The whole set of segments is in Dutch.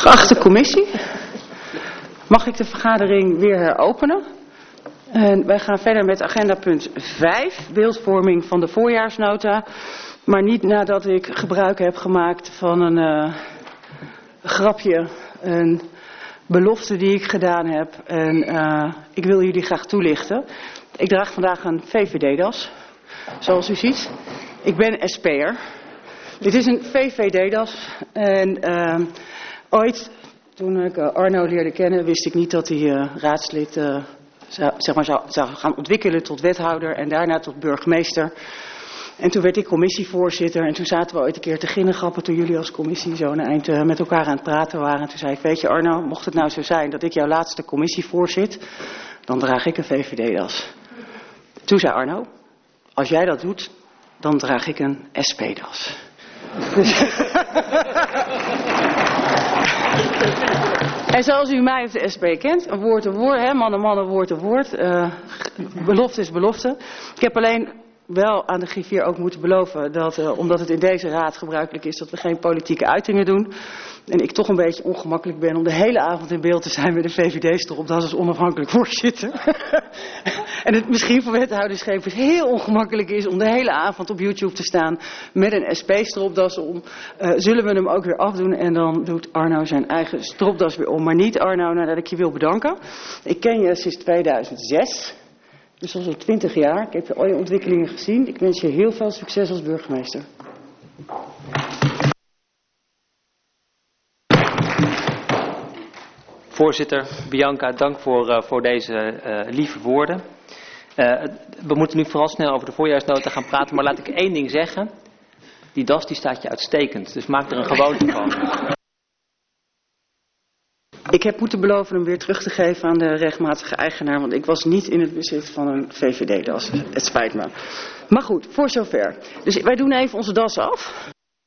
Geachte commissie, mag ik de vergadering weer heropenen? En wij gaan verder met agenda punt 5, beeldvorming van de voorjaarsnota. Maar niet nadat ik gebruik heb gemaakt van een grapje, een belofte die ik gedaan heb. En ik wil jullie graag toelichten. Ik draag vandaag een VVD-das, zoals u ziet. Ik ben SP'er. Dit is een VVD-das. En ooit, toen ik Arno leerde kennen, wist ik niet dat hij raadslid zou gaan ontwikkelen tot wethouder en daarna tot burgemeester. En toen werd ik commissievoorzitter en toen zaten we ooit een keer te ginnegappen toen jullie als commissie zo een eind met elkaar aan het praten waren. En toen zei ik, weet je Arno, mocht het nou zo zijn dat ik jouw laatste commissie voorzit, dan draag ik een VVD-das. Toen zei Arno, als jij dat doet, dan draag ik een SP-das. En zoals u mij of de SP kent, een woord een woord, hè, man en man, een woord een woord. Belofte is belofte. Ik heb alleen wel aan de griffier ook moeten beloven dat, omdat het in deze raad gebruikelijk is dat we geen politieke uitingen doen. En ik toch een beetje ongemakkelijk ben om de hele avond in beeld te zijn met een VVD-stropdas als onafhankelijk voorzitter. En het misschien voor wethouderschepers heel ongemakkelijk is om de hele avond op YouTube te staan met een SP-stropdas om. Zullen we hem ook weer afdoen en dan doet Arno zijn eigen stropdas weer om. Maar niet Arno, nadat ik je wil bedanken. Ik ken je sinds 2006. Dus al zo'n 20 jaar. Ik heb al je ontwikkelingen gezien. Ik wens je heel veel succes als burgemeester. Voorzitter, Bianca, dank voor deze lieve woorden. We moeten nu vooral snel over de voorjaarsnota gaan praten, maar laat ik één ding zeggen. Die das die staat je uitstekend, dus maak er een gewoonte van. Ik heb moeten beloven hem weer terug te geven aan de rechtmatige eigenaar, want ik was niet in het bezit van een VVD-das. Het spijt me. Maar goed, voor zover. Dus wij doen even onze das af.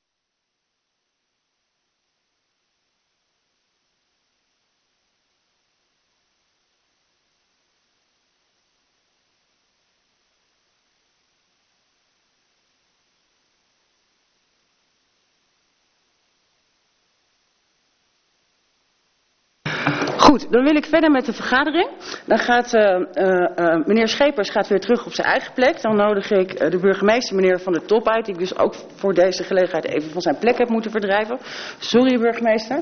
Goed, dan wil ik verder met de vergadering. Dan gaat meneer Schepers gaat weer terug op zijn eigen plek. Dan nodig ik de burgemeester, meneer Van der Top, uit. Die ik dus ook voor deze gelegenheid even van zijn plek heb moeten verdrijven. Sorry, burgemeester.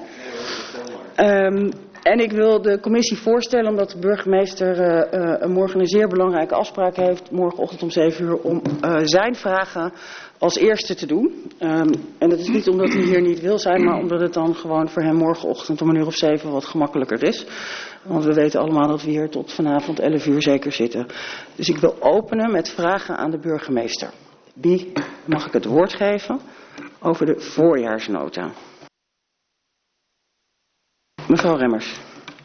En ik wil de commissie voorstellen, omdat de burgemeester morgen een zeer belangrijke afspraak heeft. Morgenochtend om 7 uur om zijn vragen als eerste te doen. En dat is niet omdat hij hier niet wil zijn, maar omdat het dan gewoon voor hem morgenochtend om 7 uur wat gemakkelijker is. Want we weten allemaal dat we hier tot vanavond 11 uur zeker zitten. Dus ik wil openen met vragen aan de burgemeester. Wie mag ik het woord geven over de voorjaarsnota? Mevrouw Remmers.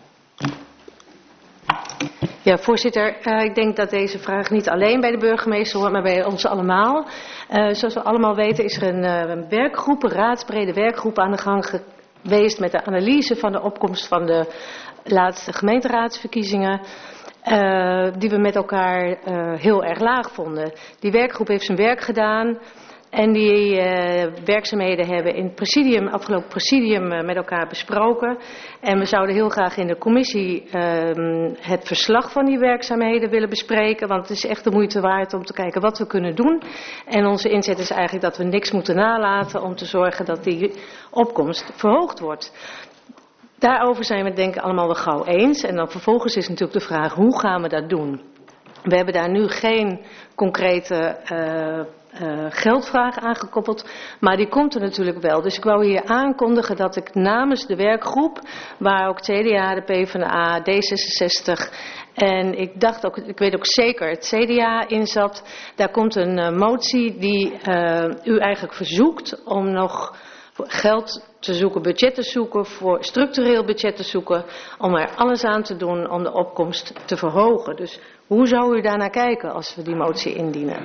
Ja, voorzitter, ik denk dat deze vraag niet alleen bij de burgemeester hoort, maar bij ons allemaal. Zoals we allemaal weten is er een werkgroep, een raadsbrede werkgroep aan de gang geweest met de analyse van de opkomst van de laatste gemeenteraadsverkiezingen. Die we met elkaar heel erg laag vonden. Die werkgroep heeft zijn werk gedaan. En die werkzaamheden hebben in het presidium, afgelopen presidium met elkaar besproken. En we zouden heel graag in de commissie het verslag van die werkzaamheden willen bespreken. Want het is echt de moeite waard om te kijken wat we kunnen doen. En onze inzet is eigenlijk dat we niks moeten nalaten om te zorgen dat die opkomst verhoogd wordt. Daarover zijn we het denk ik allemaal wel gauw eens. En dan vervolgens is natuurlijk de vraag, hoe gaan we dat doen? We hebben daar nu geen concrete geldvraag aangekoppeld, maar die komt er natuurlijk wel. Dus ik wou hier aankondigen dat ik namens de werkgroep, waar ook CDA, de PvdA, D66 en ik weet ook zeker het CDA in zat, daar komt een motie die u eigenlijk verzoekt om nog geld te zoeken, budget te zoeken, voor structureel budget te zoeken, om er alles aan te doen om de opkomst te verhogen. Dus hoe zou u daarnaar kijken als we die motie indienen?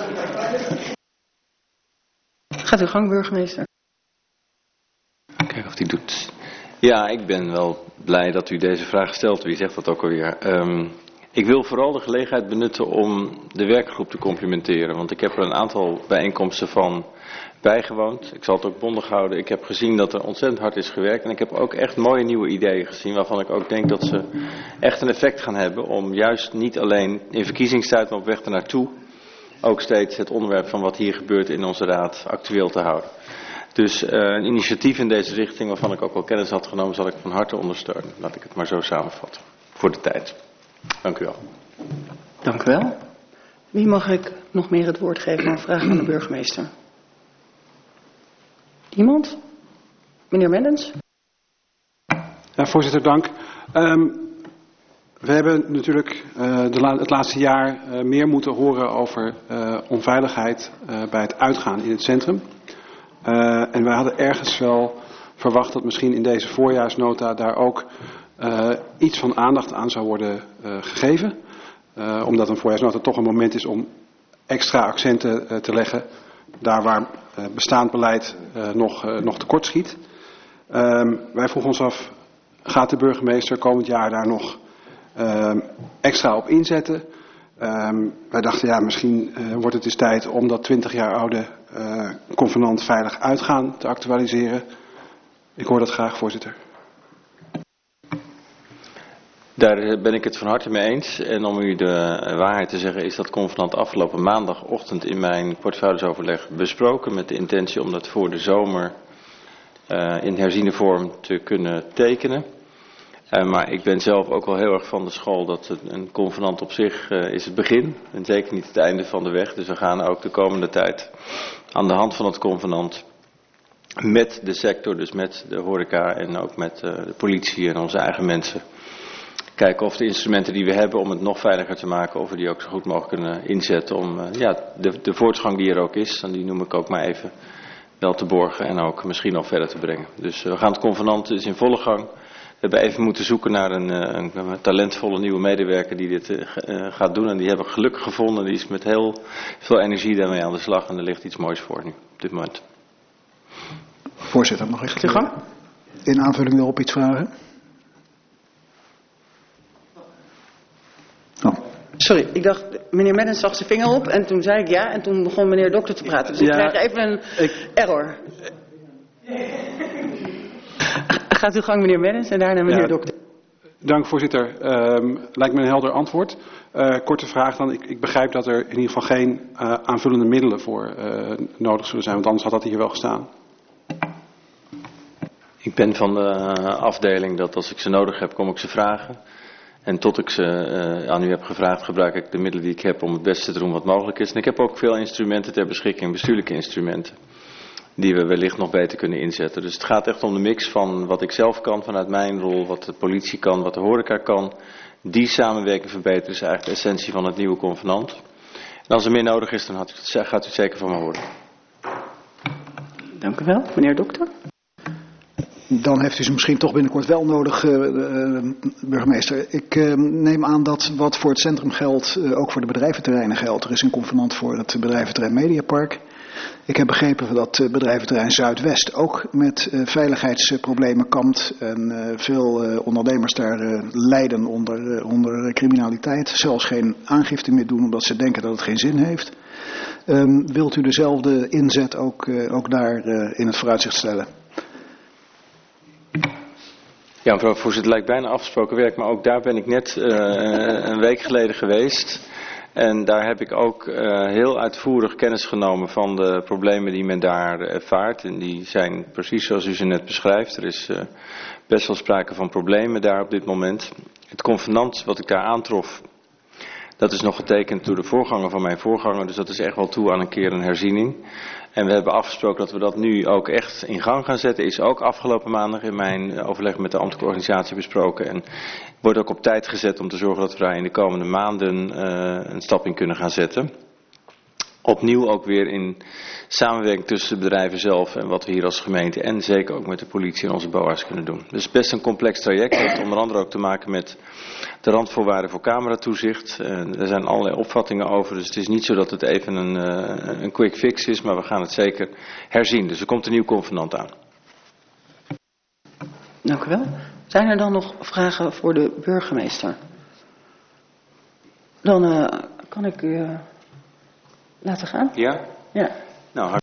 Gaat uw gang, burgemeester. Kijken of die doet. Ja, ik ben wel blij dat u deze vraag stelt. Wie zegt dat ook alweer? Ik wil vooral de gelegenheid benutten om de werkgroep te complimenteren. Want ik heb er een aantal bijeenkomsten van bijgewoond. Ik zal het ook bondig houden. Ik heb gezien dat er ontzettend hard is gewerkt. En ik heb ook echt mooie nieuwe ideeën gezien. Waarvan ik ook denk dat ze echt een effect gaan hebben. Om juist niet alleen in verkiezingstijd, maar op weg ernaartoe. Ook steeds het onderwerp van wat hier gebeurt in onze raad actueel te houden. Dus een initiatief in deze richting waarvan ik ook wel kennis had genomen, zal ik van harte ondersteunen. Laat ik het maar zo samenvatten. Voor de tijd. Dank u wel. Dank u wel. Wie mag ik nog meer het woord geven aan vragen aan de burgemeester? Iemand? Meneer Mendens? Ja, voorzitter, dank. We hebben natuurlijk het laatste jaar meer moeten horen over onveiligheid bij het uitgaan in het centrum. En wij hadden ergens wel verwacht dat misschien in deze voorjaarsnota daar ook iets van aandacht aan zou worden gegeven. Omdat een voorjaarsnota toch een moment is om extra accenten te leggen. Daar waar bestaand beleid nog tekort schiet. Wij vroegen ons af, gaat de burgemeester komend jaar daar nog extra op inzetten? Wij dachten, ja, misschien wordt het eens tijd om dat 20 jaar oude convenant veilig uitgaan te actualiseren. Ik hoor dat graag, voorzitter. Daar ben ik het van harte mee eens. En om u de waarheid te zeggen is dat convenant afgelopen maandagochtend in mijn portefeuilleoverleg besproken. Met de intentie om dat voor de zomer in herziene vorm te kunnen tekenen. Maar ik ben zelf ook wel heel erg van de school dat een convenant op zich is het begin. En zeker niet het einde van de weg. Dus we gaan ook de komende tijd aan de hand van het convenant met de sector, dus met de horeca en ook met de politie en onze eigen mensen. Kijken of de instrumenten die we hebben om het nog veiliger te maken, of we die ook zo goed mogelijk kunnen inzetten om de voortgang die er ook is, en die noem ik ook maar even, wel te borgen en ook misschien nog verder te brengen. Dus we gaan het convenant is in volle gang. We hebben even moeten zoeken naar een talentvolle nieuwe medewerker die dit gaat doen. En die hebben we gelukkig gevonden. Die is met heel veel energie daarmee aan de slag. En er ligt iets moois voor nu, op dit moment. Voorzitter, mag ik in aanvulling daarop iets vragen? Oh. Sorry, ik dacht, meneer Mendens zag zijn vinger op en toen zei ik ja. En toen begon meneer Dokter te praten. Dus ik kreeg even een error. Gaat uw gang, meneer Mendens, en daarna meneer Dokter. Dank, voorzitter. Lijkt me een helder antwoord. Korte vraag dan. Ik begrijp dat er in ieder geval geen aanvullende middelen voor nodig zullen zijn. Want anders had dat hier wel gestaan. Ik ben van de afdeling dat als ik ze nodig heb, kom ik ze vragen. En tot ik ze aan u heb gevraagd, gebruik ik de middelen die ik heb om het beste te doen wat mogelijk is. En ik heb ook veel instrumenten ter beschikking, bestuurlijke instrumenten, die we wellicht nog beter kunnen inzetten. Dus het gaat echt om de mix van wat ik zelf kan vanuit mijn rol, wat de politie kan, wat de horeca kan. Die samenwerking verbeteren is eigenlijk de essentie van het nieuwe convenant. En als er meer nodig is, dan gaat u het zeker van me horen. Dank u wel, meneer Dokter. Dan heeft u ze misschien toch binnenkort wel nodig, burgemeester. Ik neem aan dat wat voor het centrum geldt, ook voor de bedrijventerreinen geldt. Er is een convenant voor het bedrijventerrein Mediapark. Ik heb begrepen dat het bedrijventerrein Zuidwest ook met veiligheidsproblemen kampt. En veel ondernemers daar lijden onder criminaliteit. Zelfs geen aangifte meer doen omdat ze denken dat het geen zin heeft. Wilt u dezelfde inzet ook daar in het vooruitzicht stellen? Ja, mevrouw de voorzitter, het lijkt bijna afgesproken werk, maar ook daar ben ik net een week geleden geweest. En daar heb ik ook heel uitvoerig kennis genomen van de problemen die men daar ervaart. En die zijn precies zoals u ze net beschrijft. Er is best wel sprake van problemen daar op dit moment. Het convenant wat ik daar aantrof, dat is nog getekend door de voorganger van mijn voorganger. Dus dat is echt wel toe aan een keer een herziening. En we hebben afgesproken dat we dat nu ook echt in gang gaan zetten. Is ook afgelopen maandag in mijn overleg met de ambtelijke organisatie besproken. En wordt ook op tijd gezet om te zorgen dat we daar in de komende maanden een stap in kunnen gaan zetten. Opnieuw ook weer in samenwerking tussen de bedrijven zelf en wat we hier als gemeente en zeker ook met de politie en onze BOA's kunnen doen. Dus best een complex traject. Dat heeft onder andere ook te maken met de randvoorwaarden voor cameratoezicht. Er zijn allerlei opvattingen over, dus het is niet zo dat het even een quick fix is, maar we gaan het zeker herzien. Dus er komt een nieuw convenant aan. Dank u wel. Zijn er dan nog vragen voor de burgemeester? Dan kan ik u laten gaan. Ja? Ja. Nou,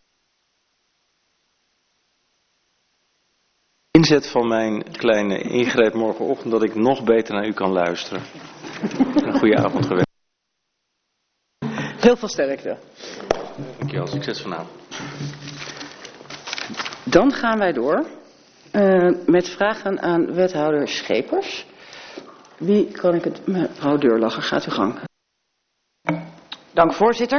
inzet van mijn kleine ingreep morgenochtend dat ik nog beter naar u kan luisteren. Een goede avond gewenst. Heel veel sterkte. Dankjewel, succes vanavond. Dan gaan wij door met vragen aan wethouder Schepers. Wie kan ik het? Mevrouw Deurlacher, gaat uw gang. Dank voorzitter.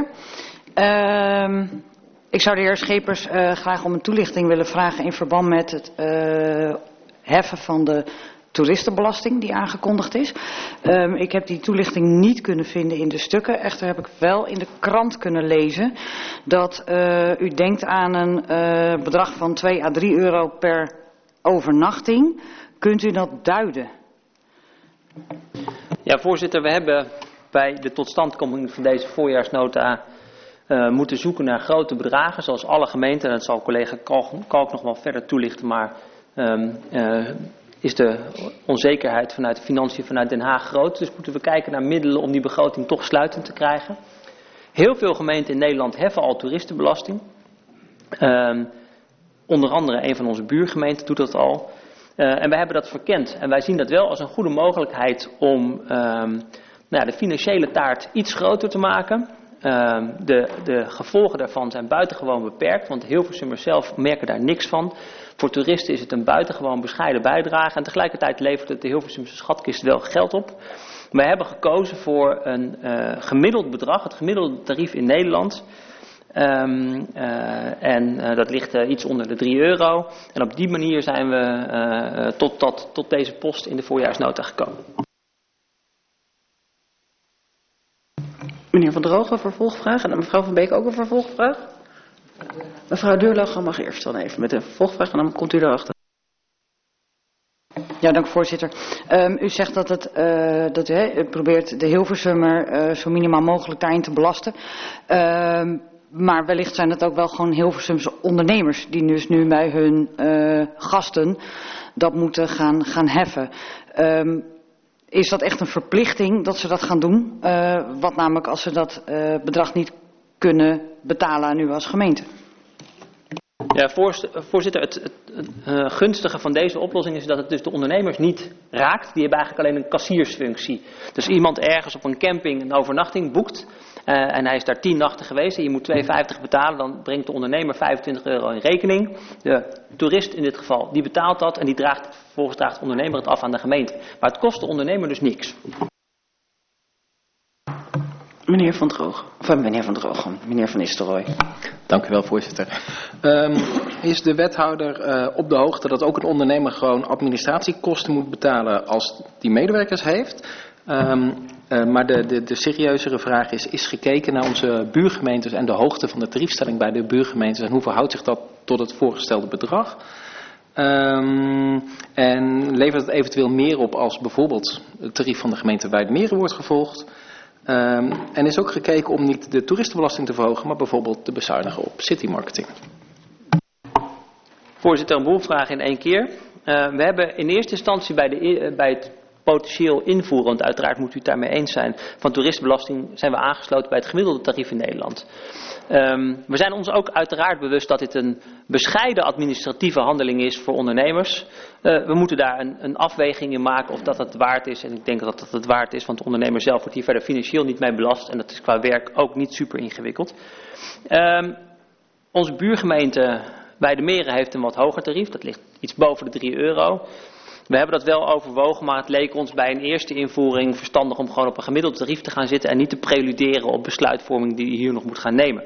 Ik zou de heer Schepers graag om een toelichting willen vragen in verband met het heffen van de toeristenbelasting die aangekondigd is. Ik heb die toelichting niet kunnen vinden in de stukken. Echter heb ik wel in de krant kunnen lezen dat u denkt aan een bedrag van 2 à 3 euro per overnachting. Kunt u dat duiden? Ja, voorzitter, we hebben bij de totstandkoming van deze voorjaarsnota moeten zoeken naar grote bedragen, zoals alle gemeenten. En dat zal collega Kalk nog wel verder toelichten, maar is de onzekerheid vanuit de financiën vanuit Den Haag groot. Dus moeten we kijken naar middelen om die begroting toch sluitend te krijgen. Heel veel gemeenten in Nederland heffen al toeristenbelasting. Onder andere een van onze buurgemeenten doet dat al. En wij hebben dat verkend. En wij zien dat wel als een goede mogelijkheid om de financiële taart iets groter te maken. De gevolgen daarvan zijn buitengewoon beperkt, want de Hilversummers zelf merken daar niks van. Voor toeristen is het een buitengewoon bescheiden bijdrage en tegelijkertijd levert het de Hilversumse schatkist wel geld op. Wij hebben gekozen voor een gemiddeld bedrag, het gemiddelde tarief in Nederland. Dat ligt iets onder de 3 euro. En op die manier zijn we tot deze post in de voorjaarsnota gekomen. Meneer Van Drogen, vervolgvraag. En mevrouw Van Beek ook een vervolgvraag. Mevrouw Deurlacher mag eerst dan even met een vervolgvraag en dan komt u erachter. Ja, dank voorzitter. U zegt dat u probeert de Hilversummer zo minimaal mogelijk daarin te belasten. Maar wellicht zijn het ook wel gewoon Hilversumse ondernemers die dus nu bij hun gasten dat moeten gaan heffen. Is dat echt een verplichting dat ze dat gaan doen? Wat namelijk als ze dat bedrag niet kunnen betalen aan u als gemeente? Ja, voorzitter, het gunstige van deze oplossing is dat het dus de ondernemers niet raakt. Die hebben eigenlijk alleen een kassiersfunctie. Dus iemand ergens op een camping een overnachting boekt en hij is daar 10 nachten geweest en je moet 2,50 betalen, dan brengt de ondernemer 25 euro in rekening. De toerist in dit geval, die betaalt dat en vervolgens draagt de ondernemer het af aan de gemeente. Maar het kost de ondernemer dus niks. Meneer Van Drogen, meneer Van Nistelrooy. Dank u wel, voorzitter. Is de wethouder op de hoogte dat ook een ondernemer gewoon administratiekosten moet betalen als die medewerkers heeft? Maar de serieuzere vraag is gekeken naar onze buurgemeentes en de hoogte van de tariefstelling bij de buurgemeentes en hoe verhoudt zich dat tot het voorgestelde bedrag? En levert het eventueel meer op als bijvoorbeeld het tarief van de gemeente Weidmeren wordt gevolgd? En is ook gekeken om niet de toeristenbelasting te verhogen, maar bijvoorbeeld te bezuinigen op citymarketing. Voorzitter, een boel vragen in één keer. We hebben in eerste instantie bij het potentieel invoeren, want uiteraard moet u het daarmee eens zijn, van toeristenbelasting zijn we aangesloten bij het gemiddelde tarief in Nederland. We zijn ons ook uiteraard bewust dat dit een bescheiden administratieve handeling is voor ondernemers. We moeten daar een afweging in maken of dat het waard is. En ik denk dat het waard is, want de ondernemer zelf wordt hier verder financieel niet mee belast. En dat is qua werk ook niet super ingewikkeld. Onze buurgemeente Weidmeren heeft een wat hoger tarief. Dat ligt iets boven de 3 euro. We hebben dat wel overwogen, maar het leek ons bij een eerste invoering verstandig om gewoon op een gemiddeld tarief te gaan zitten en niet te preluderen op besluitvorming die u hier nog moet gaan nemen.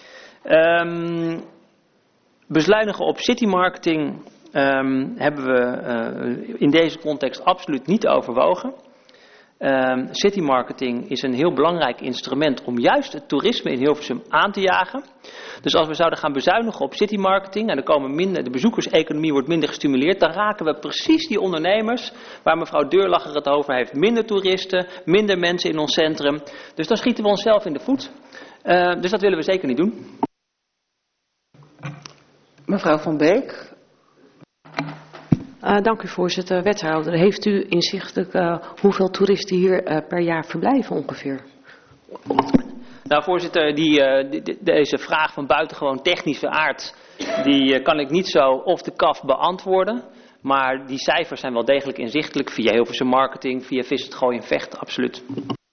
Bezuinigen op citymarketing hebben we in deze context absoluut niet overwogen. Citymarketing is een heel belangrijk instrument om juist het toerisme in Hilversum aan te jagen. Dus als we zouden gaan bezuinigen op citymarketing en de bezoekerseconomie wordt minder gestimuleerd, dan raken we precies die ondernemers waar mevrouw Deurlacher het over heeft. Minder toeristen, minder mensen in ons centrum. Dus dan schieten we onszelf in de voet. Dus dat willen we zeker niet doen. Mevrouw Van Beek. Dank u voorzitter. Wethouder, heeft u inzichtelijk hoeveel toeristen hier per jaar verblijven ongeveer? Nou, voorzitter, deze vraag van buitengewoon technische aard, die kan ik niet zo off the cuff beantwoorden. Maar die cijfers zijn wel degelijk inzichtelijk via Hilversum Marketing, via Visit Gooi en Vecht, absoluut.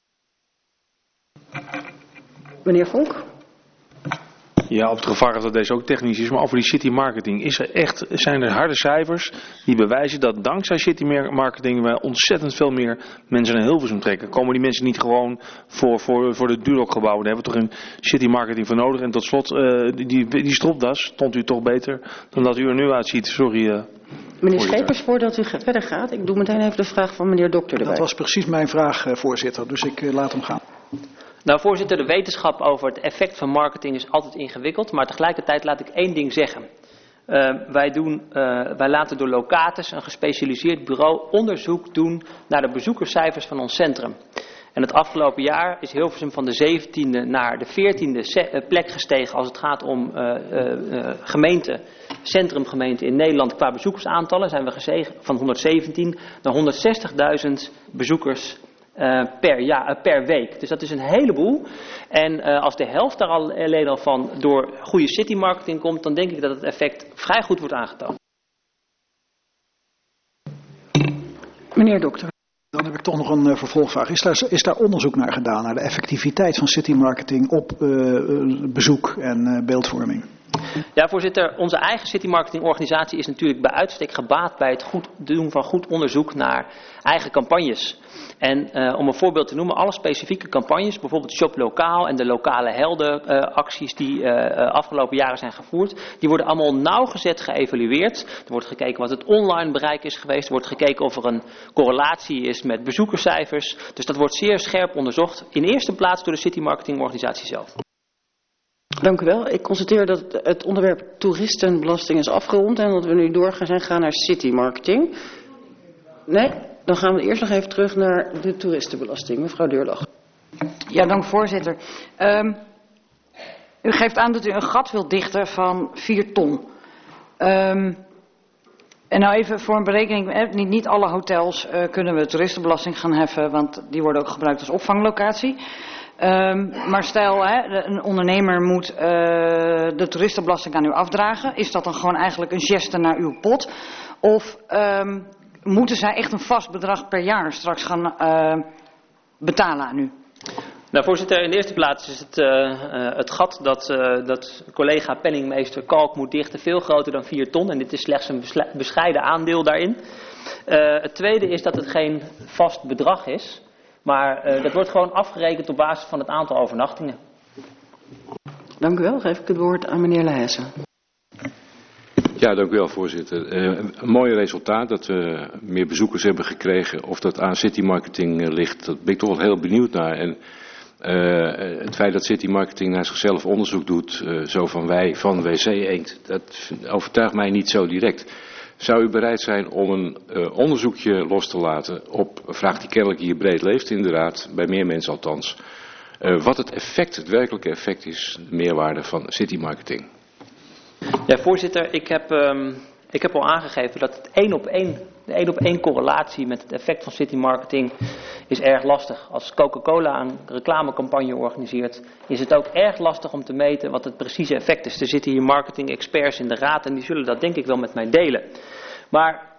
Meneer Vonk? Ja, op het gevaar dat deze ook technisch is, maar over die city marketing zijn er harde cijfers die bewijzen dat dankzij city marketing wij ontzettend veel meer mensen naar Hilversum trekken. Komen die mensen niet gewoon voor de Duroc-gebouwen? Daar hebben we toch een city marketing voor nodig. En tot slot, die stropdas stond u toch beter dan dat u er nu uitziet. Sorry. Meneer Schepers, voordat u verder gaat, ik doe meteen even de vraag van meneer Dokter erbij. Dat was precies mijn vraag, voorzitter, dus ik laat hem gaan. Nou, voorzitter, de wetenschap over het effect van marketing is altijd ingewikkeld, maar tegelijkertijd laat ik één ding zeggen. Wij laten door Locatus, een gespecialiseerd bureau, onderzoek doen naar de bezoekerscijfers van ons centrum. En het afgelopen jaar is Hilversum van de 17e naar de 14e plek gestegen als het gaat om centrumgemeenten in Nederland qua bezoekersaantallen. Zijn we gestegen van 117 naar 160.000 bezoekers per week. Dus dat is een heleboel. En als de helft daar alleen al van door goede citymarketing komt, dan denk ik dat het effect vrij goed wordt aangetoond. Meneer Dokter. Dan heb ik toch nog een vervolgvraag. Is daar onderzoek naar gedaan, naar de effectiviteit van citymarketing op bezoek en beeldvorming? Ja, voorzitter, onze eigen citymarketingorganisatie is natuurlijk bij uitstek gebaat bij het doen van goed onderzoek naar eigen campagnes. En om een voorbeeld te noemen, alle specifieke campagnes, bijvoorbeeld Shop Lokaal en de lokale heldenacties die afgelopen jaren zijn gevoerd, die worden allemaal nauwgezet geëvalueerd. Er wordt gekeken wat het online bereik is geweest, er wordt gekeken of er een correlatie is met bezoekerscijfers. Dus dat wordt zeer scherp onderzocht, in eerste plaats door de citymarketingorganisatie zelf. Dank u wel. Ik constateer dat het onderwerp toeristenbelasting is afgerond en dat we nu gaan naar citymarketing. Nee? Dan gaan we eerst nog even terug naar de toeristenbelasting. Mevrouw Deurlach. Ja, dank voorzitter. U geeft aan dat u een gat wilt dichten van 4 ton. En nou even voor een berekening. Niet alle hotels kunnen we toeristenbelasting gaan heffen, want die worden ook gebruikt als opvanglocatie. Maar stel, een ondernemer moet de toeristenbelasting aan u afdragen. Is dat dan gewoon eigenlijk een geste naar uw pot? Of moeten zij echt een vast bedrag per jaar straks gaan betalen aan u? Nou, voorzitter, in de eerste plaats is het gat dat collega penningmeester Kalk moet dichten veel groter dan 4 ton. En dit is slechts een bescheiden aandeel daarin. Het tweede is dat het geen vast bedrag is. Maar dat wordt gewoon afgerekend op basis van het aantal overnachtingen. Dank u wel. Geef ik het woord aan meneer Leijsen. Ja, dank u wel, voorzitter. Een mooi resultaat dat we meer bezoekers hebben gekregen. Of dat aan citymarketing ligt, dat ben ik toch wel heel benieuwd naar. En het feit dat citymarketing naar zichzelf onderzoek doet, zo van wij van WC Eend, dat overtuigt mij niet zo direct. Zou u bereid zijn om een onderzoekje los te laten op een vraag die kennelijk hier breed leeft in de Raad, bij meer mensen althans, wat het werkelijke effect is, de meerwaarde van citymarketing? Ja, voorzitter, ik heb al aangegeven dat het de 1 op 1 correlatie met het effect van citymarketing is erg lastig. Als Coca-Cola een reclamecampagne organiseert, is het ook erg lastig om te meten wat het precieze effect is. Er zitten hier marketing-experts in de raad en die zullen dat denk ik wel met mij delen. Maar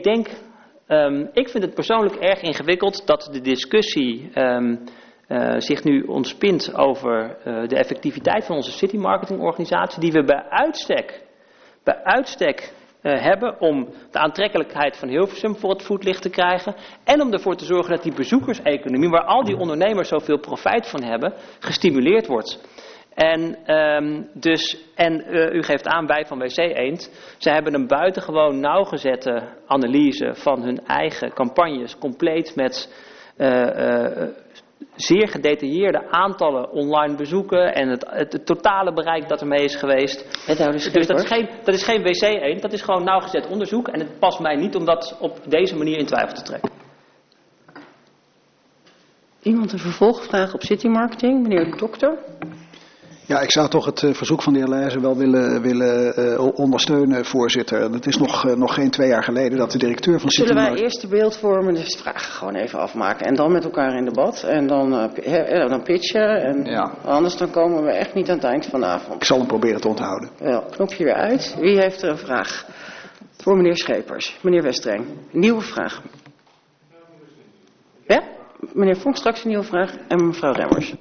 ik vind het persoonlijk erg ingewikkeld dat de discussie zich nu ontspint over de effectiviteit van onze citymarketingorganisatie, die we bij uitstek hebben om de aantrekkelijkheid van Hilversum voor het voetlicht te krijgen en om ervoor te zorgen dat die bezoekerseconomie, waar al die ondernemers zoveel profijt van hebben, gestimuleerd wordt. U geeft aan, wij van WC Eend, zij hebben een buitengewoon nauwgezette analyse van hun eigen campagnes, compleet met zeer gedetailleerde aantallen online bezoeken en het totale bereik dat ermee is geweest. Dus dat is geen WC Eend, dat is gewoon nauwgezet onderzoek en het past mij niet om dat op deze manier in twijfel te trekken. Iemand een vervolgvraag op citymarketing? Meneer de Dokter? Ja, ik zou toch het verzoek van de heer Leijzen wel willen ondersteunen, voorzitter. Het is nog geen 2 jaar geleden dat de directeur van Zullen wij Citymarkt... eerst de beeldvormende vragen gewoon even afmaken en dan met elkaar in debat en dan pitchen en anders dan komen we echt niet aan het eind van de avond. Ik zal hem proberen te onthouden. Wel, knopje weer uit. Wie heeft er een vraag? Voor meneer Schepers. Meneer Westreng. Nieuwe vraag. Ja? Meneer Vonk straks een nieuwe vraag en mevrouw Remmers.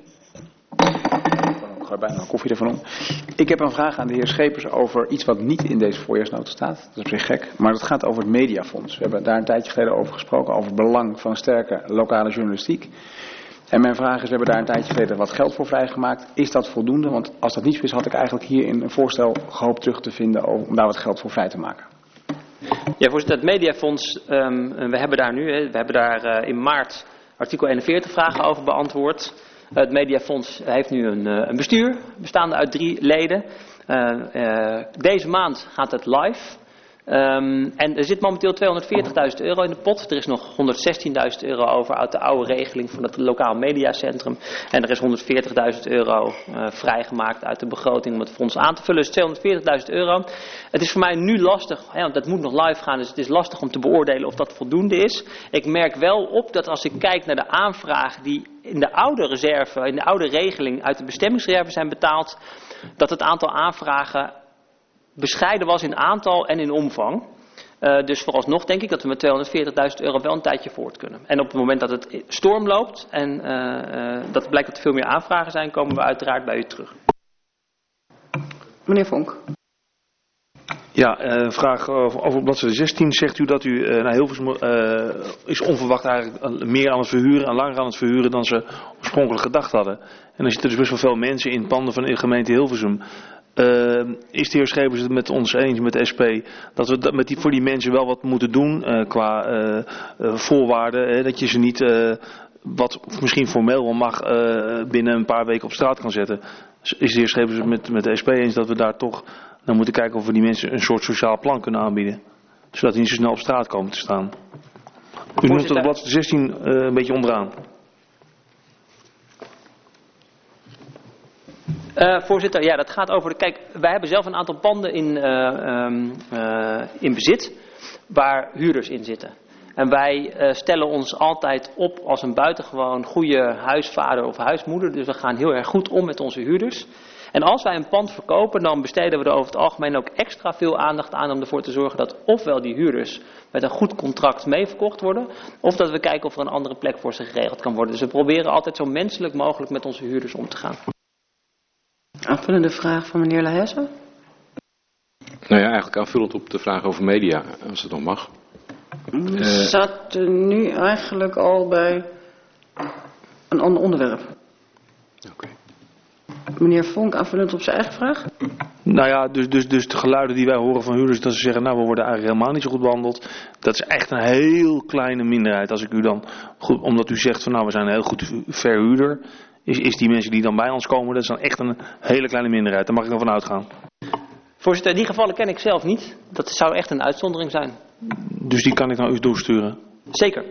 Ik gooi bijna een koffie ervan om. Ik heb een vraag aan de heer Schepers over iets wat niet in deze voorjaarsnota staat. Dat is op zich gek, maar dat gaat over het mediafonds. We hebben daar een tijdje geleden over gesproken, over het belang van sterke lokale journalistiek. En mijn vraag is, we hebben daar een tijdje geleden wat geld voor vrijgemaakt. Is dat voldoende? Want als dat niet zo is, had ik eigenlijk hierin een voorstel gehoopt terug te vinden om daar wat geld voor vrij te maken. Ja, voorzitter, het mediafonds, we hebben daar in maart artikel 41 vragen over beantwoord. Het mediafonds heeft nu een bestuur, bestaande uit 3 leden. Deze maand gaat het live. En er zit momenteel €240.000 in de pot. Er is nog €116.000 over uit de oude regeling van het lokaal mediacentrum. En er is €140.000 vrijgemaakt uit de begroting om het fonds aan te vullen. Dus €240.000. Het is voor mij nu lastig, want dat moet nog live gaan. Dus het is lastig om te beoordelen of dat voldoende is. Ik merk wel op dat als ik kijk naar de aanvragen die in de oude reserve, in de oude regeling uit de bestemmingsreserve zijn betaald, dat het aantal aanvragen bescheiden was in aantal en in omvang. Dus vooralsnog denk ik dat we met €240.000 wel een tijdje voort kunnen. En op het moment dat het storm loopt en dat blijkt dat er veel meer aanvragen zijn, komen we uiteraard bij u terug. Meneer Vonk. Ja, een vraag over bladzijde 16. Zegt u dat u Hilversum is onverwacht eigenlijk meer aan het verhuren en langer aan het verhuren dan ze oorspronkelijk gedacht hadden. En er zitten dus best wel veel mensen in panden van de gemeente Hilversum. Is de heer Schepers het met ons eens, met de SP, dat we voor die mensen wel wat moeten doen qua voorwaarden, dat je ze niet, wat misschien formeel wel mag, binnen een paar weken op straat kan zetten. Is de heer Schepers het met de SP eens dat we daar toch naar moeten kijken of we die mensen een soort sociaal plan kunnen aanbieden, zodat die niet zo snel op straat komen te staan? U noemt dat op bladzijde 16 een beetje onderaan. Voorzitter, ja, dat gaat over kijk, wij hebben zelf een aantal panden in bezit waar huurders in zitten. En wij stellen ons altijd op als een buitengewoon goede huisvader of huismoeder. Dus we gaan heel erg goed om met onze huurders. En als wij een pand verkopen, dan besteden we er over het algemeen ook extra veel aandacht aan om ervoor te zorgen dat ofwel die huurders met een goed contract meeverkocht worden, of dat we kijken of er een andere plek voor ze geregeld kan worden. Dus we proberen altijd zo menselijk mogelijk met onze huurders om te gaan. Aanvullende vraag van meneer Leijzen. Nou ja, eigenlijk aanvullend op de vraag over media, als het nog mag. We zaten nu eigenlijk al bij een ander onderwerp. Okay. Meneer Vonk, aanvullend op zijn eigen vraag? Nou ja, dus de geluiden die wij horen van huurders, dat ze zeggen, nou we worden eigenlijk helemaal niet zo goed behandeld. Dat is echt een heel kleine minderheid. Als ik u dan, goed, omdat u zegt van nou we zijn een heel goed verhuurder, is die mensen die dan bij ons komen, dat is dan echt een hele kleine minderheid. Daar mag ik dan van uitgaan. Voorzitter, die gevallen ken ik zelf niet. Dat zou echt een uitzondering zijn. Dus die kan ik naar u doorsturen? Zeker.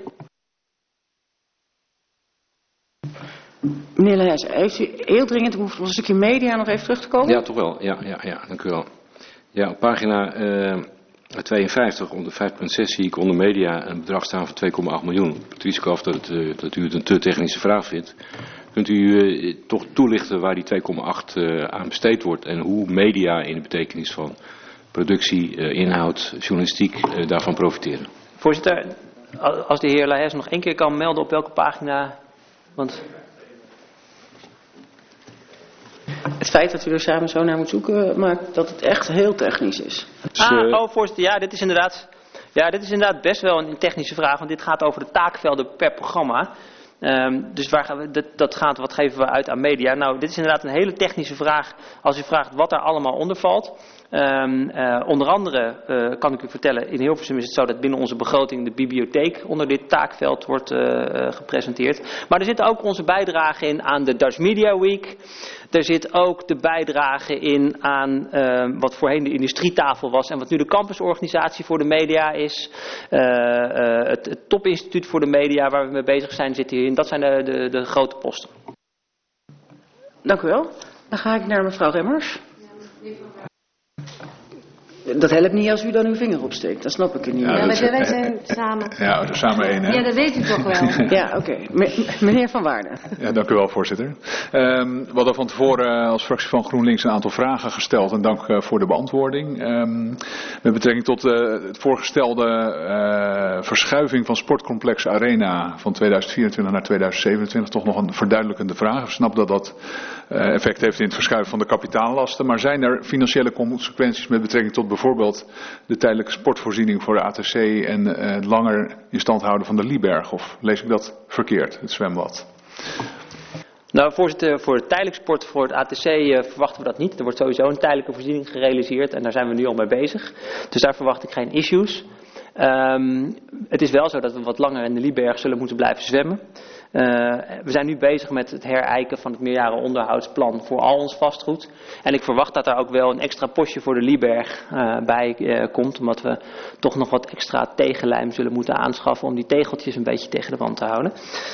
Meneer Leijzen, heeft u heel dringend behoefte om een stukje media nog even terug te komen? Ja, toch wel. Ja, dank u wel. Ja, op pagina 52, onder 5.6 zie ik onder media een bedrag staan van 2,8 miljoen. Het risico af dat u het een te technische vraag vindt. Kunt u toch toelichten waar die 2,8 aan besteed wordt en hoe media in de betekenis van productie, inhoud, journalistiek daarvan profiteren? Voorzitter, als de heer Leijzen nog één keer kan melden op welke pagina, want... Het feit dat u er samen zo naar moet zoeken maakt dat het echt heel technisch is. Voorzitter, ja, dit is inderdaad best wel een technische vraag, want dit gaat over de taakvelden per programma. Dus waar gaan we, wat geven we uit aan media? Nou, dit is inderdaad een hele technische vraag als u vraagt wat daar allemaal onder valt. Onder andere kan ik u vertellen, in Hilversum is het zo dat binnen onze begroting de bibliotheek onder dit taakveld wordt gepresenteerd. Maar er zitten ook onze bijdragen in aan de Dutch Media Week. Er zit ook de bijdrage in aan wat voorheen de industrietafel was en wat nu de campusorganisatie voor de media is. Het topinstituut voor de media waar we mee bezig zijn zit hierin. Dat zijn de grote posten. Dank u wel. Dan ga ik naar mevrouw Remmers. Dat helpt niet als u dan uw vinger opsteekt. Dat snap ik er niet. Ja, maar wij zijn samen. Ja, we zijn samen één, hè? Ja, dat weet u toch wel. Ja, oké. Meneer Van Waarden. Ja, dank u wel, voorzitter. We hadden van tevoren als fractie van GroenLinks een aantal vragen gesteld. En dank voor de beantwoording. Met betrekking tot het voorgestelde verschuiving van sportcomplex Arena van 2024 naar 2027 toch nog een verduidelijkende vraag. Ik snap dat dat effect heeft in het verschuiven van de kapitaallasten. Maar zijn er financiële consequenties met betrekking tot bijvoorbeeld de tijdelijke sportvoorziening voor de ATC en het langer in stand houden van de Lieberg? Of lees ik dat verkeerd, het zwembad? Nou, voorzitter, voor het tijdelijk sport voor het ATC verwachten we dat niet. Er wordt sowieso een tijdelijke voorziening gerealiseerd en daar zijn we nu al mee bezig. Dus daar verwacht ik geen issues. Het is wel zo dat we wat langer in de Lieberg zullen moeten blijven zwemmen. We zijn nu bezig met het herijken van het meerjaren onderhoudsplan voor al ons vastgoed. En ik verwacht dat daar ook wel een extra postje voor de Lieberg bij komt. Omdat we toch nog wat extra tegenlijm zullen moeten aanschaffen om die tegeltjes een beetje tegen de wand te houden.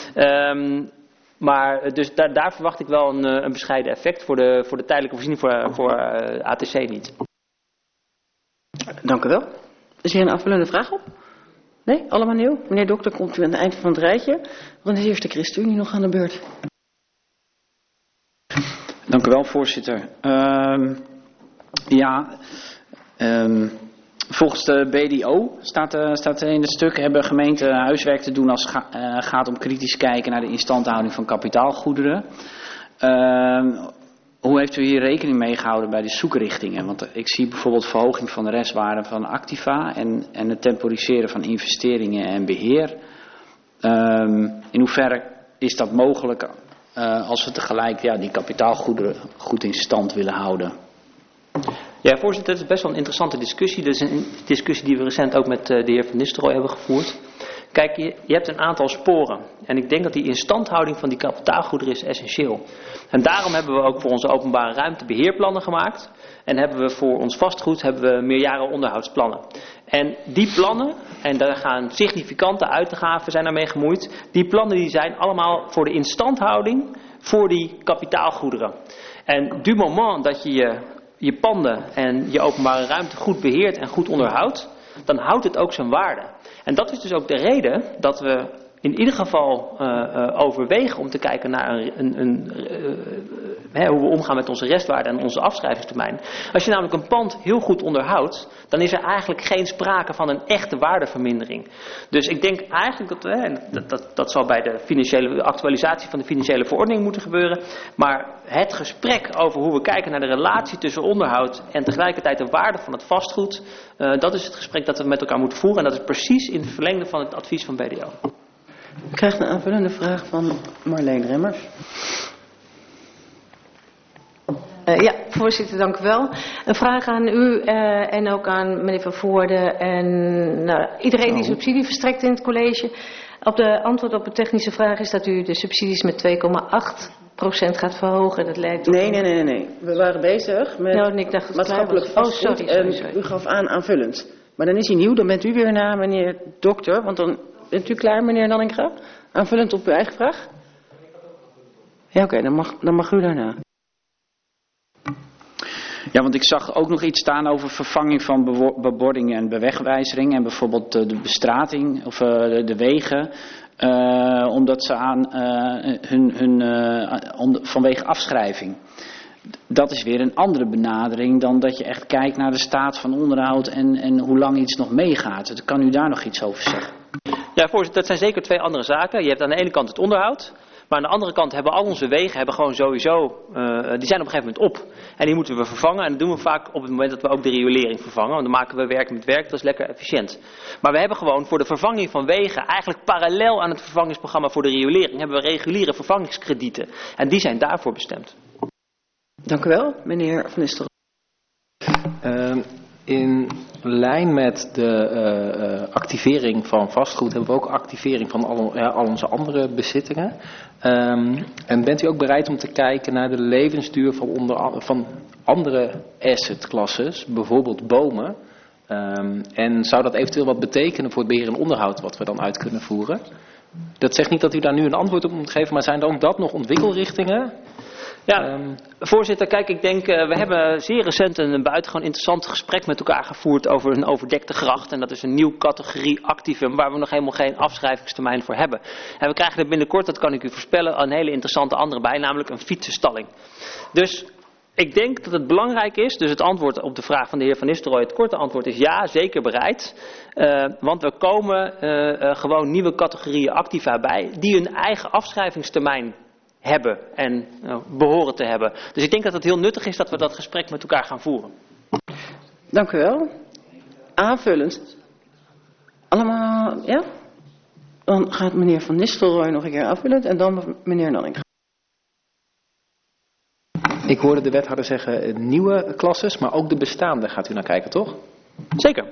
Maar dus daar verwacht ik wel een bescheiden effect. Voor de tijdelijke voorziening voor ATC niet. Dank u wel. Is hier een aanvullende vraag op? Nee, allemaal nieuw? Meneer Dokter, komt u aan het eind van het rijtje. Dan is eerst de ChristenUnie nog aan de beurt. Dank u wel, voorzitter. Volgens de BDO staat in het stuk hebben gemeenten huiswerk te doen als het gaat om kritisch kijken naar de instandhouding van kapitaalgoederen. Hoe heeft u hier rekening mee gehouden bij de zoekrichtingen? Want ik zie bijvoorbeeld verhoging van de restwaarde van activa en het temporiseren van investeringen en beheer. In hoeverre is dat mogelijk als we tegelijk die kapitaalgoederen goed in stand willen houden? Ja, voorzitter, dat is best wel een interessante discussie. Dat is een discussie die we recent ook met de heer Van Nistelrooy hebben gevoerd. Kijk, je hebt een aantal sporen. En ik denk dat die instandhouding van die kapitaalgoederen is essentieel. En daarom hebben we ook voor onze openbare ruimte beheerplannen gemaakt. En hebben we voor ons vastgoed meerjaren onderhoudsplannen. En die plannen, en daar gaan significante uitgaven zijn daarmee gemoeid. Die plannen die zijn allemaal voor de instandhouding voor die kapitaalgoederen. En du moment dat je je panden en je openbare ruimte goed beheert en goed onderhoudt, dan houdt het ook zijn waarde. En dat is dus ook de reden dat we in ieder geval overwegen om te kijken naar hoe we omgaan met onze restwaarde en onze afschrijvingstermijn. Als je namelijk een pand heel goed onderhoudt, dan is er eigenlijk geen sprake van een echte waardevermindering. Dus ik denk eigenlijk dat zal bij de financiële actualisatie van de financiële verordening moeten gebeuren. Maar het gesprek over hoe we kijken naar de relatie tussen onderhoud en tegelijkertijd de waarde van het vastgoed, dat is het gesprek dat we met elkaar moeten voeren. En dat is precies in het verlengde van het advies van BDO. Ik krijg een aanvullende vraag van Marleen Remmers. Ja, voorzitter, dank u wel. Een vraag aan u en ook aan meneer Van Voorde en iedereen die subsidie verstrekt in het college. Antwoord op de technische vraag is dat u de subsidies met 2,8% gaat verhogen. Dat lijkt op... Nee. We waren bezig met maatschappelijk vastgoed en u gaf aanvullend. Maar dan is hij nieuw, dan bent u weer na meneer Dokter, want dan bent u klaar, meneer Nanninga? Aanvullend op uw eigen vraag? Ja, oké, dan mag u daarna. Ja, want ik zag ook nog iets staan over vervanging van bebordingen en bewegwijzering. En bijvoorbeeld de bestrating of de wegen. Omdat ze vanwege afschrijving. Dat is weer een andere benadering dan dat je echt kijkt naar de staat van onderhoud en hoe lang iets nog meegaat. Kan u daar nog iets over zeggen? Ja, voorzitter, dat zijn zeker twee andere zaken. Je hebt aan de ene kant het onderhoud. Maar aan de andere kant hebben al onze wegen gewoon sowieso, die zijn op een gegeven moment op. En die moeten we vervangen. En dat doen we vaak op het moment dat we ook de riolering vervangen. Want dan maken we werk met werk, dat is lekker efficiënt. Maar we hebben gewoon voor de vervanging van wegen, eigenlijk parallel aan het vervangingsprogramma voor de riolering, hebben we reguliere vervangingskredieten. En die zijn daarvoor bestemd. Dank u wel, meneer Van Nistelrooy. In lijn met de activering van vastgoed hebben we ook activering van al onze andere bezittingen. En bent u ook bereid om te kijken naar de levensduur van andere assetklasses, bijvoorbeeld bomen? En zou dat eventueel wat betekenen voor het beheer en onderhoud wat we dan uit kunnen voeren? Dat zegt niet dat u daar nu een antwoord op moet geven, maar zijn dan dat nog ontwikkelrichtingen? Ja, voorzitter, kijk, ik denk, we hebben zeer recent een buitengewoon interessant gesprek met elkaar gevoerd over een overdekte gracht. En dat is een nieuwe categorie activum waar we nog helemaal geen afschrijvingstermijn voor hebben. En we krijgen er binnenkort, dat kan ik u voorspellen, een hele interessante andere bij, namelijk een fietsenstalling. Dus ik denk dat het belangrijk is, dus het antwoord op de vraag van de heer Van Nistelrooy, het korte antwoord is ja, zeker bereid. Want er komen gewoon nieuwe categorieën activa bij die hun eigen afschrijvingstermijn hebben en behoren te hebben. Dus ik denk dat het heel nuttig is dat we dat gesprek met elkaar gaan voeren. Dank u wel. Aanvullend. Allemaal, ja? Dan gaat meneer Van Nistelrooy nog een keer aanvullend en dan meneer Nanning. Ik hoorde de wethouder zeggen nieuwe klasses, maar ook de bestaande gaat u naar kijken, toch? Zeker.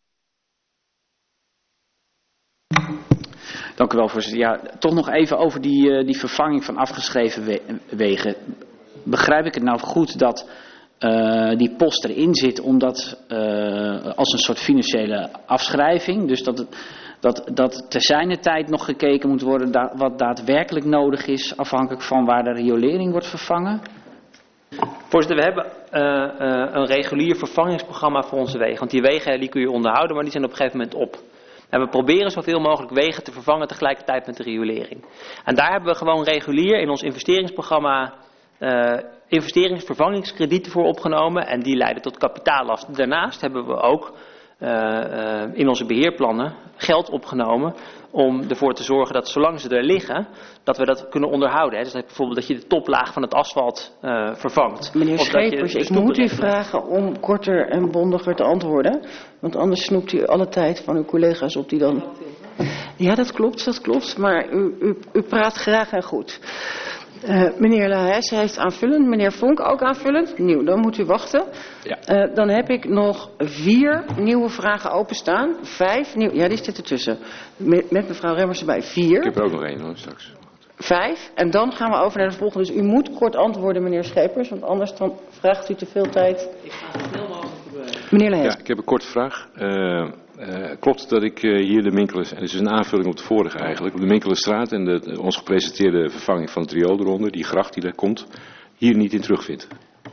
Dank u wel, voorzitter. Ja, toch nog even over die vervanging van afgeschreven wegen. Begrijp ik het nou goed dat die post erin zit omdat als een soort financiële afschrijving, dus dat ter zijner tijd nog gekeken moet worden wat daadwerkelijk nodig is, afhankelijk van waar de riolering wordt vervangen? Voorzitter, we hebben een regulier vervangingsprogramma voor onze wegen. Want die wegen die kun je onderhouden, maar die zijn op een gegeven moment op. En we proberen zoveel mogelijk wegen te vervangen tegelijkertijd met de riolering. En daar hebben we gewoon regulier in ons investeringsprogramma investeringsvervangingskredieten voor opgenomen. En die leiden tot kapitaallast. Daarnaast hebben we ook in onze beheerplannen geld opgenomen om ervoor te zorgen dat zolang ze er liggen, dat we dat kunnen onderhouden. Dus bijvoorbeeld dat je de toplaag van het asfalt vervangt. Meneer Schepers, ik moet u vragen om korter en bondiger te antwoorden. Want anders snoept u alle tijd van uw collega's op die dan... Ja, dat klopt. Maar u praat graag en goed. Meneer Lahaye heeft aanvullend. Meneer Vonk ook aanvullend. Nieuw, dan moet u wachten. Ja. Dan heb ik nog 4 nieuwe vragen openstaan. 5 nieuw. Ja, die zit ertussen. Met mevrouw Remmers erbij. 4. Ik heb er ook nog 1 hoor, straks. 5. En dan gaan we over naar de volgende. Dus u moet kort antwoorden, meneer Schepers. Want anders dan vraagt u te veel tijd. Ik ga het heel mogelijk proberen. Meneer Lahaye. Ja, ik heb een korte vraag. Klopt het dat ik hier de Minkelenstraat, en het is een aanvulling op de vorige eigenlijk, op de Minkelenstraat en ons gepresenteerde vervanging van het riool eronder, die gracht die daar komt, hier niet in terugvind?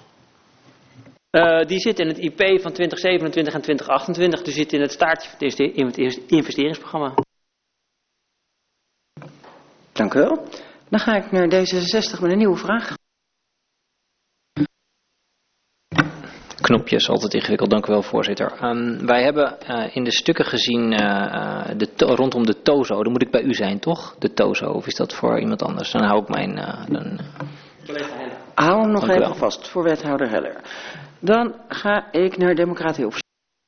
Die zit in het IP van 2027 en 2028, dus zit in het staartje in het investeringsprogramma. Dank u wel. Dan ga ik naar D66 met een nieuwe vraag. Knopjes, altijd ingewikkeld. Dank u wel, voorzitter. Wij hebben in de stukken gezien rondom de TOZO. Dan moet ik bij u zijn, toch? De TOZO, of is dat voor iemand anders? Dan hou ik mijn... Hou hem nog even vast voor wethouder Heller. Dan ga ik naar Democraat Hilversum.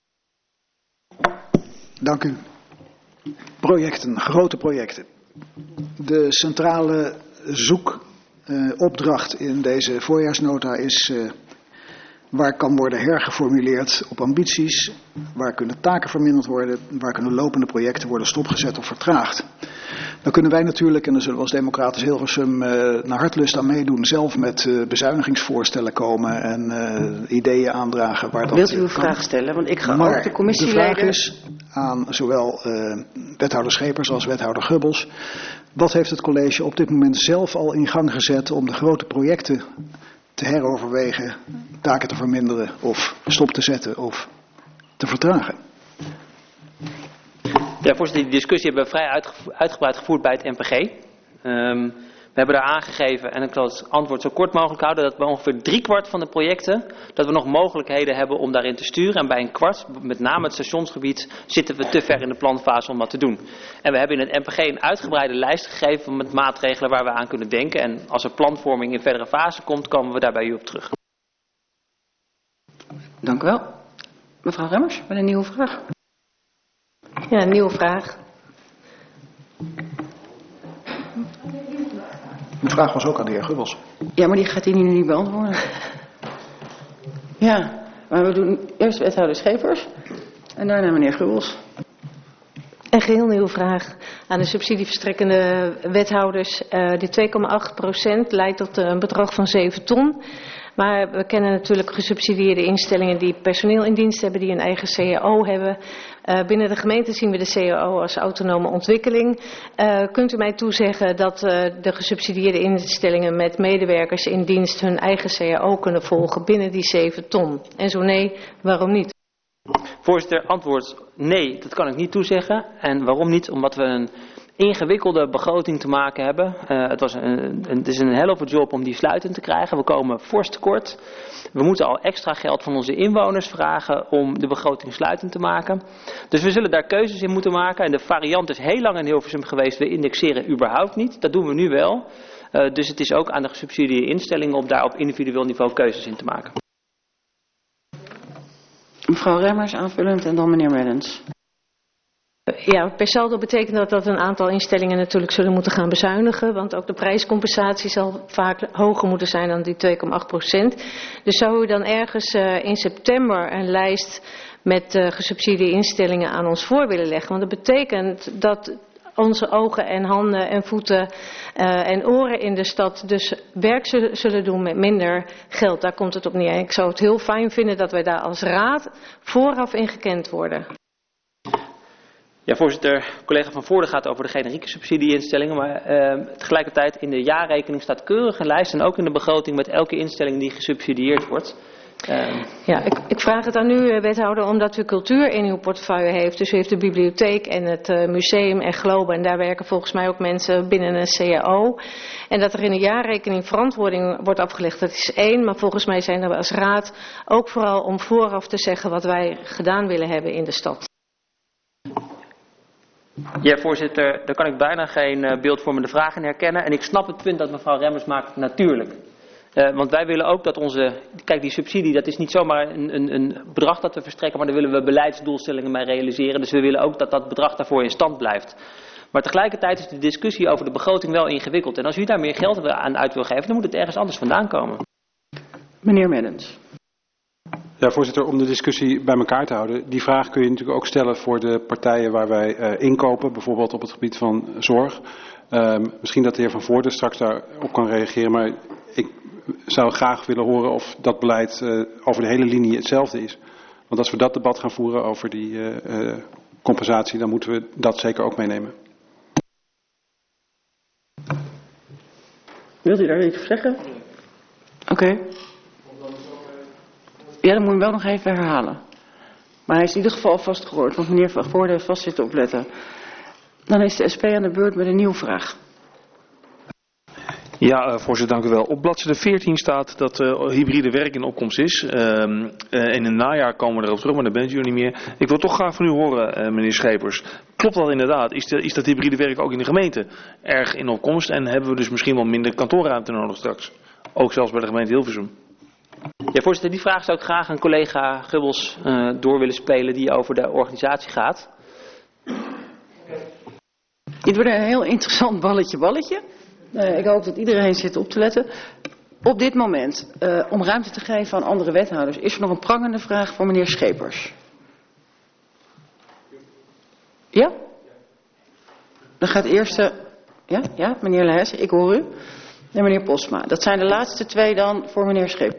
Dank u. Projecten, grote projecten. De centrale zoekopdracht in deze voorjaarsnota is... waar kan worden hergeformuleerd op ambities, waar kunnen taken verminderd worden, waar kunnen lopende projecten worden stopgezet of vertraagd. Dan kunnen wij natuurlijk, en daar zullen we als Democratisch Hilversum naar hartlust aan meedoen, zelf met bezuinigingsvoorstellen komen en ideeën aandragen waar dat Wilt u uw vraag stellen? Want ik ga ook de commissieleden... De vraag is aan zowel wethouder Schepers als wethouder Gubbels. Wat heeft het college op dit moment zelf al in gang gezet om de grote projecten te heroverwegen, taken te verminderen of stop te zetten of te vertragen? Ja, voorzitter, die discussie hebben we vrij uitgebreid gevoerd bij het NPG. We hebben daar aangegeven, en ik zal het antwoord zo kort mogelijk houden, dat bij ongeveer 3/4 van de projecten, dat we nog mogelijkheden hebben om daarin te sturen. En bij 1/4, met name het stationsgebied, zitten we te ver in de planfase om dat te doen. En we hebben in het NPG een uitgebreide lijst gegeven met maatregelen waar we aan kunnen denken. En als er planvorming in verdere fase komt, komen we daar bij u op terug. Dank u wel. Mevrouw Remmers, met een nieuwe vraag. Ja, een nieuwe vraag. De vraag was ook aan de heer Gubbels. Ja, maar die gaat hij nu niet beantwoorden. Ja, maar we doen eerst wethouder Schepers en daarna meneer Gubbels. Een geheel nieuwe vraag aan de subsidieverstrekkende wethouders. Die 2,8% leidt tot een bedrag van 7 ton. Maar we kennen natuurlijk gesubsidieerde instellingen die personeel in dienst hebben, die een eigen CAO hebben. Binnen de gemeente zien we de CAO als autonome ontwikkeling. Kunt u mij toezeggen dat de gesubsidieerde instellingen met medewerkers in dienst hun eigen CAO kunnen volgen binnen die 7 ton? En zo nee, waarom niet? Voorzitter, antwoord nee, dat kan ik niet toezeggen. En waarom niet? Omdat we een ingewikkelde begroting te maken hebben. Het is een hell of a job om die sluitend te krijgen. We komen fors tekort. We moeten al extra geld van onze inwoners vragen om de begroting sluitend te maken. Dus we zullen daar keuzes in moeten maken. En de variant is heel lang in Hilversum geweest. We indexeren überhaupt niet. Dat doen we nu wel. Dus het is ook aan de gesubsidieerde instellingen om daar op individueel niveau keuzes in te maken. Mevrouw Remmers aanvullend en dan meneer Meddens. Ja, per saldo betekent dat een aantal instellingen natuurlijk zullen moeten gaan bezuinigen. Want ook de prijscompensatie zal vaak hoger moeten zijn dan die 2,8%. Dus zou u dan ergens in september een lijst met gesubsidieerde instellingen aan ons voor willen leggen? Want dat betekent dat onze ogen en handen en voeten en oren in de stad dus werk zullen doen met minder geld. Daar komt het op neer. En ik zou het heel fijn vinden dat wij daar als raad vooraf in gekend worden. Ja, voorzitter, collega Van Voorde gaat over de generieke subsidieinstellingen, maar tegelijkertijd in de jaarrekening staat keurig een lijst en ook in de begroting met elke instelling die gesubsidieerd wordt. Ja, ik vraag het aan u, wethouder, omdat u cultuur in uw portefeuille heeft. Dus u heeft de bibliotheek en het museum en Globe en daar werken volgens mij ook mensen binnen een CAO. En dat er in de jaarrekening verantwoording wordt afgelegd, dat is 1. Maar volgens mij zijn we als raad ook vooral om vooraf te zeggen wat wij gedaan willen hebben in de stad. Ja, voorzitter, daar kan ik bijna geen beeldvormende vraag in herkennen. En ik snap het punt dat mevrouw Remmers maakt, natuurlijk. Want wij willen ook dat kijk, die subsidie, dat is niet zomaar een bedrag dat we verstrekken, maar daar willen we beleidsdoelstellingen mee realiseren. Dus we willen ook dat dat bedrag daarvoor in stand blijft. Maar tegelijkertijd is de discussie over de begroting wel ingewikkeld. En als u daar meer geld aan uit wil geven, dan moet het ergens anders vandaan komen. Meneer Meddens. Ja, voorzitter, om de discussie bij elkaar te houden. Die vraag kun je natuurlijk ook stellen voor de partijen waar wij inkopen, bijvoorbeeld op het gebied van zorg. Misschien dat de heer Van Voorde straks daarop kan reageren, maar ik zou graag willen horen of dat beleid over de hele linie hetzelfde is. Want als we dat debat gaan voeren over die compensatie, dan moeten we dat zeker ook meenemen. Wilt u daar iets over zeggen? Oké. Ja, dan moet je hem wel nog even herhalen. Maar hij is in ieder geval alvast gehoord, want meneer Van Voorde heeft vast zitten opletten. Dan is de SP aan de beurt met een nieuwe vraag. Ja, voorzitter, dank u wel. Op bladzijde 14 staat dat hybride werk in opkomst is. In het najaar komen we erop terug, maar dan bent u niet meer. Ik wil toch graag van u horen, meneer Schepers. Klopt dat inderdaad? Is dat hybride werk ook in de gemeente erg in opkomst? En hebben we dus misschien wel minder kantoorruimte nodig straks? Ook zelfs bij de gemeente Hilversum. Ja, voorzitter, die vraag zou ik graag aan collega Gubbels door willen spelen die over de organisatie gaat. Dit wordt een heel interessant balletje. Ik hoop dat iedereen zit op te letten. Op dit moment, om ruimte te geven aan andere wethouders, is er nog een prangende vraag voor meneer Schepers. Ja? Dan gaat eerst... Ja, meneer Leijs, ik hoor u. En meneer Posma. Dat zijn de laatste 2 dan voor meneer Schepers.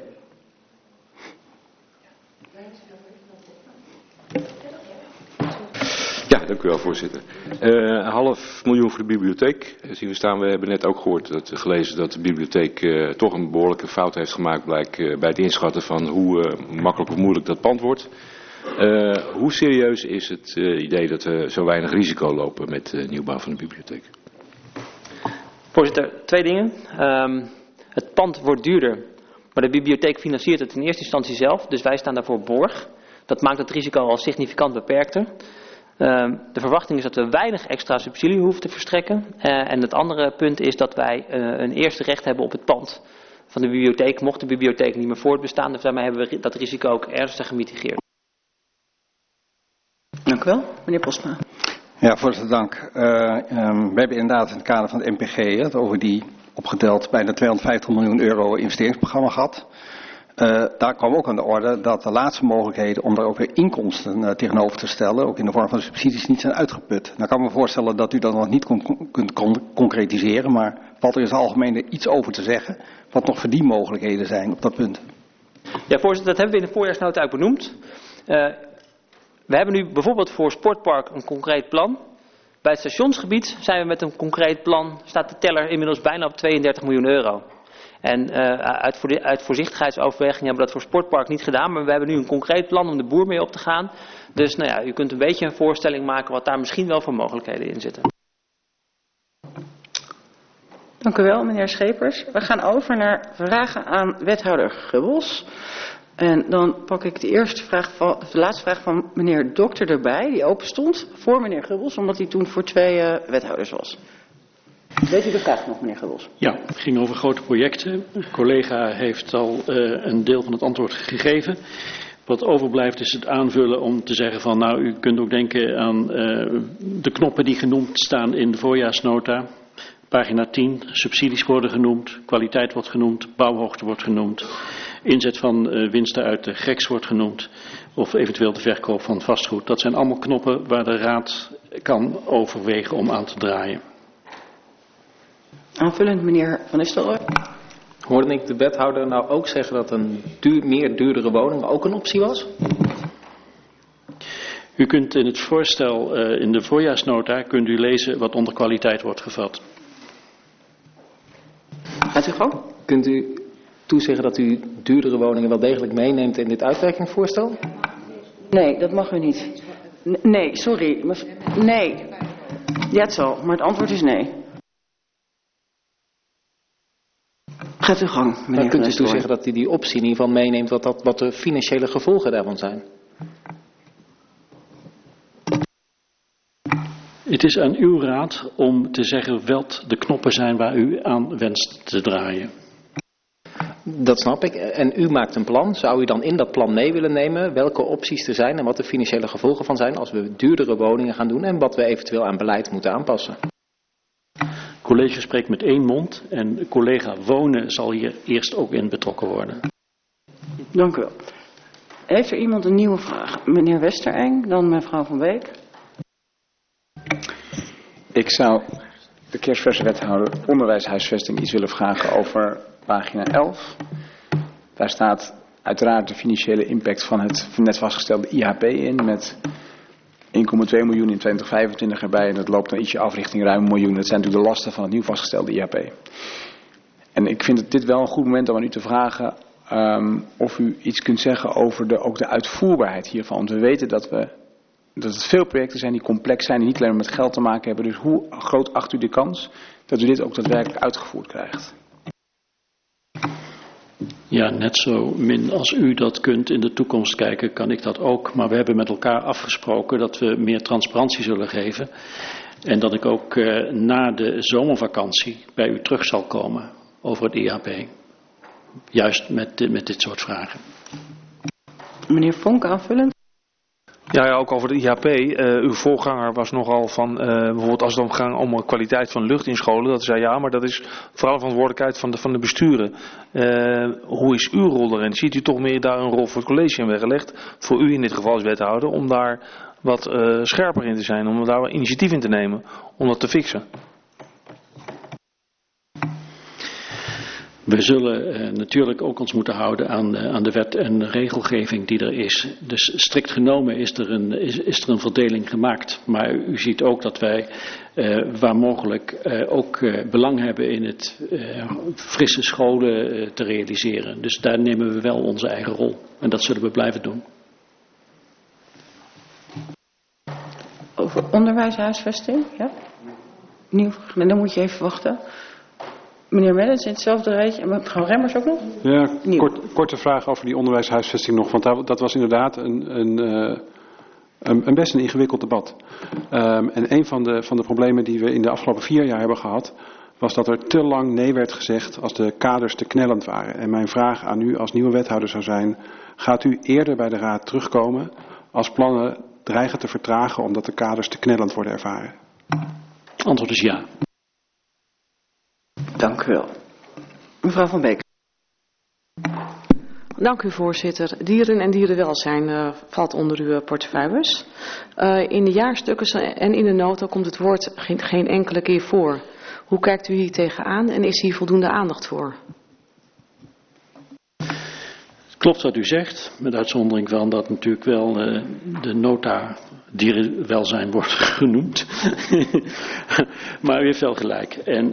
Ja, dank u wel, voorzitter. 500.000 voor de bibliotheek. Zien we staan, we hebben net ook gelezen dat de bibliotheek toch een behoorlijke fout heeft gemaakt bij het inschatten van hoe makkelijk of moeilijk dat pand wordt. Hoe serieus is het idee dat we zo weinig risico lopen met de nieuwbouw van de bibliotheek? Voorzitter, 2 dingen. Het pand wordt duurder, maar de bibliotheek financiert het in eerste instantie zelf. Dus wij staan daarvoor borg. Dat maakt het risico al significant beperkter. De verwachting is dat we weinig extra subsidie hoeven te verstrekken. En het andere punt is dat wij een eerste recht hebben op het pand van de bibliotheek, mocht de bibliotheek niet meer voortbestaan. Dus daarmee hebben we dat risico ook ernstig gemitigeerd. Dank u wel. Meneer Posma. Ja, voorzitter, dank. We hebben inderdaad in het kader van het MPG het over die opgeteld bijna €250 miljoen investeringsprogramma gehad. Daar kwam ook aan de orde dat de laatste mogelijkheden om daar ook weer inkomsten tegenover te stellen, ook in de vorm van subsidies, niet zijn uitgeput. Nou kan ik me voorstellen dat u dat nog niet kunt concretiseren, maar valt er in het algemeen er iets over te zeggen wat nog verdienmogelijkheden zijn op dat punt? Ja, voorzitter, dat hebben we in de voorjaarsnota ook benoemd. We hebben nu bijvoorbeeld voor Sportpark een concreet plan. Bij het stationsgebied zijn we met een concreet plan, staat de teller inmiddels bijna op 32 miljoen euro. En uit voorzichtigheidsoverweging hebben we dat voor Sportpark niet gedaan, maar we hebben nu een concreet plan om de boer mee op te gaan. Dus nou ja, u kunt een beetje een voorstelling maken wat daar misschien wel voor mogelijkheden in zitten. Dank u wel, meneer Schepers. We gaan over naar vragen aan wethouder Gubbels. En dan pak ik de laatste vraag van meneer Dokter erbij, die open stond voor meneer Gubbels, omdat hij toen voor 2 wethouders was. Weet u de vraag nog, meneer Gubbels? Ja, het ging over grote projecten. Een collega heeft al een deel van het antwoord gegeven. Wat overblijft is het aanvullen om te zeggen van, nou, u kunt ook denken aan de knoppen die genoemd staan in de voorjaarsnota. Pagina 10, subsidies worden genoemd, kwaliteit wordt genoemd, bouwhoogte wordt genoemd, inzet van winsten uit de GEX wordt genoemd, of eventueel de verkoop van vastgoed. Dat zijn allemaal knoppen waar de raad kan overwegen om aan te draaien. Aanvullend, meneer Van Nistelrooy. Hoorde ik de wethouder nou ook zeggen dat een meer duurdere woning ook een optie was? U kunt in het voorstel, in de voorjaarsnota, kunt u lezen wat onder kwaliteit wordt gevat. Gaat u gang? Kunt u toezeggen dat u duurdere woningen wel degelijk meeneemt in dit uitwerkingsvoorstel? Nee, dat mag u niet. Nee, sorry. Nee. Ja, het zal, maar het antwoord is nee. Gaat u gang, meneer. Dan kunt u toezeggen dat u die optie in ieder geval meeneemt wat de financiële gevolgen daarvan zijn. Het is aan uw raad om te zeggen wat de knoppen zijn waar u aan wenst te draaien. Dat snap ik. En u maakt een plan. Zou u dan in dat plan mee willen nemen welke opties er zijn en wat de financiële gevolgen van zijn als we duurdere woningen gaan doen en wat we eventueel aan beleid moeten aanpassen? Het college spreekt met één mond en collega Wonen zal hier eerst ook in betrokken worden. Dank u wel. Heeft er iemand een nieuwe vraag? Meneer Westereng, dan mevrouw Van Beek. Ik zou de kerstverse wethouder onderwijshuisvesting iets willen vragen over pagina 11. Daar staat uiteraard de financiële impact van het net vastgestelde IHP in met 1,2 miljoen in 2025 erbij. En dat loopt dan ietsje af richting ruim 1 miljoen. Dat zijn natuurlijk de lasten van het nieuw vastgestelde IHP. En ik vind dit wel een goed moment om aan u te vragen of u iets kunt zeggen over ook de uitvoerbaarheid hiervan. Want we weten dat het veel projecten zijn die complex zijn, die niet alleen met geld te maken hebben. Dus hoe groot acht u de kans dat u dit ook daadwerkelijk uitgevoerd krijgt? Ja, net zo min als u dat kunt in de toekomst kijken, kan ik dat ook. Maar we hebben met elkaar afgesproken dat we meer transparantie zullen geven. En dat ik ook na de zomervakantie bij u terug zal komen over het IHP. Juist met dit soort vragen. Meneer Vonk, aanvullend. Ja, ook over de IHP. Uw voorganger was nogal van, bijvoorbeeld als het dan ging om kwaliteit van lucht in scholen, dat zei ja, maar dat is vooral verantwoordelijkheid van de besturen. Hoe is uw rol erin? Ziet u toch meer daar een rol voor het college in weggelegd, voor u in dit geval als wethouder, om daar wat scherper in te zijn, om daar wat initiatief in te nemen, om dat te fixen? We zullen natuurlijk ook ons moeten houden aan de wet en regelgeving die er is. Dus strikt genomen is er een verdeling gemaakt. Maar u ziet ook dat wij waar mogelijk ook belang hebben in het frisse scholen te realiseren. Dus daar nemen we wel onze eigen rol. En dat zullen we blijven doen. Over onderwijshuisvesting, ja? Nieuw, dan moet je even wachten. Meneer Mellens in hetzelfde rijtje. En mevrouw Remmers ook nog? Ja, korte vraag over die onderwijshuisvesting nog. Want dat was inderdaad een best een ingewikkeld debat. En een van de problemen die we in de afgelopen 4 jaar hebben gehad, was dat er te lang nee werd gezegd als de kaders te knellend waren. En mijn vraag aan u als nieuwe wethouder zou zijn, gaat u eerder bij de raad terugkomen als plannen dreigen te vertragen omdat de kaders te knellend worden ervaren? Antwoord is ja. Dank u wel. Mevrouw Van Beek. Dank u, voorzitter. Dieren en dierenwelzijn valt onder uw portefeuilles. In de jaarstukken en in de nota komt het woord geen enkele keer voor. Hoe kijkt u hier tegenaan en is hier voldoende aandacht voor? Klopt wat u zegt, met uitzondering van dat natuurlijk wel de nota dierenwelzijn wordt genoemd. Maar u heeft wel gelijk. En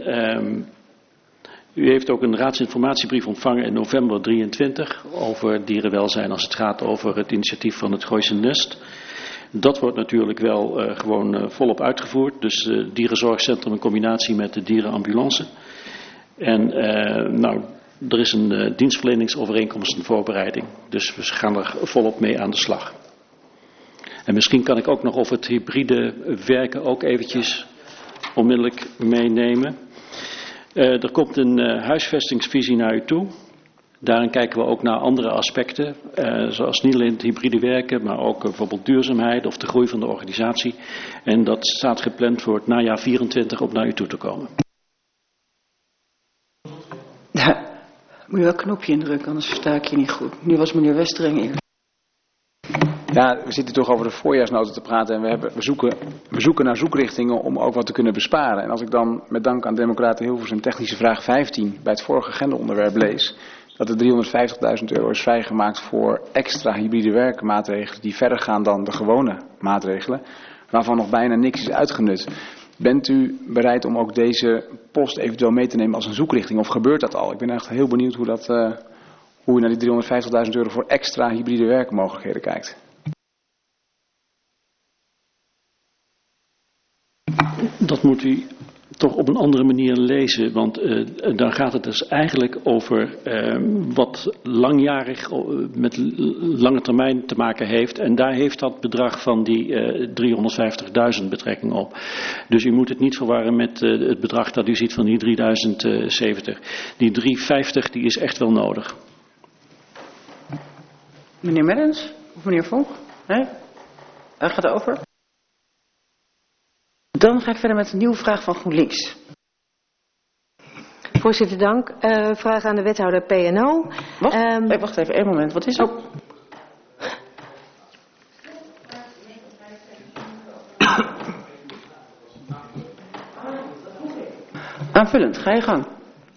u heeft ook een raadsinformatiebrief ontvangen in november 23 over dierenwelzijn als het gaat over het initiatief van het Gooise Nest. Dat wordt natuurlijk wel gewoon volop uitgevoerd. Dus dierenzorgcentrum in combinatie met de dierenambulance. En er is een dienstverleningsovereenkomst in voorbereiding. Dus we gaan er volop mee aan de slag. En misschien kan ik ook nog over het hybride werken ook eventjes onmiddellijk meenemen. Er komt een huisvestingsvisie naar u toe. Daarin kijken we ook naar andere aspecten, zoals niet alleen het hybride werken, maar ook bijvoorbeeld duurzaamheid of de groei van de organisatie. En dat staat gepland voor het najaar 24 om naar u toe te komen. Ja, moet je wel een knopje indrukken, anders versta ik je niet goed. Nu was meneer Westereng eerst. Ja, we zitten toch over de voorjaarsnota te praten en we zoeken naar zoekrichtingen om ook wat te kunnen besparen. En als ik dan met dank aan Democraten Hilversum technische vraag 15 bij het vorige agendaonderwerp lees, dat er €350.000 is vrijgemaakt voor extra hybride werkmaatregelen die verder gaan dan de gewone maatregelen, waarvan nog bijna niks is uitgenut. Bent u bereid om ook deze post eventueel mee te nemen als een zoekrichting of gebeurt dat al? Ik ben echt heel benieuwd hoe u naar die €350.000 voor extra hybride werkmogelijkheden kijkt. Dat moet u toch op een andere manier lezen, want dan gaat het dus eigenlijk over wat langjarig met lange termijn te maken heeft. En daar heeft dat bedrag van die €350.000 betrekking op. Dus u moet het niet verwarren met het bedrag dat u ziet van die 3070. Die 350 die is echt wel nodig. Meneer Merens of meneer Vonk? Nee? Hij gaat over. Dan ga ik verder met een nieuwe vraag van GroenLinks. Voorzitter, dank. Vraag aan de wethouder P&O. Wacht even, één moment. Wat is er? Aanvullend, ga je gang.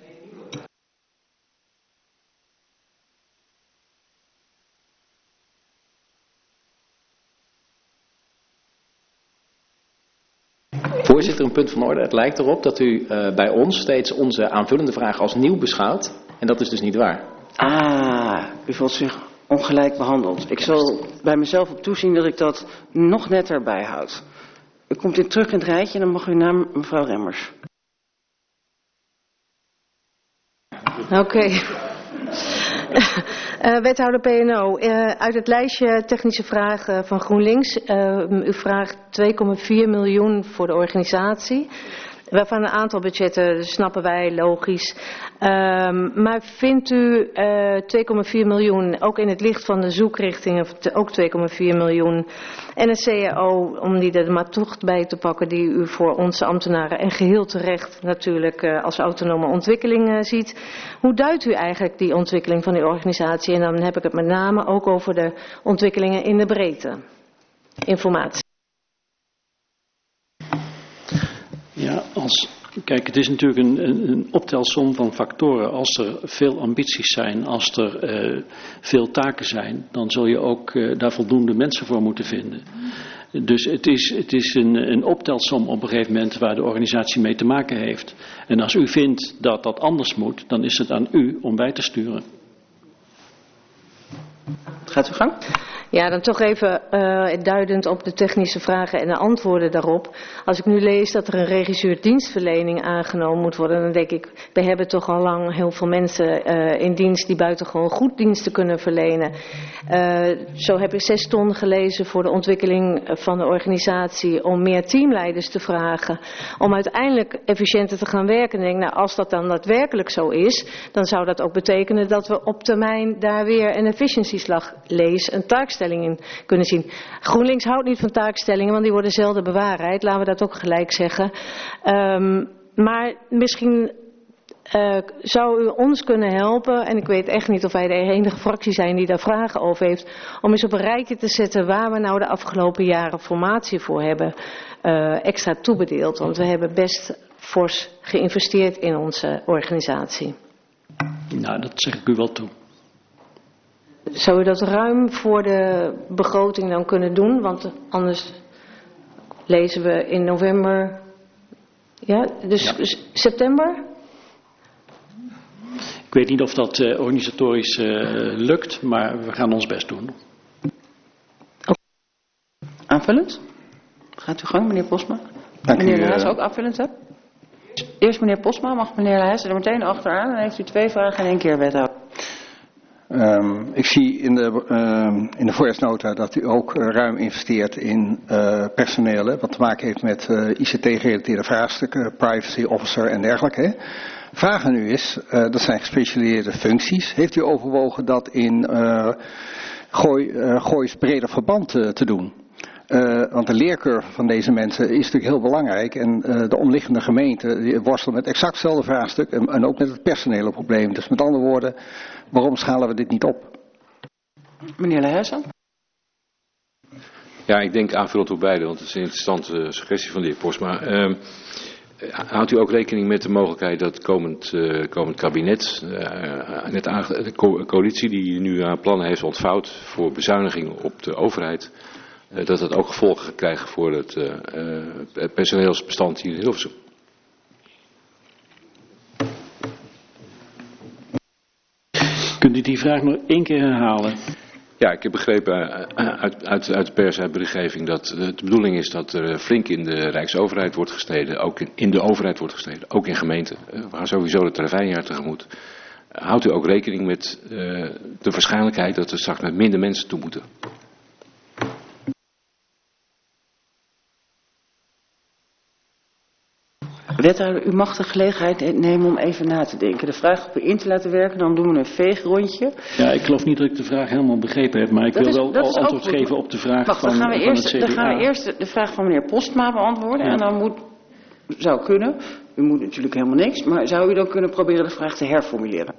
Voorzitter, een punt van orde. Het lijkt erop dat u bij ons steeds onze aanvullende vraag als nieuw beschouwt. En dat is dus niet waar. U voelt zich ongelijk behandeld. Ik zal bij mezelf op toezien dat ik dat nog netter bijhoud. U komt in terug in het rijtje en dan mag uw naam mevrouw Remmers. Oké. Wethouder P&O, uit het lijstje technische vragen van GroenLinks. U vraagt 2,4 miljoen voor de organisatie. Waarvan een aantal budgetten snappen wij logisch. Maar vindt u 2,4 miljoen, ook in het licht van de zoekrichtingen, ook 2,4 miljoen. En een CAO, om die er maar toch bij te pakken, die u voor onze ambtenaren en geheel terecht natuurlijk als autonome ontwikkeling ziet. Hoe duidt u eigenlijk die ontwikkeling van uw organisatie? En dan heb ik het met name ook over de ontwikkelingen in de breedte. Informatie. Ja, kijk, het is natuurlijk een optelsom van factoren. Als er veel ambities zijn, als er veel taken zijn, dan zul je ook daar voldoende mensen voor moeten vinden. Dus het is een optelsom op een gegeven moment waar de organisatie mee te maken heeft. En als u vindt dat dat anders moet, dan is het aan u om bij te sturen. Gaat uw gang? Ja, dan toch even duidend op de technische vragen en de antwoorden daarop. Als ik nu lees dat er een regisseur dienstverlening aangenomen moet worden, dan denk ik, we hebben toch al lang heel veel mensen in dienst die buitengewoon goed diensten kunnen verlenen. Zo heb ik 6 ton gelezen voor de ontwikkeling van de organisatie om meer teamleiders te vragen. Om uiteindelijk efficiënter te gaan werken. En ik denk, nou, als dat dan daadwerkelijk zo is, dan zou dat ook betekenen dat we op termijn daar weer een efficiëntieslag een taakstelling in kunnen zien. GroenLinks houdt niet van taakstellingen, want die worden zelden bewaarheid. Laten we dat ook gelijk zeggen. Maar misschien zou u ons kunnen helpen, en ik weet echt niet of wij de enige fractie zijn die daar vragen over heeft, om eens op een rijtje te zetten waar we nou de afgelopen jaren formatie voor hebben extra toebedeeld. Want we hebben best fors geïnvesteerd in onze organisatie. Nou, dat zeg ik u wel toe. Zou u dat ruim voor de begroting dan kunnen doen? Want anders lezen we in november, ja, dus ja. September? Ik weet niet of dat organisatorisch lukt, maar we gaan ons best doen. Aanvullend? Gaat u gang, meneer Posma. Dank meneer u, Leijs ook aanvullend, hè? Eerst meneer Posma, mag meneer Leijs er meteen achteraan. Dan heeft u 2 vragen in 1 keer, wethouder. Ik zie in de voorjaarsnota dat u ook ruim investeert in personeel, wat te maken heeft met ICT-gerelateerde vraagstukken, privacy officer en dergelijke. Hè. Vraag aan u is, dat zijn gespecialiseerde functies. Heeft u overwogen dat in Goois breder verband te doen? Want de leercurve van deze mensen is natuurlijk heel belangrijk. En de omliggende gemeenten die worstelen met exact hetzelfde vraagstuk en ook met het personele probleem. Dus met andere woorden, waarom schalen we dit niet op? Meneer Leijsen? Ja, ik denk aanvullend op beide, want het is een interessante suggestie van de heer Posma. Houdt u ook rekening met de mogelijkheid dat komend kabinet, de coalitie die nu haar plannen heeft ontvouwd voor bezuinigingen op de overheid, dat het ook gevolgen gaat krijgen voor het personeelsbestand hier in Hilversum? Kunt u die vraag nog 1 keer herhalen? Ja, ik heb begrepen uit de pers, uit berichtgeving, dat de bedoeling is dat er flink in de Rijksoverheid wordt gesteden, ook in de overheid wordt gesteden, ook in gemeenten. We gaan sowieso het terreinjaar tegemoet. Houdt u ook rekening met de waarschijnlijkheid dat we straks met minder mensen toe moeten? Wethouder, u mag de gelegenheid nemen om even na te denken. De vraag op u in te laten werken, dan doen we een veegrondje. Ja, ik geloof niet dat ik de vraag helemaal begrepen heb, maar ik wil wel antwoord geven op de vraag van het CDA. Dan gaan we eerst de vraag van meneer Postma beantwoorden. Ja. En dan zou kunnen, u moet natuurlijk helemaal niks, maar zou u dan kunnen proberen de vraag te herformuleren?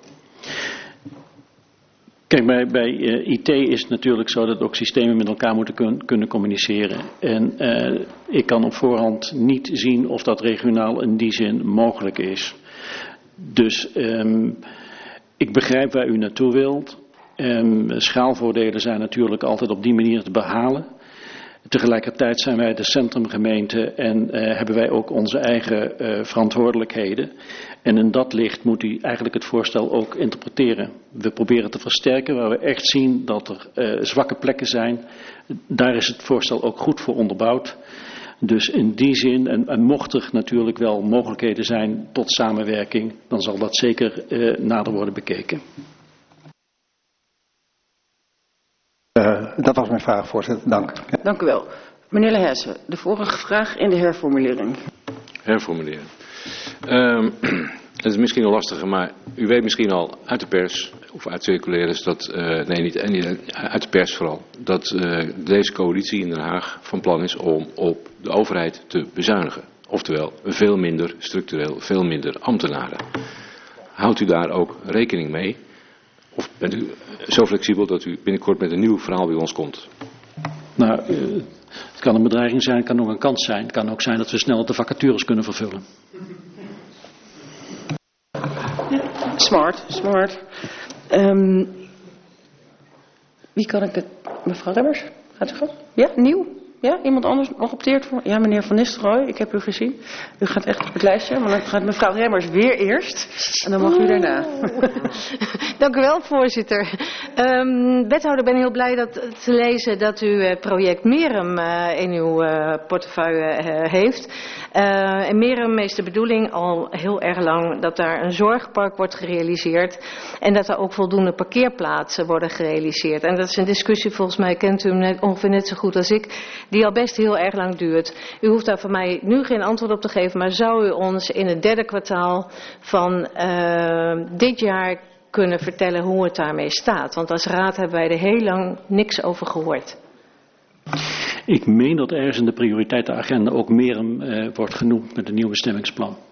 Kijk, bij IT is het natuurlijk zo dat ook systemen met elkaar moeten kunnen communiceren. En ik kan op voorhand niet zien of dat regionaal in die zin mogelijk is. Dus ik begrijp waar u naartoe wilt. Schaalvoordelen zijn natuurlijk altijd op die manier te behalen. Tegelijkertijd zijn wij de centrumgemeente en hebben wij ook onze eigen verantwoordelijkheden. En in dat licht moet u eigenlijk het voorstel ook interpreteren. We proberen te versterken waar we echt zien dat er zwakke plekken zijn. Daar is het voorstel ook goed voor onderbouwd. Dus in die zin, en mocht er natuurlijk wel mogelijkheden zijn tot samenwerking, dan zal dat zeker nader worden bekeken. Dat was mijn vraag, voorzitter. Dank. Ja. Dank u wel. Meneer Leijsen, de vorige vraag in de herformulering. Herformuleren. Het is misschien al lastiger, maar u weet misschien al uit de pers, of uit circulaires, dat, niet uit de pers vooral, dat deze coalitie in Den Haag van plan is om op de overheid te bezuinigen. Oftewel, veel minder structureel, veel minder ambtenaren. Houdt u daar ook rekening mee? Of bent u zo flexibel dat u binnenkort met een nieuw verhaal bij ons komt? Nou, het kan een bedreiging zijn, het kan ook een kans zijn. Het kan ook zijn dat we snel de vacatures kunnen vervullen. Smart. Wie kan ik het? Mevrouw Remmers, gaat u gaan? Ja, nieuw? Ja, iemand anders nog opteert voor? Ja, meneer Van Nistelrooy, ik heb u gezien. U gaat echt op het lijstje, maar dan gaat mevrouw Remmers weer eerst. En dan mag u daarna. Dank u wel, voorzitter. Wethouder, ben heel blij te lezen dat u project Merum in uw portefeuille heeft. En Merum is de bedoeling al heel erg lang dat daar een zorgpark wordt gerealiseerd. En dat er ook voldoende parkeerplaatsen worden gerealiseerd. En dat is een discussie, volgens mij kent u hem ongeveer net zo goed als ik, die al best heel erg lang duurt. U hoeft daar van mij nu geen antwoord op te geven, maar zou u ons in het 3e kwartaal van dit jaar kunnen vertellen hoe het daarmee staat? Want als raad hebben wij er heel lang niks over gehoord. Ik meen dat ergens in de prioriteitenagenda ook Merum wordt genoemd met een nieuw bestemmingsplan.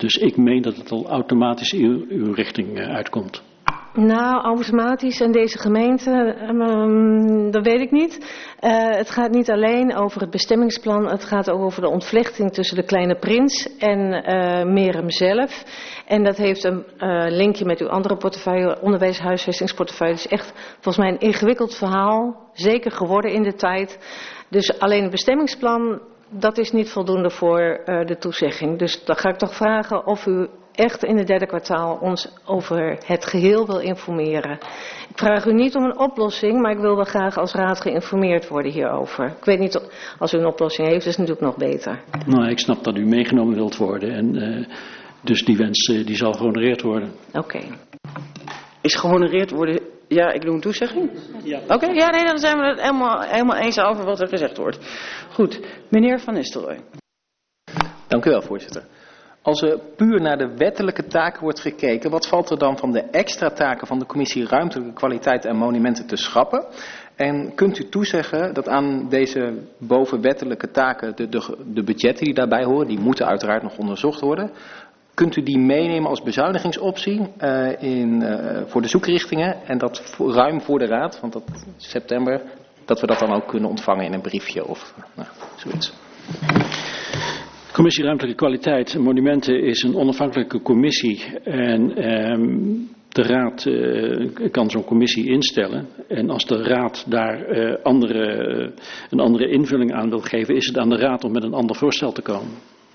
Dus ik meen dat het al automatisch uw richting uitkomt. Nou, automatisch in deze gemeente, dat weet ik niet. Het gaat niet alleen over het bestemmingsplan. Het gaat ook over de ontvlechting tussen de Kleine Prins en Merum zelf. En dat heeft een linkje met uw andere portefeuille, onderwijs-huisvestingsportefeuille. Het is echt volgens mij een ingewikkeld verhaal. Zeker geworden in de tijd. Dus alleen het bestemmingsplan, dat is niet voldoende voor de toezegging. Dus dan ga ik toch vragen of u echt in het derde kwartaal ons over het geheel wil informeren. Ik vraag u niet om een oplossing, maar ik wil wel graag als raad geïnformeerd worden hierover. Ik weet niet, als u een oplossing heeft, is het natuurlijk nog beter. Nou, ik snap dat u meegenomen wilt worden en dus die wens die zal gehonoreerd worden. Oké. Is gehonoreerd worden, ja, ik doe een toezegging? Ja. Oké, ja, nee, dan zijn we het helemaal eens over wat er gezegd wordt. Goed, meneer Van Nistelrooy. Dank u wel, voorzitter. Als er puur naar de wettelijke taken wordt gekeken, wat valt er dan van de extra taken van de Commissie Ruimtelijke Kwaliteit en Monumenten te schrappen? En kunt u toezeggen dat aan deze bovenwettelijke taken, de budgetten die daarbij horen, die moeten uiteraard nog onderzocht worden, kunt u die meenemen als bezuinigingsoptie voor de zoekrichtingen en dat ruim voor de raad, want dat is september, dat we dat dan ook kunnen ontvangen in een briefje of zoiets? De Commissie Ruimtelijke Kwaliteit en Monumenten is een onafhankelijke commissie en de raad kan zo'n commissie instellen. En als de raad daar een andere invulling aan wil geven, is het aan de raad om met een ander voorstel te komen.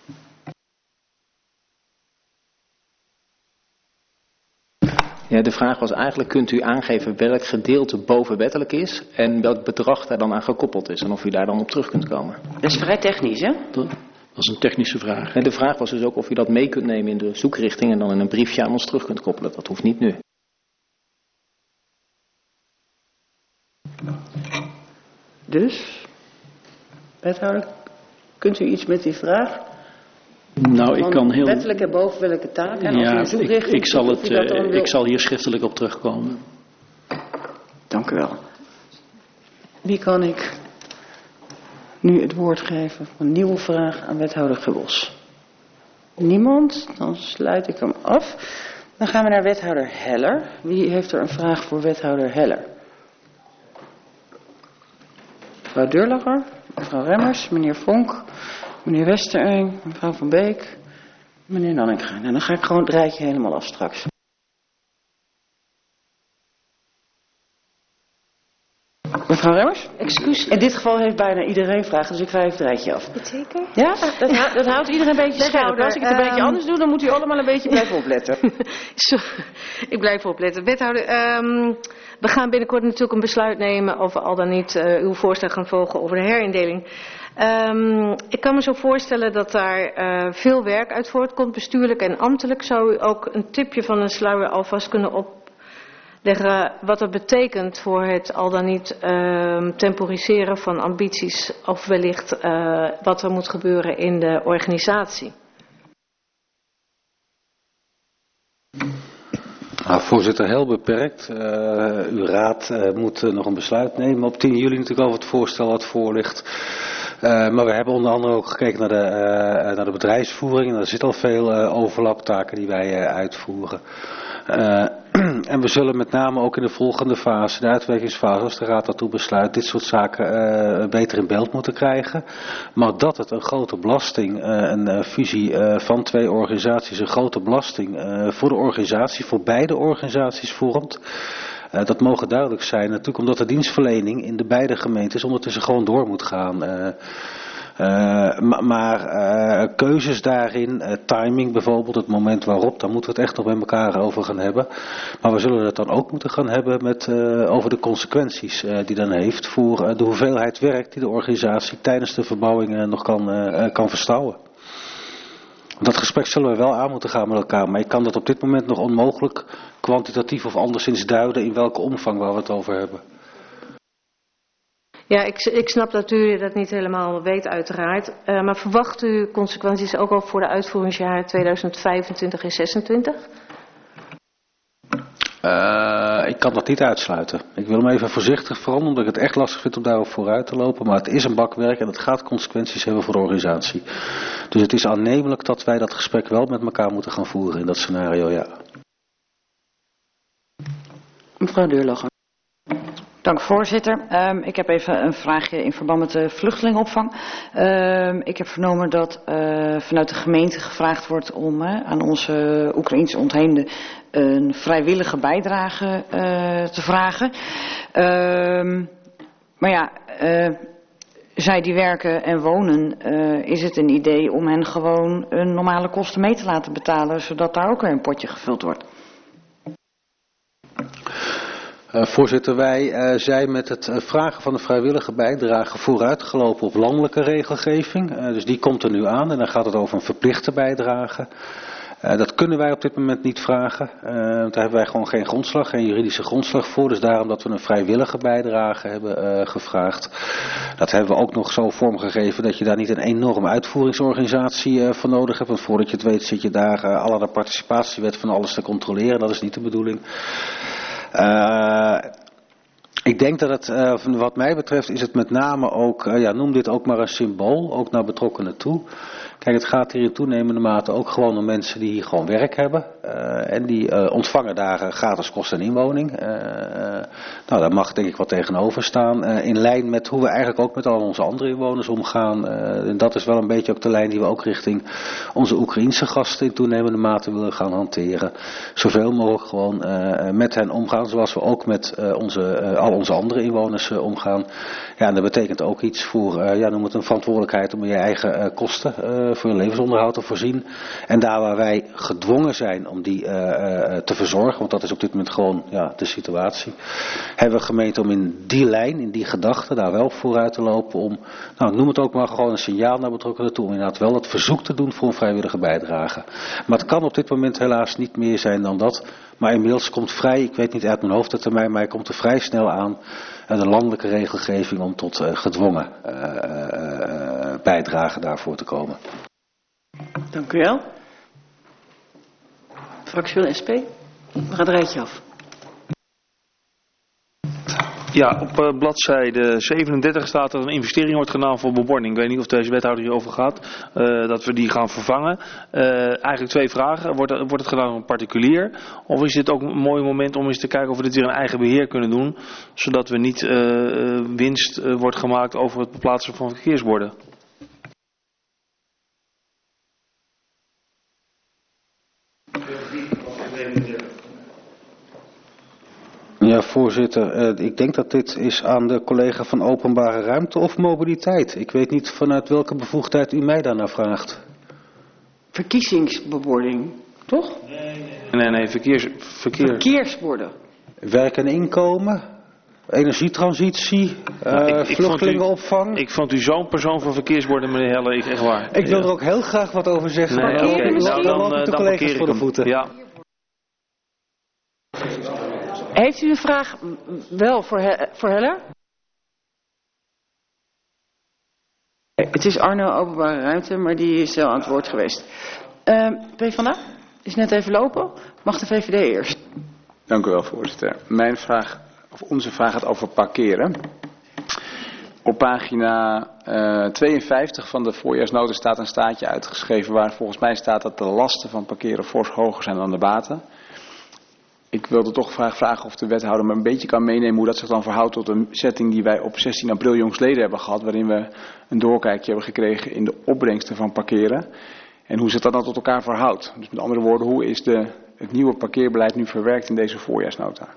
Ja, de vraag was eigenlijk, kunt u aangeven welk gedeelte bovenwettelijk is en welk bedrag daar dan aan gekoppeld is en of u daar dan op terug kunt komen? Dat is vrij technisch, hè? Dat is een technische vraag. En de vraag was dus ook of u dat mee kunt nemen in de zoekrichting en dan in een briefje aan ons terug kunt koppelen. Dat hoeft niet nu. Dus, wethouder, kunt u iets met die vraag? Nou, ik kan heel... Wettelijke en bovenwettelijke taken en ja, als u een zoekrichting... ik zal hier schriftelijk op terugkomen. Dank u wel. Wie kan ik nu het woord geven voor een nieuwe vraag aan wethouder Gubbels? Niemand? Dan sluit ik hem af. Dan gaan we naar wethouder Heller. Wie heeft er een vraag voor wethouder Heller? Mevrouw Durlacher, mevrouw Remmers, meneer Vonk, meneer Westereng, mevrouw Van Beek, meneer Nanninga. En dan ga ik gewoon het rijtje helemaal af straks. Mevrouw Remmers? Excuus. In dit geval heeft bijna iedereen vragen, dus ik ga even het rijtje af. Zeker? Ja, dat houdt iedereen een beetje scherp. Als ik het een beetje anders doe, dan moet u allemaal een beetje blijven opletten. Ik blijf opletten. Wethouder, we gaan binnenkort natuurlijk een besluit nemen of we al dan niet uw voorstel gaan volgen over de herindeling. Ik kan me zo voorstellen dat daar veel werk uit voortkomt, bestuurlijk en ambtelijk. Zou u ook een tipje van een sluier alvast kunnen opleggen wat dat betekent voor het al dan niet temporiseren van ambities of wellicht wat er moet gebeuren in de organisatie? Nou, voorzitter, heel beperkt. Uw raad moet nog een besluit nemen op 10 juli natuurlijk over het voorstel wat voor ligt. Maar we hebben onder andere ook gekeken naar de bedrijfsvoering. En er zit al veel overlaptaken die wij uitvoeren. En we zullen met name ook in de volgende fase, de uitwerkingsfase, als de raad daartoe besluit, dit soort zaken beter in beeld moeten krijgen. Maar dat het een grote belasting, een fusie van 2 organisaties, een grote belasting voor de organisatie, voor beide organisaties vormt. Dat mogen duidelijk zijn, natuurlijk omdat de dienstverlening in de beide gemeentes ondertussen gewoon door moet gaan. Maar keuzes daarin, timing bijvoorbeeld, het moment waarop, daar moeten we het echt nog met elkaar over gaan hebben. Maar we zullen het dan ook moeten gaan hebben over de consequenties die dan heeft voor de hoeveelheid werk die de organisatie tijdens de verbouwing nog kan verstouwen. Dat gesprek zullen we wel aan moeten gaan met elkaar, maar ik kan dat op dit moment nog onmogelijk kwantitatief of anderszins duiden in welke omvang waar we het over hebben. Ja, ik snap dat u dat niet helemaal weet uiteraard. Maar verwacht u consequenties ook al voor de uitvoeringsjaren 2025 en 2026? Ik kan dat niet uitsluiten. Ik wil hem even voorzichtig veranderen, omdat ik het echt lastig vind om daarop vooruit te lopen. Maar het is een bakwerk en het gaat consequenties hebben voor de organisatie. Dus het is aannemelijk dat wij dat gesprek wel met elkaar moeten gaan voeren in dat scenario, ja. Mevrouw Deurlogger. Dank voorzitter. Ik heb even een vraagje in verband met de vluchtelingenopvang. Ik heb vernomen dat vanuit de gemeente gevraagd wordt om aan onze Oekraïense ontheemden een vrijwillige bijdrage te vragen. Maar ja, zij die werken en wonen, is het een idee om hen gewoon een normale kosten mee te laten betalen, zodat daar ook weer een potje gevuld wordt? Voorzitter, wij zijn met het vragen van de vrijwillige bijdrage vooruitgelopen op landelijke regelgeving. Dus die komt er nu aan en dan gaat het over een verplichte bijdrage. Dat kunnen wij op dit moment niet vragen. Daar hebben wij gewoon geen grondslag, geen juridische grondslag voor. Dus daarom dat we een vrijwillige bijdrage hebben gevraagd. Dat hebben we ook nog zo vormgegeven dat je daar niet een enorme uitvoeringsorganisatie voor nodig hebt. Want voordat je het weet zit je daar alle de participatiewet van alles te controleren. Dat is niet de bedoeling. Ik denk dat het, wat mij betreft, is het met name ook, noem dit ook maar een symbool, ook naar betrokkenen toe. Kijk, het gaat hier in toenemende mate ook gewoon om mensen die hier gewoon werk hebben. En die ontvangen daar gratis kost en inwoning. Daar mag denk ik wat tegenover staan. In lijn met hoe we eigenlijk ook met al onze andere inwoners omgaan. En dat is wel een beetje ook de lijn die we ook richting onze Oekraïense gasten in toenemende mate willen gaan hanteren. Zoveel mogelijk gewoon met hen omgaan, zoals we ook met al onze andere inwoners omgaan. Ja, en dat betekent ook iets voor, noem het een verantwoordelijkheid om je eigen kosten voor je levensonderhoud te voorzien. En daar waar wij gedwongen zijn om die te verzorgen, want dat is op dit moment gewoon de situatie, hebben we gemeend om in die lijn, in die gedachte, daar wel vooruit te lopen om, noem het ook maar gewoon een signaal naar betrokkenen toe, om inderdaad wel het verzoek te doen voor een vrijwillige bijdrage. Maar het kan op dit moment helaas niet meer zijn dan dat. Maar inmiddels komt vrij, ik weet niet uit mijn hoofd de termijn, maar hij komt er vrij snel aan de landelijke regelgeving om tot gedwongen bijdrage daarvoor te komen. Dank u wel. Fractie van SP. We gaan het rijtje af. Ja, op bladzijde 37 staat dat een investering wordt gedaan voor bebording. Ik weet niet of deze wethouder hierover gaat. Dat we die gaan vervangen. Eigenlijk twee vragen. Wordt het gedaan door een particulier? Of is dit ook een mooi moment om eens te kijken of we dit weer in eigen beheer kunnen doen? Zodat we niet winst wordt gemaakt over het beplaatsen van verkeersborden. Ja, voorzitter. Ik denk dat dit is aan de collega van Openbare Ruimte of Mobiliteit. Ik weet niet vanuit welke bevoegdheid u mij daarnaar vraagt. Verkiezingsbebording, toch? Nee, verkeersborden. Werk en inkomen, energietransitie, vluchtelingenopvang. Ik vond u zo'n persoon van verkeersborden, meneer Heller, echt waar. Ik wil er ook heel graag wat over zeggen. Nee, maar dan loop ik de collega's voor de voeten. Ja. Heeft u een vraag wel voor Heller? Het is Arno Openbare Ruimte, maar die is wel aan het woord geweest. PvdA is net even lopen. Mag de VVD eerst? Dank u wel, voorzitter. Onze vraag gaat over parkeren. Op pagina 52 van de voorjaarsnota staat een staatje uitgeschreven waar volgens mij staat dat de lasten van parkeren fors hoger zijn dan de baten. Ik wilde toch vragen of de wethouder me een beetje kan meenemen hoe dat zich dan verhoudt tot een setting die wij op 16 april jongstleden hebben gehad. Waarin we een doorkijkje hebben gekregen in de opbrengsten van parkeren. En hoe zich dat dan tot elkaar verhoudt. Dus met andere woorden, hoe is het nieuwe parkeerbeleid nu verwerkt in deze voorjaarsnota?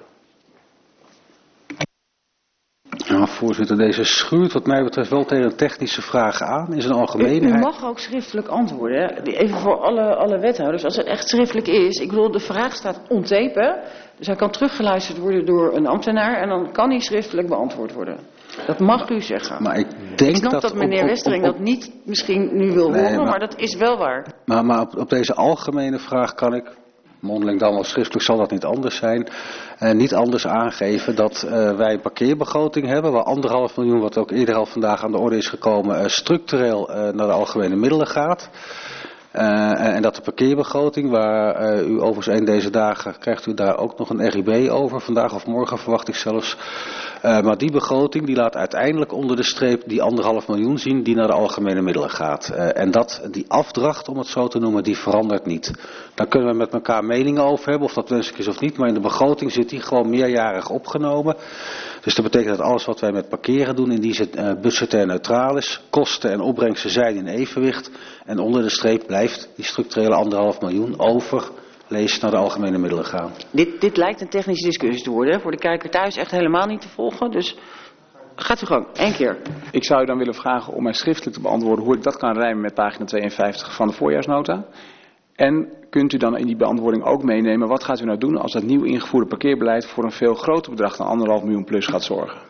Ja, voorzitter, deze schuurt wat mij betreft wel tegen technische vragen aan. Is een algemeenheid. U mag ook schriftelijk antwoorden. Hè? Even voor alle wethouders. Als het echt schriftelijk is. Ik bedoel, de vraag staat on tape. Dus hij kan teruggeluisterd worden door een ambtenaar. En dan kan hij schriftelijk beantwoord worden. Dat mag u zeggen. Maar ik denk snap dat meneer Westering dat niet misschien nu wil horen. Maar dat is wel waar. Maar op deze algemene vraag kan ik, mondeling dan wel schriftelijk zal dat niet anders zijn, niet anders aangeven dat wij een parkeerbegroting hebben waar 1,5 miljoen, wat ook eerder al vandaag aan de orde is gekomen, structureel naar de algemene middelen gaat. En dat de parkeerbegroting, waar u overigens deze dagen krijgt u daar ook nog een RIB over. Vandaag of morgen verwacht ik zelfs. Maar die begroting die laat uiteindelijk onder de streep die 1,5 miljoen zien die naar de algemene middelen gaat. En die afdracht, om het zo te noemen, die verandert niet. Daar kunnen we met elkaar meningen over hebben of dat wenselijk is of niet. Maar in de begroting zit die gewoon meerjarig opgenomen. Dus dat betekent dat alles wat wij met parkeren doen in die zin budgetair neutraal is. Kosten en opbrengsten zijn in evenwicht. En onder de streep blijft die structurele 1,5 miljoen over. Lees naar de algemene middelen gaan. Dit lijkt een technische discussie te worden. Hè? Voor de kijker thuis echt helemaal niet te volgen. Dus gaat u gang. 1 keer. Ik zou u dan willen vragen om mij schriftelijk te beantwoorden hoe ik dat kan rijmen met pagina 52 van de voorjaarsnota. En kunt u dan in die beantwoording ook meenemen, wat gaat u nou doen als dat nieuw ingevoerde parkeerbeleid voor een veel groter bedrag dan 1,5 miljoen plus gaat zorgen?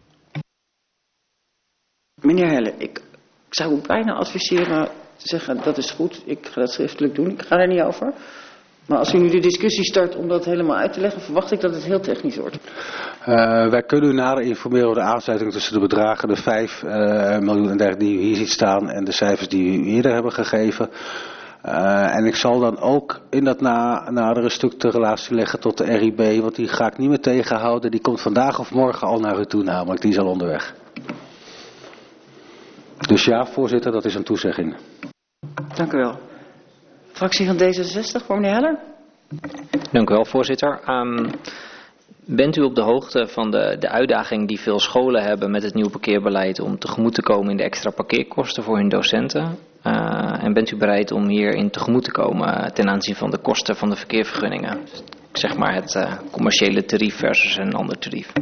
Meneer Helle, ik zou u bijna adviseren te zeggen, dat is goed, ik ga dat schriftelijk doen, ik ga er niet over. Maar als u nu de discussie start om dat helemaal uit te leggen, verwacht ik dat het heel technisch wordt. Wij kunnen u nader informeren over de aansluiting tussen de bedragen, de 5 miljoen en dergelijke die u hier ziet staan en de cijfers die u eerder hebben gegeven. En ik zal dan ook in dat nadere stuk de relatie leggen tot de RIB, want die ga ik niet meer tegenhouden. Die komt vandaag of morgen al naar u toe namelijk, die is al onderweg. Dus ja, voorzitter, dat is een toezegging. Dank u wel. Fractie van D66 voor meneer Heller. Dank u wel, voorzitter. Bent u op de hoogte van de uitdaging die veel scholen hebben met het nieuwe parkeerbeleid om tegemoet te komen in de extra parkeerkosten voor hun docenten? En bent u bereid om hierin tegemoet te komen ten aanzien van de kosten van de verkeervergunningen? Zeg maar het commerciële tarief versus een ander tarief.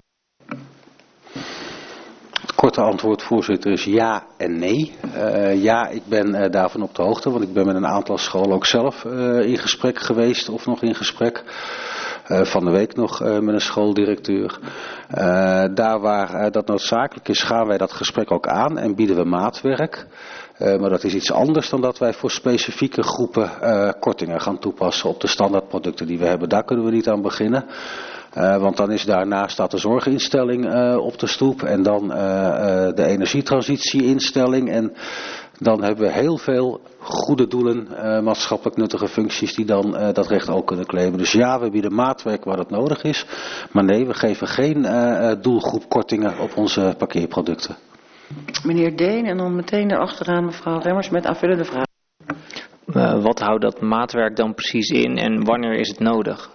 Het korte antwoord, voorzitter, is ja en nee. Ja, ik ben daarvan op de hoogte, want ik ben met een aantal scholen ook zelf in gesprek geweest of nog in gesprek. Van de week nog met een schooldirecteur. Daar waar dat noodzakelijk is, gaan wij dat gesprek ook aan en bieden we maatwerk. Maar dat is iets anders dan dat wij voor specifieke groepen kortingen gaan toepassen op de standaardproducten die we hebben. Daar kunnen we niet aan beginnen. Want dan is daarnaast staat de zorginstelling op de stoep en dan de energietransitieinstelling. En dan hebben we heel veel goede doelen, maatschappelijk nuttige functies die dan dat recht ook kunnen claimen. Dus ja, we bieden maatwerk waar dat nodig is. Maar nee, we geven geen doelgroep kortingen op onze parkeerproducten. Meneer Deen en dan meteen daarachteraan mevrouw Remmers met aanvullende vragen. Wat houdt dat maatwerk dan precies in en wanneer is het nodig?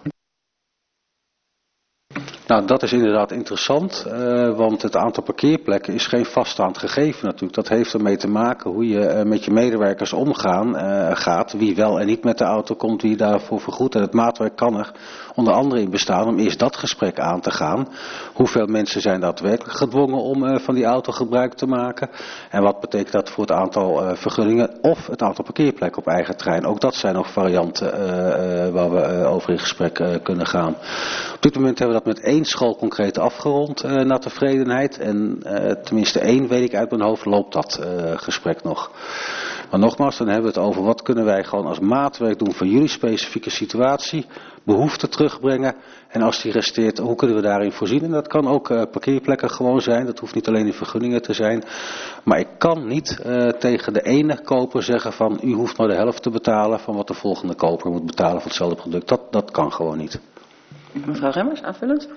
Nou, dat is inderdaad interessant, want het aantal parkeerplekken is geen vaststaand gegeven natuurlijk. Dat heeft ermee te maken hoe je met je medewerkers gaat, wie wel en niet met de auto komt, wie daarvoor vergoedt. En het maatwerk kan er onder andere in bestaan om eerst dat gesprek aan te gaan. Hoeveel mensen zijn daadwerkelijk gedwongen om van die auto gebruik te maken? En wat betekent dat voor het aantal vergunningen of het aantal parkeerplekken op eigen terrein? Ook dat zijn nog varianten waar we over in gesprek kunnen gaan. Op dit moment hebben we dat met 1 school concreet afgerond naar tevredenheid. En tenminste 1 weet ik uit mijn hoofd loopt dat gesprek nog. Maar nogmaals, dan hebben we het over wat kunnen wij gewoon als maatwerk doen voor jullie specifieke situatie. Behoeften terugbrengen. En als die resteert, hoe kunnen we daarin voorzien? En dat kan ook parkeerplekken gewoon zijn. Dat hoeft niet alleen in vergunningen te zijn. Maar ik kan niet tegen de ene koper zeggen van u hoeft maar de helft te betalen van wat de volgende koper moet betalen voor hetzelfde product. Dat kan gewoon niet. Mevrouw Remmers, aanvullend.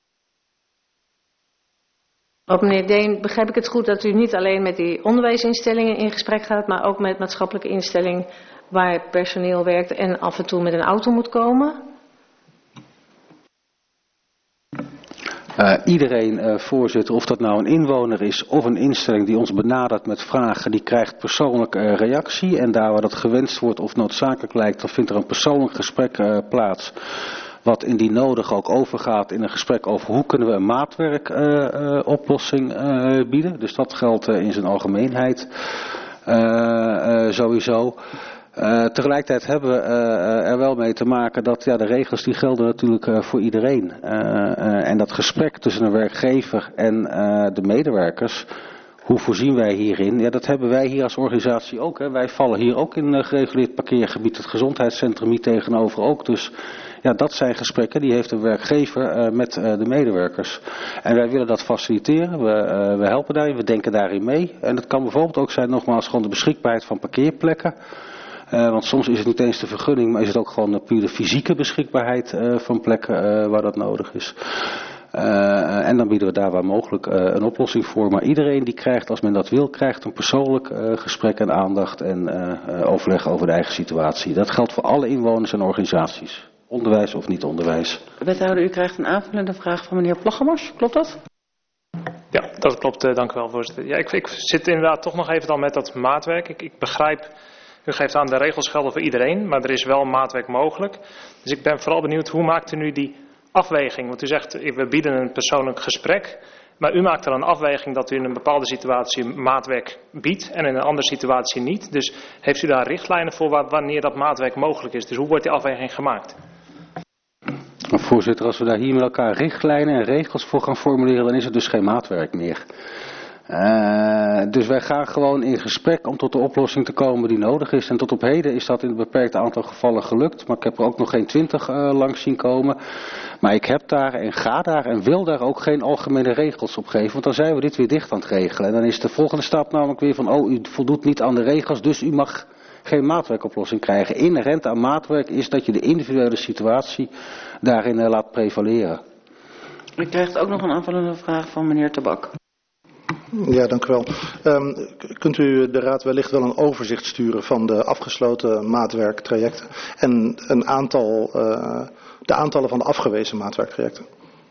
Meneer Deen, begrijp ik het goed dat u niet alleen met die onderwijsinstellingen in gesprek gaat, maar ook met maatschappelijke instellingen waar personeel werkt en af en toe met een auto moet komen? Iedereen, voorzitter, of dat nou een inwoner is of een instelling die ons benadert met vragen, die krijgt persoonlijk reactie. En daar waar dat gewenst wordt of noodzakelijk lijkt, dan vindt er een persoonlijk gesprek plaats. Wat indien nodig ook overgaat in een gesprek over hoe kunnen we een maatwerkoplossing bieden. Dus dat geldt in zijn algemeenheid sowieso. Tegelijkertijd hebben we er wel mee te maken dat de regels die gelden natuurlijk voor iedereen. En dat gesprek tussen een werkgever en de medewerkers, hoe voorzien wij hierin? Ja, dat hebben wij hier als organisatie ook. Hè. Wij vallen hier ook in een gereguleerd parkeergebied, het gezondheidscentrum hier tegenover ook. Dus ja, dat zijn gesprekken, die heeft een werkgever met de medewerkers. En wij willen dat faciliteren, we helpen daarin, we denken daarin mee. En dat kan bijvoorbeeld ook zijn, nogmaals, gewoon de beschikbaarheid van parkeerplekken. Want soms is het niet eens de vergunning, maar is het ook gewoon puur de fysieke beschikbaarheid van plekken waar dat nodig is. En dan bieden we daar waar mogelijk een oplossing voor. Maar iedereen die krijgt, als men dat wil, krijgt een persoonlijk gesprek en aandacht en overleg over de eigen situatie. Dat geldt voor alle inwoners en organisaties. Onderwijs of niet onderwijs. Wethouder, u krijgt een aanvullende vraag van meneer Plaggemars. Klopt dat? Ja, dat klopt. Dank u wel, voorzitter. Ja, ik zit inderdaad toch nog even dan met dat maatwerk. Ik begrijp, u geeft aan de regels gelden voor iedereen, maar er is wel maatwerk mogelijk. Dus ik ben vooral benieuwd, hoe maakt u nu die afweging? Want u zegt, we bieden een persoonlijk gesprek, maar u maakt er een afweging dat u in een bepaalde situatie maatwerk biedt en in een andere situatie niet. Dus heeft u daar richtlijnen voor wanneer dat maatwerk mogelijk is? Dus hoe wordt die afweging gemaakt? Voorzitter, als we daar hier met elkaar richtlijnen en regels voor gaan formuleren, dan is het dus geen maatwerk meer. Dus wij gaan gewoon in gesprek om tot de oplossing te komen die nodig is. En tot op heden is dat in een beperkt aantal gevallen gelukt. Maar ik heb er ook nog geen 20 langs zien komen. Maar ik heb daar en ga daar en wil daar ook geen algemene regels op geven. Want dan zijn we dit weer dicht aan het regelen. En dan is de volgende stap namelijk weer van, u voldoet niet aan de regels, dus u mag geen maatwerkoplossing krijgen. Inherent aan maatwerk is dat je de individuele situatie daarin laat prevaleren. U krijgt ook nog een aanvullende vraag van meneer Tabak. Ja, dank u wel. Kunt u de Raad wellicht wel een overzicht sturen van de afgesloten maatwerktrajecten en de aantallen van de afgewezen maatwerktrajecten?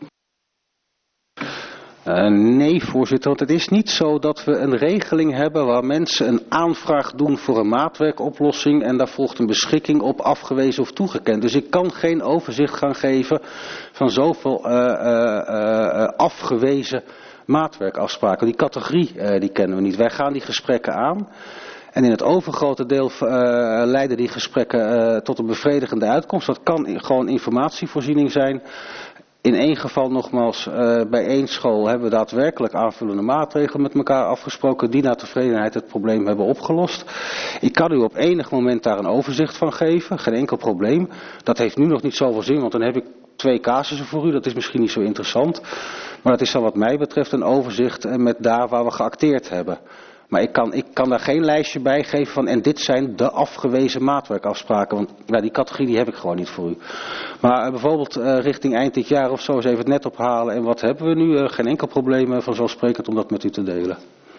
Nee, voorzitter, want het is niet zo dat we een regeling hebben waar mensen een aanvraag doen voor een maatwerkoplossing en daar volgt een beschikking op afgewezen of toegekend. Dus ik kan geen overzicht gaan geven van zoveel afgewezen maatwerkafspraken. Die categorie die kennen we niet. Wij gaan die gesprekken aan. En in het overgrote deel leiden die gesprekken tot een bevredigende uitkomst. Dat kan gewoon informatievoorziening zijn. In één geval nogmaals, bij één school hebben we daadwerkelijk aanvullende maatregelen met elkaar afgesproken die naar tevredenheid het probleem hebben opgelost. Ik kan u op enig moment daar een overzicht van geven, geen enkel probleem. Dat heeft nu nog niet zoveel zin, want dan heb ik 2 casussen voor u, dat is misschien niet zo interessant. Maar dat is dan wat mij betreft een overzicht met daar waar we geacteerd hebben. Maar ik kan daar geen lijstje bij geven van en dit zijn de afgewezen maatwerkafspraken. Want die categorie die heb ik gewoon niet voor u. Maar bijvoorbeeld richting eind dit jaar of zo eens even het net ophalen. En wat hebben we nu? Geen enkel probleem vanzelfsprekend om dat met u te delen.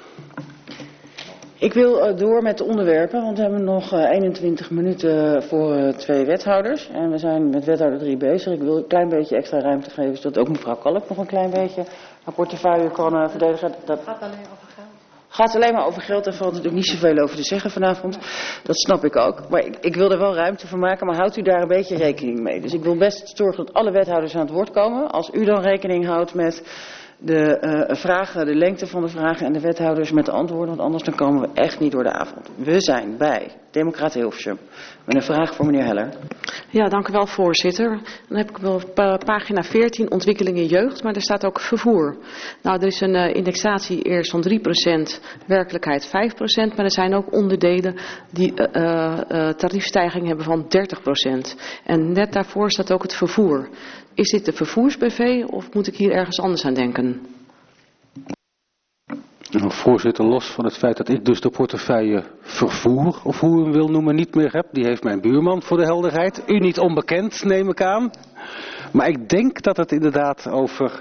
Ik wil door met de onderwerpen, want we hebben nog 21 minuten voor 2 wethouders. En we zijn met wethouder 3 bezig. Ik wil een klein beetje extra ruimte geven, zodat ook mevrouw Kalk nog een klein beetje haar portefeuille kan verdedigen. Dat gaat alleen over geld. Gaat alleen maar over geld, daar valt natuurlijk niet zoveel over te zeggen vanavond. Dat snap ik ook. Maar ik wil er wel ruimte voor maken, maar houdt u daar een beetje rekening mee. Dus ik wil best zorgen dat alle wethouders aan het woord komen. Als u dan rekening houdt met de vragen, de lengte van de vragen en de wethouders met de antwoorden. Want anders dan komen we echt niet door de avond. We zijn bij Democraat Hilversum met een vraag voor meneer Heller. Ja, dank u wel, voorzitter. Dan heb ik wel pagina 14, ontwikkeling in jeugd, maar er staat ook vervoer. Nou, er is een indexatie eerst van 3%, werkelijkheid 5%, maar er zijn ook onderdelen die tariefstijging hebben van 30%. En net daarvoor staat ook het vervoer. Is dit de vervoers-BV of moet ik hier ergens anders aan denken? Nou, voorzitter, los van het feit dat ik dus de portefeuille vervoer, of hoe u hem wil noemen, niet meer heb. Die heeft mijn buurman, voor de helderheid. U niet onbekend, neem ik aan. Maar ik denk dat het inderdaad over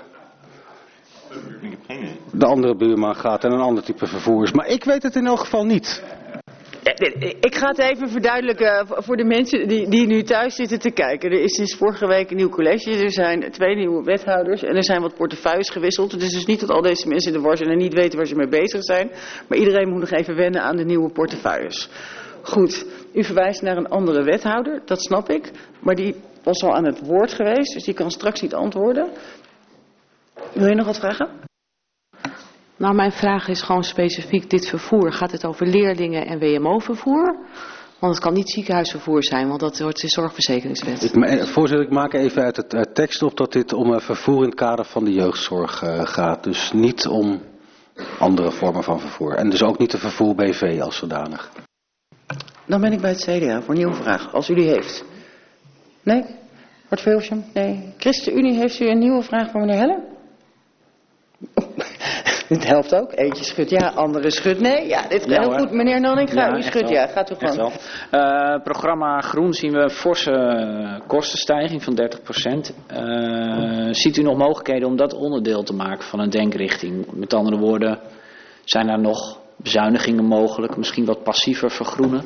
de andere buurman gaat en een ander type vervoers. Maar ik weet het in elk geval niet. Ik ga het even verduidelijken voor de mensen die nu thuis zitten te kijken. Er is sinds vorige week een nieuw college, er zijn 2 nieuwe wethouders en er zijn wat portefeuilles gewisseld. Het is dus niet dat al deze mensen in de war zijn en niet weten waar ze mee bezig zijn. Maar iedereen moet nog even wennen aan de nieuwe portefeuilles. Goed, u verwijst naar een andere wethouder, dat snap ik. Maar die was al aan het woord geweest, dus die kan straks niet antwoorden. Wil je nog wat vragen? Nou, mijn vraag is gewoon specifiek dit vervoer. Gaat het over leerlingen en WMO-vervoer? Want het kan niet ziekenhuisvervoer zijn, want dat wordt de zorgverzekeringswet. Voorzitter, ik maak even uit de tekst op dat dit om vervoer in het kader van de jeugdzorg gaat. Dus niet om andere vormen van vervoer. En dus ook niet de vervoer BV als zodanig. Dan ben ik bij het CDA voor een nieuwe vraag, als u die heeft. Nee? Wordt Hilversum? Nee. ChristenUnie, heeft u een nieuwe vraag voor meneer Heller? Dit helpt ook. Eentje schudt ja, andere schudt nee. Ja, dit gaat heel goed. Meneer Nanninga, u schudt ja. Gaat u gewoon. Programma Groen zien we een forse kostenstijging van 30%. Ziet u nog mogelijkheden om dat onderdeel te maken van een denkrichting? Met andere woorden, zijn er nog bezuinigingen mogelijk? Misschien wat passiever vergroenen?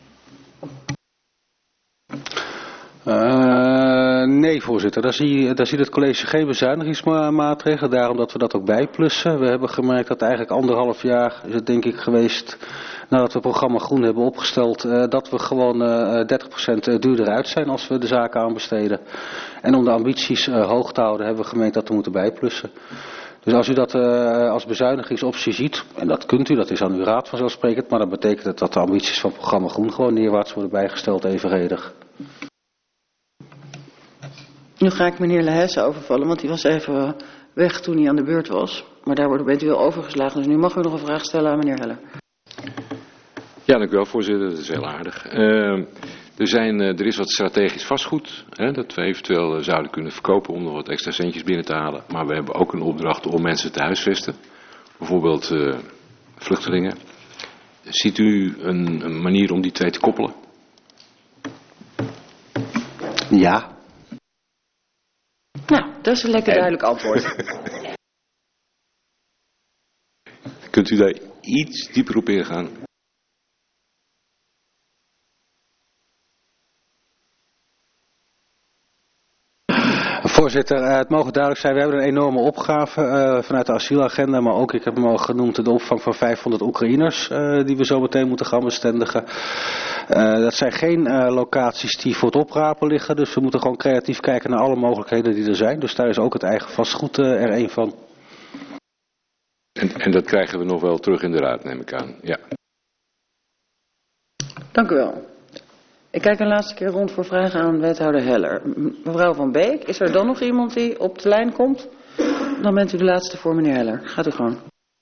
Nee, voorzitter. Daar ziet het college geen bezuinigingsmaatregelen. Daarom dat we dat ook bijplussen. We hebben gemerkt dat eigenlijk 1,5 jaar is het denk ik geweest, nadat we het programma Groen hebben opgesteld, dat we gewoon 30% duurder uit zijn als we de zaken aanbesteden. En om de ambities hoog te houden hebben we gemeend dat we moeten bijplussen. Dus als u dat als bezuinigingsoptie ziet, en dat kunt u, dat is aan uw raad vanzelfsprekend, maar dat betekent het dat de ambities van het programma Groen gewoon neerwaarts worden bijgesteld evenredig. Nu ga ik meneer Lehesse overvallen, want die was even weg toen hij aan de beurt was. Maar daar bent u wel overgeslagen, dus nu mag u nog een vraag stellen aan meneer Heller. Ja, dank u wel, voorzitter. Dat is heel aardig. Er is wat strategisch vastgoed, dat we eventueel zouden kunnen verkopen om nog wat extra centjes binnen te halen. Maar we hebben ook een opdracht om mensen te huisvesten. Bijvoorbeeld vluchtelingen. Ziet u een manier om die twee te koppelen? Ja. Nou, dat is een lekker duidelijk antwoord. Kunt u daar iets dieper op ingaan? Voorzitter, het mogen duidelijk zijn, we hebben een enorme opgave vanuit de asielagenda, maar ook, ik heb hem al genoemd, de opvang van 500 Oekraïners die we zo meteen moeten gaan bestendigen. Dat zijn geen locaties die voor het oprapen liggen, dus we moeten gewoon creatief kijken naar alle mogelijkheden die er zijn. Dus daar is ook het eigen vastgoed er een van. En dat krijgen we nog wel terug in de raad, neem ik aan. Ja. Dank u wel. Ik kijk een laatste keer rond voor vragen aan wethouder Heller. Mevrouw Van Beek, is er dan nog iemand die op de lijn komt? Dan bent u de laatste voor meneer Heller. Gaat u gewoon.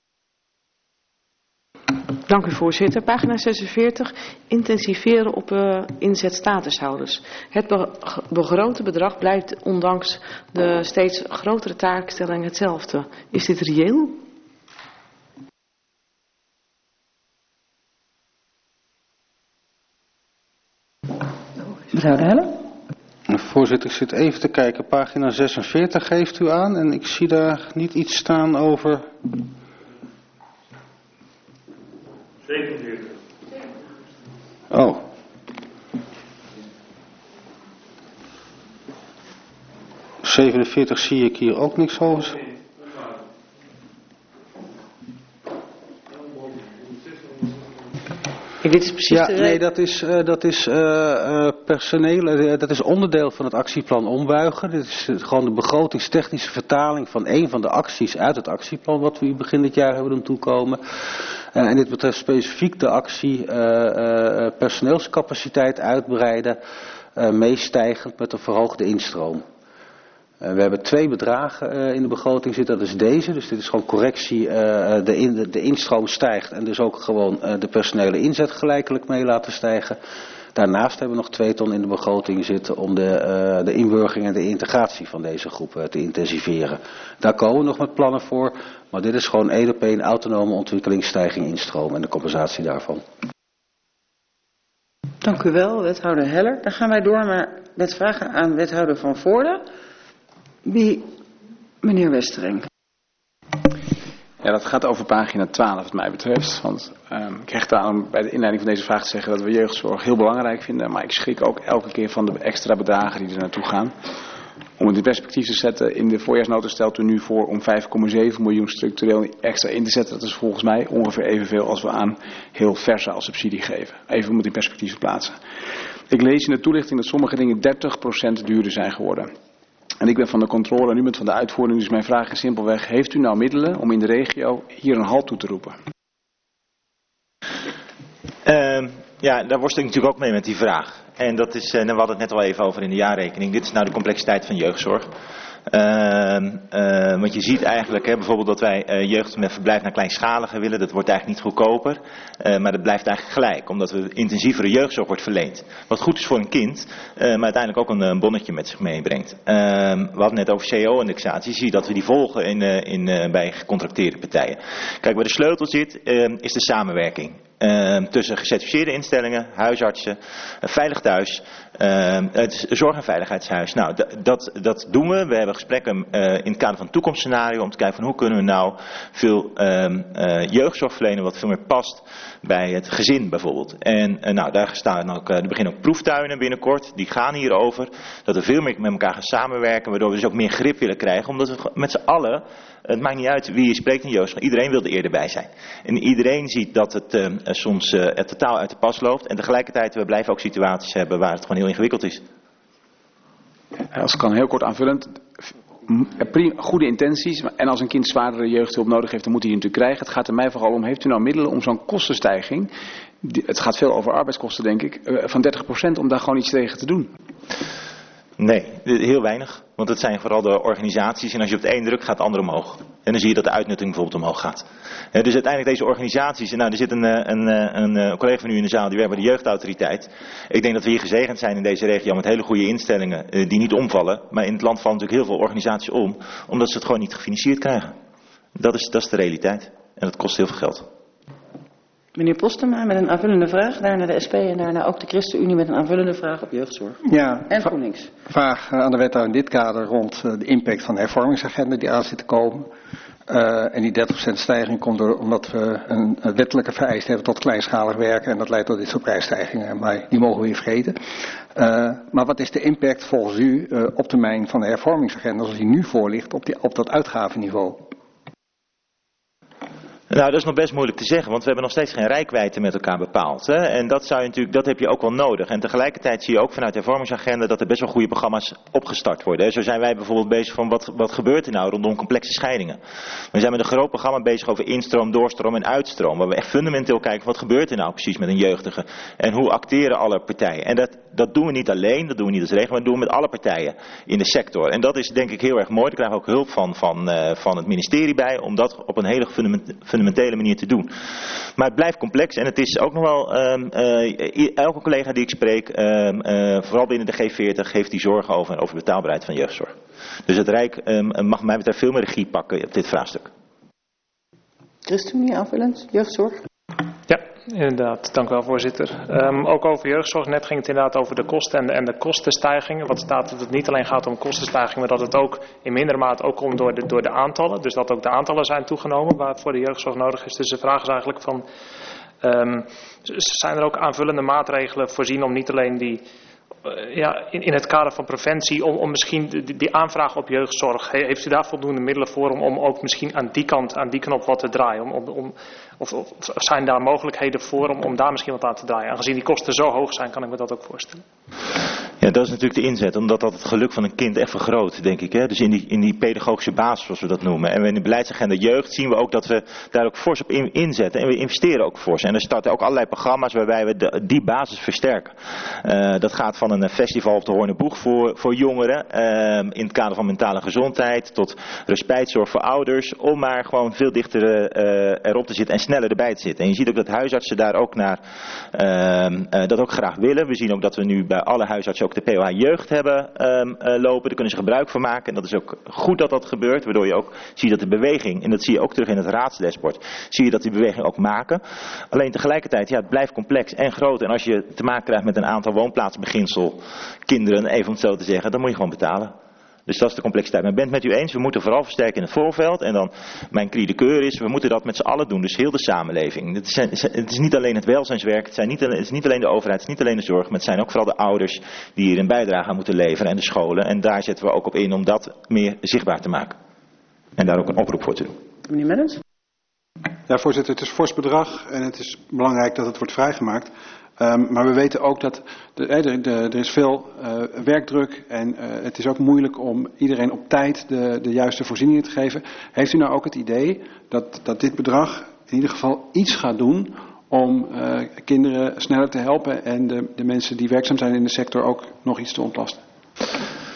Dank u voorzitter. Pagina 46. Intensiveren op inzet statushouders. Het begrote bedrag blijft ondanks de steeds grotere taakstelling hetzelfde. Is dit reëel? Mevrouw Heller? Voorzitter, ik zit even te kijken. Pagina 46 geeft u aan en ik zie daar niet iets staan over... 47. Oh. ...47 zie ik hier ook niks over. Dit is precies ja, nee, dat is personeel, dat is onderdeel van het actieplan ombuigen. Dit is gewoon de begrotingstechnische vertaling van een van de acties uit het actieplan wat we u begin dit jaar hebben doen toekomen. En dit betreft specifiek de actie personeelscapaciteit uitbreiden, meestijgend met een verhoogde instroom. We hebben 2 bedragen in de begroting zitten, dat is deze. Dus dit is gewoon correctie, de instroom stijgt en dus ook gewoon de personele inzet gelijkelijk mee laten stijgen. Daarnaast hebben we nog 2 ton in de begroting zitten om de inburgering en de integratie van deze groep te intensiveren. Daar komen we nog met plannen voor, maar dit is gewoon 1 op 1 autonome ontwikkelingsstijging instroom en de compensatie daarvan. Dank u wel, wethouder Heller. Dan gaan wij door met vragen aan wethouder Van Voorde. Meneer Westering. Ja, dat gaat over pagina 12 wat mij betreft. Want ik hecht aan bij de inleiding van deze vraag te zeggen dat we jeugdzorg heel belangrijk vinden. Maar ik schrik ook elke keer van de extra bedragen die er naartoe gaan. Om het in perspectief te zetten, in de voorjaarsnota stelt u nu voor om 5,7 miljoen structureel extra in te zetten. Dat is volgens mij ongeveer evenveel als we aan heel verse als subsidie geven. Even om het in perspectief te plaatsen. Ik lees in de toelichting dat sommige dingen 30% duurder zijn geworden. En ik ben van de controle en u bent van de uitvoering, dus mijn vraag is simpelweg, heeft u nou middelen om in de regio hier een halt toe te roepen? Ja, daar worstel ik natuurlijk ook mee met die vraag. En dat is, we hadden het net al even over in de jaarrekening, dit is nou de complexiteit van jeugdzorg. Want je ziet eigenlijk bijvoorbeeld dat wij jeugd met verblijf naar kleinschaliger willen. Dat wordt eigenlijk niet goedkoper. Maar dat blijft eigenlijk gelijk. Omdat we intensievere jeugdzorg wordt verleend. Wat goed is voor een kind. Maar uiteindelijk ook een bonnetje met zich meebrengt. We hadden net over CO-indexatie. Zie je dat we die volgen bij gecontracteerde partijen. Kijk, waar de sleutel zit is de samenwerking. Tussen gecertificeerde instellingen, huisartsen, Veilig Thuis, het Zorg- en Veiligheidshuis. Nou, dat doen we. We hebben gesprekken in het kader van het toekomstscenario om te kijken van hoe kunnen we nou veel jeugdzorg verlenen wat veel meer past bij het gezin bijvoorbeeld. En nou, daar er beginnen ook proeftuinen binnenkort, die gaan hierover. Dat we veel meer met elkaar gaan samenwerken, waardoor we dus ook meer grip willen krijgen, omdat we met z'n allen, het maakt niet uit wie je spreekt in jeugdzorg, iedereen wil er eerder bij zijn. En iedereen ziet dat het soms totaal uit de pas loopt. En tegelijkertijd, we blijven ook situaties hebben waar het gewoon heel ingewikkeld is. Als ik kan heel kort aanvullend. Goede intenties. En als een kind zwaardere jeugdhulp nodig heeft, dan moet hij die natuurlijk krijgen. Het gaat er mij vooral om, heeft u nou middelen om zo'n kostenstijging, het gaat veel over arbeidskosten denk ik, van 30% om daar gewoon iets tegen te doen? Nee, heel weinig. Want het zijn vooral de organisaties en als je op het een drukt gaat het ander omhoog. En dan zie je dat de uitnutting bijvoorbeeld omhoog gaat. Dus uiteindelijk deze organisaties, nou er zit een collega van u in de zaal die werkt bij de jeugdautoriteit. Ik denk dat we hier gezegend zijn in deze regio met hele goede instellingen die niet omvallen. Maar in het land vallen natuurlijk heel veel organisaties om, omdat ze het gewoon niet gefinancierd krijgen. Dat is de realiteit. En dat kost heel veel geld. Meneer Postema met een aanvullende vraag, daarna de SP en daarna ook de ChristenUnie met een aanvullende vraag op jeugdzorg. Ja, en GroenLinks. Vraag aan de wethouder in dit kader rond de impact van de hervormingsagenda die aan zit te komen. En die 30% stijging komt omdat we een wettelijke vereiste hebben tot kleinschalig werken. En dat leidt tot dit soort prijsstijgingen. Maar die mogen we weer vergeten. Maar wat is de impact volgens u op termijn van de hervormingsagenda zoals die nu voor ligt op dat uitgavenniveau? Nou, dat is nog best moeilijk te zeggen, want we hebben nog steeds geen reikwijdte met elkaar bepaald. Hè? En dat heb je ook wel nodig. En tegelijkertijd zie je ook vanuit de hervormingsagenda dat er best wel goede programma's opgestart worden. Hè? Zo zijn wij bijvoorbeeld bezig van wat gebeurt er nou rondom complexe scheidingen. We zijn met een groot programma bezig over instroom, doorstroom en uitstroom. Waar we echt fundamenteel kijken wat gebeurt er nou precies met een jeugdige. En hoe acteren alle partijen. En dat doen we niet alleen, dat doen we niet als regio, maar dat doen we met alle partijen in de sector. En dat is denk ik heel erg mooi. Daar krijgen we ook hulp van het ministerie bij om dat op een hele fundamentele manier te doen. Maar het blijft complex en het is ook nog wel, elke collega die ik spreek, vooral binnen de G40, heeft die zorgen over betaalbaarheid van jeugdzorg. Dus het Rijk mag mij betreft veel meer regie pakken op dit vraagstuk. ChristenUnie aanvullend, jeugdzorg? Ja, inderdaad. Dank u wel, voorzitter. Ook over jeugdzorg. Net ging het inderdaad over de kosten en de kostenstijgingen. Wat staat dat het niet alleen gaat om kostenstijgingen, maar dat het ook in mindere mate ook komt door de aantallen. Dus dat ook de aantallen zijn toegenomen waar het voor de jeugdzorg nodig is. Dus de vraag is eigenlijk van, zijn er ook aanvullende maatregelen voorzien om niet alleen die, in het kader van preventie, om misschien die aanvraag op jeugdzorg, heeft u daar voldoende middelen voor om ook misschien aan die knop wat te draaien? Of zijn daar mogelijkheden voor om daar misschien wat aan te draaien? Aangezien die kosten zo hoog zijn, kan ik me dat ook voorstellen. Ja, dat is natuurlijk de inzet, omdat dat het geluk van een kind echt vergroot, denk ik. Hè? Dus in die pedagogische basis, zoals we dat noemen. En in de beleidsagenda jeugd zien we ook dat we daar ook fors op inzetten. En we investeren ook fors. En er starten ook allerlei programma's waarbij we die basis versterken. Dat gaat van een festival op de Hoornenboeg voor jongeren. In het kader van mentale gezondheid. Tot respijtzorg voor ouders. Om maar gewoon veel dichter erop te zitten en sneller erbij te zitten. En je ziet ook dat huisartsen daar ook dat ook graag willen. We zien ook dat we nu bij alle huisartsen ook de POH jeugd hebben lopen. Daar kunnen ze gebruik van maken. En dat is ook goed dat dat gebeurt. Waardoor je ook ziet dat de beweging, en dat zie je ook terug in het raadsdashboard, zie je dat die beweging ook maken. Alleen tegelijkertijd, het blijft complex en groot. En als je te maken krijgt met een aantal woonplaatsbeginsel kinderen, even om het zo te zeggen, dan moet je gewoon betalen. Dus dat is de complexiteit. Maar ik ben het met u eens, we moeten vooral versterken in het voorveld. En dan, mijn cri de coeur is, we moeten dat met z'n allen doen. Dus heel de samenleving. Het is niet alleen het welzijnswerk, het is niet alleen de overheid, het is niet alleen de zorg. Maar het zijn ook vooral de ouders die hier een bijdrage aan moeten leveren en de scholen. En daar zetten we ook op in om dat meer zichtbaar te maken. En daar ook een oproep voor te doen. Meneer Mellens? Ja, voorzitter, het is fors bedrag en het is belangrijk dat het wordt vrijgemaakt. Maar we weten ook dat er is veel werkdruk en het is ook moeilijk om iedereen op tijd de juiste voorzieningen te geven. Heeft u nou ook het idee dat dit bedrag in ieder geval iets gaat doen om kinderen sneller te helpen en de mensen die werkzaam zijn in de sector ook nog iets te ontlasten?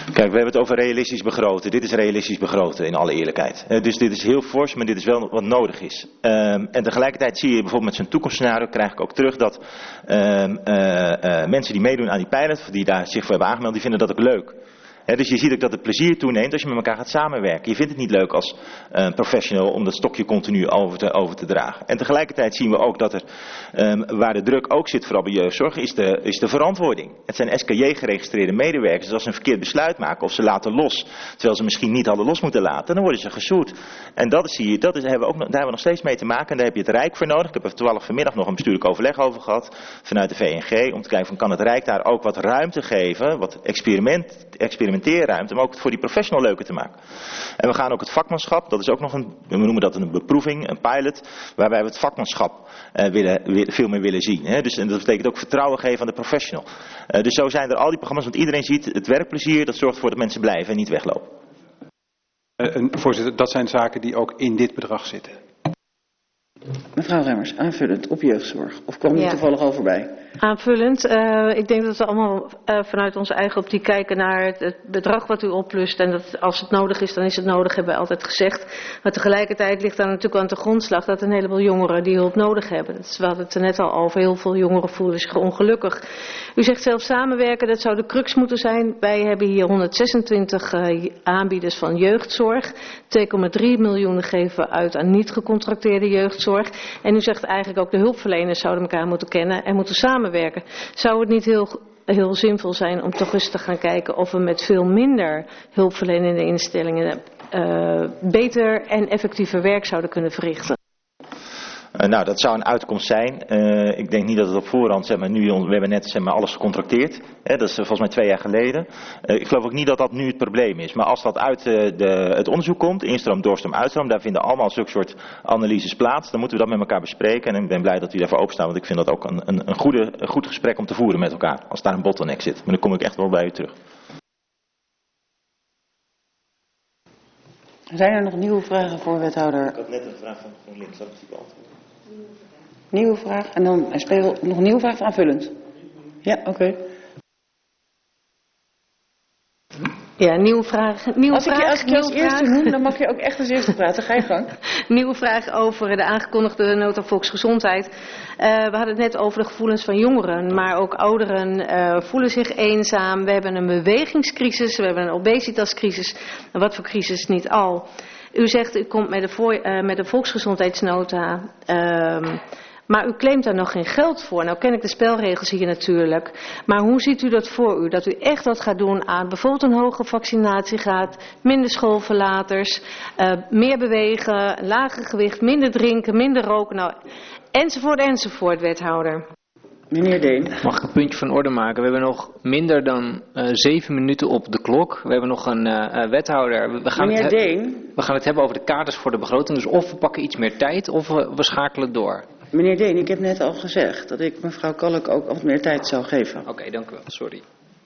Kijk, we hebben het over realistisch begroten. Dit is realistisch begroten, in alle eerlijkheid. Dus dit is heel fors, maar dit is wel wat nodig is. En tegelijkertijd zie je bijvoorbeeld met zo'n toekomstscenario, krijg ik ook terug dat mensen die meedoen aan die pilot, die daar zich voor hebben aangemeld, die vinden dat ook leuk. Dus je ziet ook dat het plezier toeneemt als je met elkaar gaat samenwerken. Je vindt het niet leuk als professional om dat stokje continu over te dragen. En tegelijkertijd zien we ook dat er, waar de druk ook zit, vooral bij jeugdzorg, is de verantwoording. Het zijn SKJ-geregistreerde medewerkers. Dus als ze een verkeerd besluit maken of ze laten los, terwijl ze misschien niet hadden los moeten laten, dan worden ze gesjoerd. En daar hebben we nog steeds mee te maken. En daar heb je het Rijk voor nodig. Ik heb er toevallig vanmiddag nog een bestuurlijk overleg over gehad vanuit de VNG. Om te kijken van, kan het Rijk daar ook wat ruimte geven, wat experimenteerruimte, maar ook voor die professional leuker te maken. En we gaan ook het vakmanschap, dat is ook nog we noemen dat een beproeving, een pilot, waarbij we het vakmanschap veel meer willen zien. Dus, en dat betekent ook vertrouwen geven aan de professional. Dus zo zijn er al die programma's, want iedereen ziet het werkplezier, dat zorgt ervoor dat mensen blijven en niet weglopen. Voorzitter, dat zijn zaken die ook in dit bedrag zitten. Mevrouw Remmers, aanvullend op jeugdzorg. Of kwam u toevallig al voorbij? Aanvullend. Ik denk dat we allemaal vanuit onze eigen optiek kijken naar het bedrag wat u oplust. En dat als het nodig is, dan is het nodig, hebben we altijd gezegd. Maar tegelijkertijd ligt daar natuurlijk aan de grondslag dat een heleboel jongeren die hulp nodig hebben. We hadden het er net al over. Heel veel jongeren voelen zich ongelukkig. U zegt zelf samenwerken, dat zou de crux moeten zijn. Wij hebben hier 126 aanbieders van jeugdzorg. 2,3 miljoen geven uit aan niet gecontracteerde jeugdzorg. En u zegt eigenlijk ook de hulpverleners zouden elkaar moeten kennen en moeten samenwerken. Zou het niet heel zinvol zijn om toch eens te gaan kijken of we met veel minder hulpverlenende instellingen beter en effectiever werk zouden kunnen verrichten? Nou, dat zou een uitkomst zijn. Ik denk niet dat het op voorhand, we hebben net alles gecontracteerd. Dat is volgens mij 2 jaar geleden. Ik geloof ook niet dat dat nu het probleem is. Maar als dat uit het onderzoek komt, instroom, doorstroom, uitstroom, daar vinden allemaal zulke soort analyses plaats. Dan moeten we dat met elkaar bespreken. En ik ben blij dat u daarvoor openstaan, want ik vind dat ook een goed gesprek om te voeren met elkaar. Als daar een bottleneck zit. Maar dan kom ik echt wel bij u terug. Zijn er nog nieuwe vragen voor wethouder? Ik had net een vraag van GroenLinks, dat is die beantwoord. Nieuwe vraag en dan nog een nieuwe vraag aanvullend. Ja, oké. Ja, nieuwe vraag. Als ik je als eerste noem, dan mag je ook echt als eerste praten. Ga je gang. Nieuwe vraag over de aangekondigde nota volksgezondheid. We hadden het net over de gevoelens van jongeren, maar ook ouderen voelen zich eenzaam. We hebben een bewegingscrisis, we hebben een obesitascrisis. En wat voor crisis niet al. U zegt, u komt met de volksgezondheidsnota, maar u claimt daar nog geen geld voor. Nou ken ik de spelregels hier natuurlijk. Maar hoe ziet u dat voor u? Dat u echt wat gaat doen aan bijvoorbeeld een hoge vaccinatiegraad, minder schoolverlaters, meer bewegen, lager gewicht, minder drinken, minder roken, nou, enzovoort, wethouder. Meneer Deen. Mag ik een puntje van orde maken? We hebben nog minder dan 7 minuten op de klok. We hebben nog een wethouder. Meneer Deen. We gaan het hebben over de kaders voor de begroting. Dus of we pakken iets meer tijd of we schakelen door. Meneer Deen, ik heb net al gezegd dat ik mevrouw Kalk ook wat meer tijd zou geven. Oké, dank u wel. Sorry.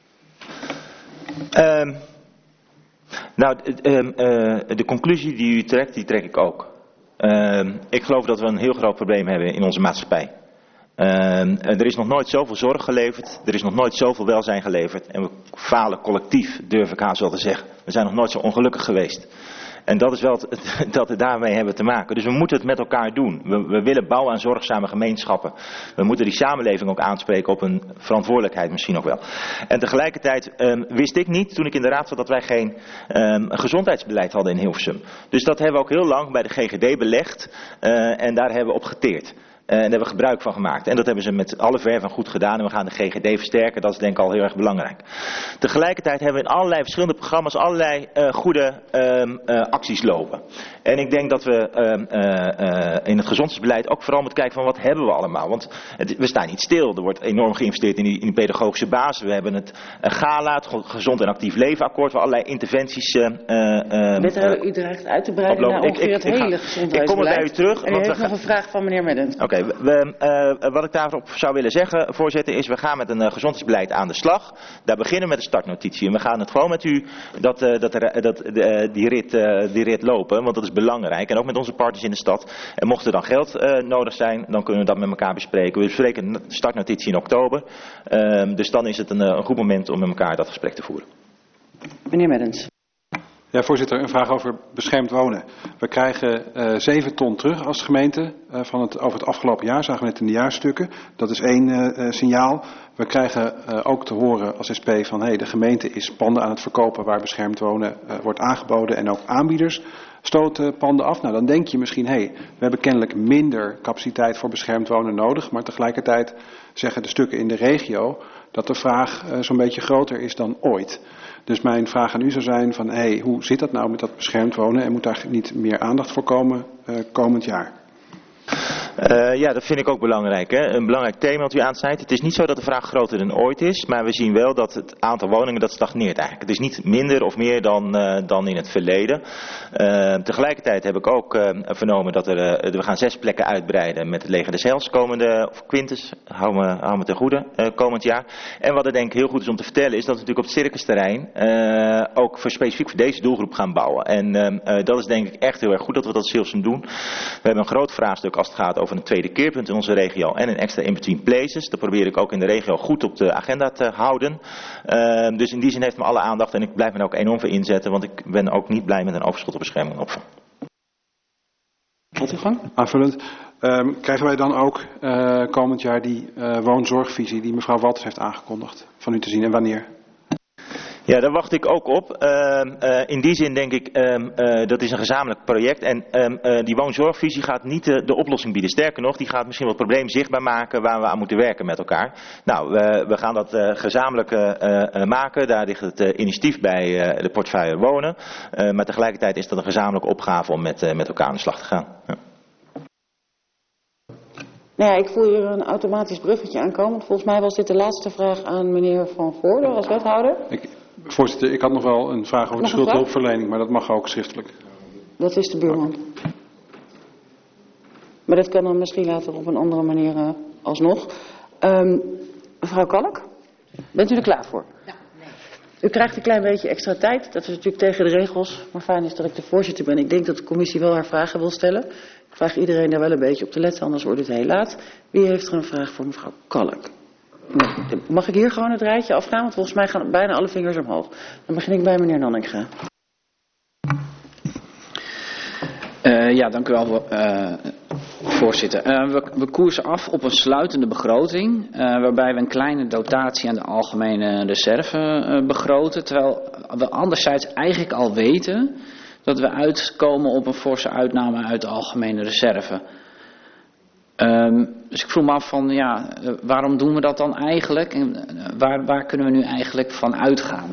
De conclusie die u trekt, die trek ik ook. Ik geloof dat we een heel groot probleem hebben in onze maatschappij. Er is nog nooit zoveel zorg geleverd. Er is nog nooit zoveel welzijn geleverd. En we falen collectief, durf ik haast wel te zeggen. We zijn nog nooit zo ongelukkig geweest. En dat is wel dat we daarmee hebben te maken. Dus we moeten het met elkaar doen. We willen bouwen aan zorgzame gemeenschappen. We moeten die samenleving ook aanspreken op een verantwoordelijkheid misschien ook wel. En tegelijkertijd wist ik niet, toen ik in de raad zat, dat wij geen gezondheidsbeleid hadden in Hilversum. Dus dat hebben we ook heel lang bij de GGD belegd. En daar hebben we op geteerd. En daar hebben we gebruik van gemaakt. En dat hebben ze met alle verve en goed gedaan. En we gaan de GGD versterken. Dat is denk ik al heel erg belangrijk. Tegelijkertijd hebben we in allerlei verschillende programma's allerlei goede acties lopen. En ik denk dat we in het gezondheidsbeleid ook vooral moeten kijken van wat hebben we allemaal. Want we staan niet stil. Er wordt enorm geïnvesteerd in die pedagogische basis. We hebben het GALA, het Gezond en Actief Leven Akkoord, waar allerlei interventies... Wethouder, u dreigt uit te breiden naar ongeveer het hele gezondheidsbeleid. Ik kom er bij u terug. En u heeft nog een vraag van meneer Meddens. Oké, wat ik daarop zou willen zeggen, voorzitter, is we gaan met een gezondheidsbeleid aan de slag. Daar beginnen we met een startnotitie. En we gaan het gewoon met u die rit lopen, want dat is belangrijk. En ook met onze partners in de stad. En mocht er dan geld nodig zijn, dan kunnen we dat met elkaar bespreken. We bespreken de startnotitie in oktober. Dus dan is het een goed moment om met elkaar dat gesprek te voeren. Meneer Meddens. Ja, voorzitter, een vraag over beschermd wonen. We krijgen 7 ton terug als gemeente over het afgelopen jaar, zagen we net in de jaarstukken. Dat is één signaal. We krijgen ook te horen als SP van de gemeente is panden aan het verkopen waar beschermd wonen wordt aangeboden en ook aanbieders stoten panden af. Nou, dan denk je misschien, we hebben kennelijk minder capaciteit voor beschermd wonen nodig, maar tegelijkertijd zeggen de stukken in de regio dat de vraag zo'n beetje groter is dan ooit. Dus mijn vraag aan u zou zijn van, hoe zit dat nou met dat beschermd wonen en moet daar niet meer aandacht voor komen komend jaar? Ja, dat vind ik ook belangrijk. Hè? Een belangrijk thema dat u aansnijdt. Het is niet zo dat de vraag groter dan ooit is, maar we zien wel dat het aantal woningen dat stagneert eigenlijk. Het is niet minder of meer dan in het verleden. Tegelijkertijd heb ik ook vernomen dat we gaan 6 plekken uitbreiden met het Leger des Heils komende, of Quintus, hou me ten goede, komend jaar. En wat er denk ik heel goed is om te vertellen is dat we natuurlijk op het circusterrein ook specifiek voor deze doelgroep gaan bouwen. En dat is denk ik echt heel erg goed dat we dat in Zilsum doen. We hebben een groot vraagstuk als het gaat over een tweede keerpunt in onze regio en een extra in-between places. Dat probeer ik ook in de regio goed op de agenda te houden. Dus in die zin heeft me alle aandacht en ik blijf me er ook enorm voor inzetten, want ik ben ook niet blij met een overschot op bescherming en opvang. Gaat u gang? Aanvullend. Krijgen wij dan ook komend jaar die woonzorgvisie die mevrouw Walters heeft aangekondigd van u te zien en wanneer? Ja, daar wacht ik ook op. In die zin denk ik, dat is een gezamenlijk project. En die woonzorgvisie gaat niet de oplossing bieden. Sterker nog, die gaat misschien wel het probleem zichtbaar maken waar we aan moeten werken met elkaar. Nou, we gaan dat gezamenlijk maken. Daar ligt het initiatief bij de portefeuille wonen. Maar tegelijkertijd is dat een gezamenlijke opgave om met elkaar aan de slag te gaan. Ja. Nou ja, ik voel hier een automatisch bruggetje aankomen. Volgens mij was dit de laatste vraag aan meneer Van Voorde als wethouder. Voorzitter, ik had nog wel een vraag over de schuldhulpverlening, maar dat mag ook schriftelijk. Dat is de buurman. Maar dat kan dan misschien later op een andere manier alsnog. Mevrouw Kalk, bent u er klaar voor? Ja. Nee. U krijgt een klein beetje extra tijd. Dat is natuurlijk tegen de regels. Maar fijn is dat ik de voorzitter ben. Ik denk dat de commissie wel haar vragen wil stellen. Ik vraag iedereen daar wel een beetje op te letten, anders wordt het heel laat. Wie heeft er een vraag voor mevrouw Kalk? Mag ik hier gewoon het rijtje afgaan? Want volgens mij gaan bijna alle vingers omhoog. Dan begin ik bij meneer Nanninga. Ja, dank u wel, voorzitter. We koersen af op een sluitende begroting, waarbij we een kleine dotatie aan de algemene reserve begroten. Terwijl we anderzijds eigenlijk al weten dat we uitkomen op een forse uitname uit de algemene reserve. Dus ik vroeg me af van, waarom doen we dat dan eigenlijk? En waar kunnen we nu eigenlijk van uitgaan?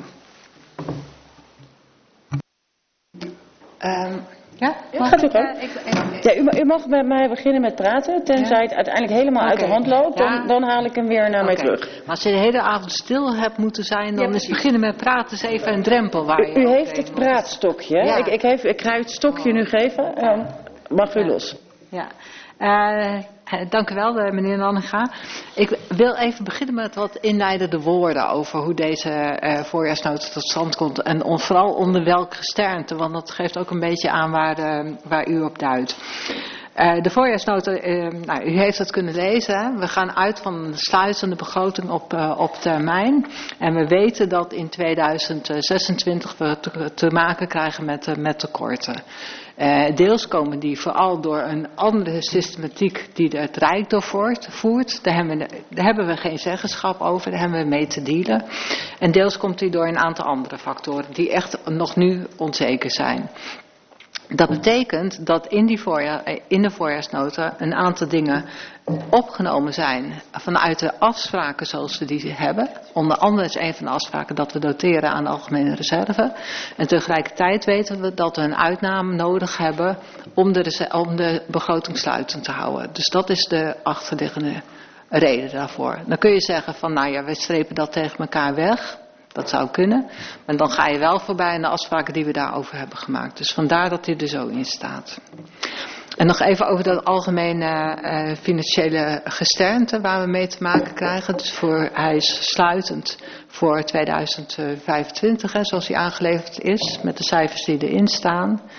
Gaat u gang. U mag bij mij beginnen met praten, tenzij het uiteindelijk helemaal uit de hand loopt. Dan haal ik hem weer naar mij terug. Maar als je de hele avond stil hebt moeten zijn, dan is beginnen met praten is even een drempel waar je. U heeft het praatstokje. Ja. Ik ga u het stokje nu geven. Mag u los. Ja. Dank u wel, meneer Nanninga. Ik wil even beginnen met wat inleidende woorden over hoe deze voorjaarsnota tot stand komt. En vooral onder welk gesternte, want dat geeft ook een beetje aan waar u op duidt. De voorjaarsnota, u heeft het kunnen lezen. We gaan uit van een sluitende begroting op termijn. En we weten dat in 2026 we te maken krijgen met tekorten. Deels komen die vooral door een andere systematiek die het Rijk doorvoert. Daar hebben we geen zeggenschap over, daar hebben we mee te dealen. En deels komt die door een aantal andere factoren die echt nog nu onzeker zijn. Dat betekent dat in de voorjaarsnota een aantal dingen opgenomen zijn vanuit de afspraken zoals we die hebben. Onder andere is een van de afspraken dat we doteren aan de algemene reserve. En tegelijkertijd weten we dat we een uitname nodig hebben om de begroting sluitend te houden. Dus dat is de achterliggende reden daarvoor. Dan kun je zeggen van we strepen dat tegen elkaar weg. Dat zou kunnen, maar dan ga je wel voorbij aan de afspraken die we daarover hebben gemaakt. Dus vandaar dat hij er zo in staat. En nog even over dat algemene financiële gesternte waar we mee te maken krijgen. Dus hij is sluitend voor 2025, zoals hij aangeleverd is, met de cijfers die erin staan.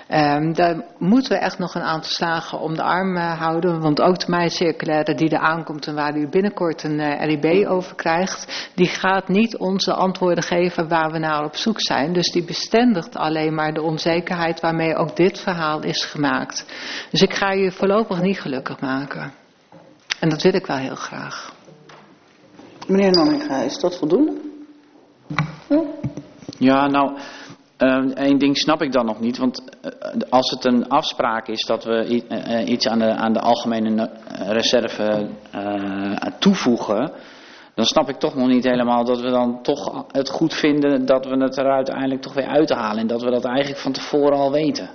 Daar moeten we echt nog een aantal slagen om de arm houden. Want ook de meicirculaire die er aankomt en waar u binnenkort een RIB over krijgt, die gaat niet ons de antwoorden geven waar we naar op zoek zijn. Dus die bestendigt alleen maar de onzekerheid waarmee ook dit verhaal is gemaakt. Dus ik ga je voorlopig niet gelukkig maken. En dat wil ik wel heel graag. Meneer Nanninga, is dat voldoende? Ja, nou, één ding snap ik dan nog niet. Want als het een afspraak is dat we iets aan de algemene reserve toevoegen, dan snap ik toch nog niet helemaal dat we dan toch het goed vinden dat we het er uiteindelijk toch weer uithalen. En dat we dat eigenlijk van tevoren al weten.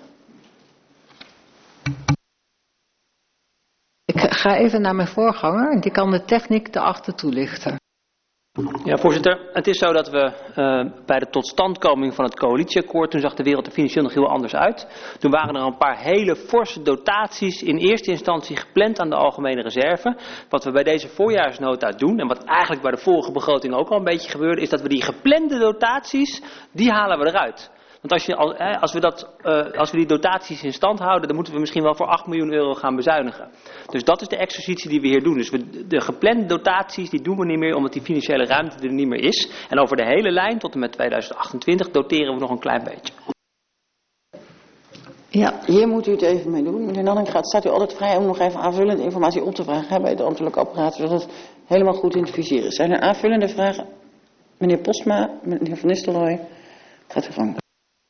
Ik ga even naar mijn voorganger en die kan de techniek erachter toelichten. Ja, voorzitter. Het is zo dat we bij de totstandkoming van het coalitieakkoord, toen zag de wereld er financieel nog heel anders uit. Toen waren er een paar hele forse dotaties in eerste instantie gepland aan de algemene reserve. Wat we bij deze voorjaarsnota doen, en wat eigenlijk bij de vorige begroting ook al een beetje gebeurde, is dat we die geplande dotaties, die halen we eruit. Want als we die dotaties in stand houden, dan moeten we misschien wel voor 8 miljoen euro gaan bezuinigen. Dus dat is de exercitie die we hier doen. Dus de geplande dotaties, die doen we niet meer omdat die financiële ruimte er niet meer is. En over de hele lijn tot en met 2028 doteren we nog een klein beetje. Ja, hier moet u het even mee doen. Meneer Nanninga, staat u altijd vrij om nog even aanvullende informatie op te vragen bij het ambtelijke apparaat, zodat het helemaal goed in te viseren is. Zijn er aanvullende vragen? Meneer Postma, meneer Van Nistelrooy, gaat u gang.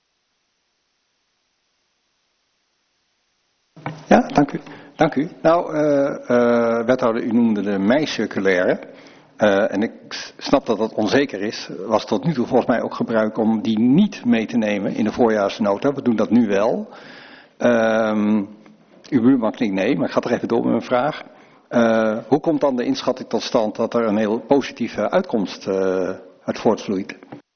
Ja, dank u. Nou, wethouder, u noemde de mei-circulaire. En ik snap dat dat onzeker is. Was tot nu toe volgens mij ook gebruik om die niet mee te nemen in de voorjaarsnota. We doen dat nu wel. Uw buurman klinkt nee, maar ik ga er even door met mijn vraag. Hoe komt dan de inschatting tot stand dat er een heel positieve uitkomst uit voortvloeit?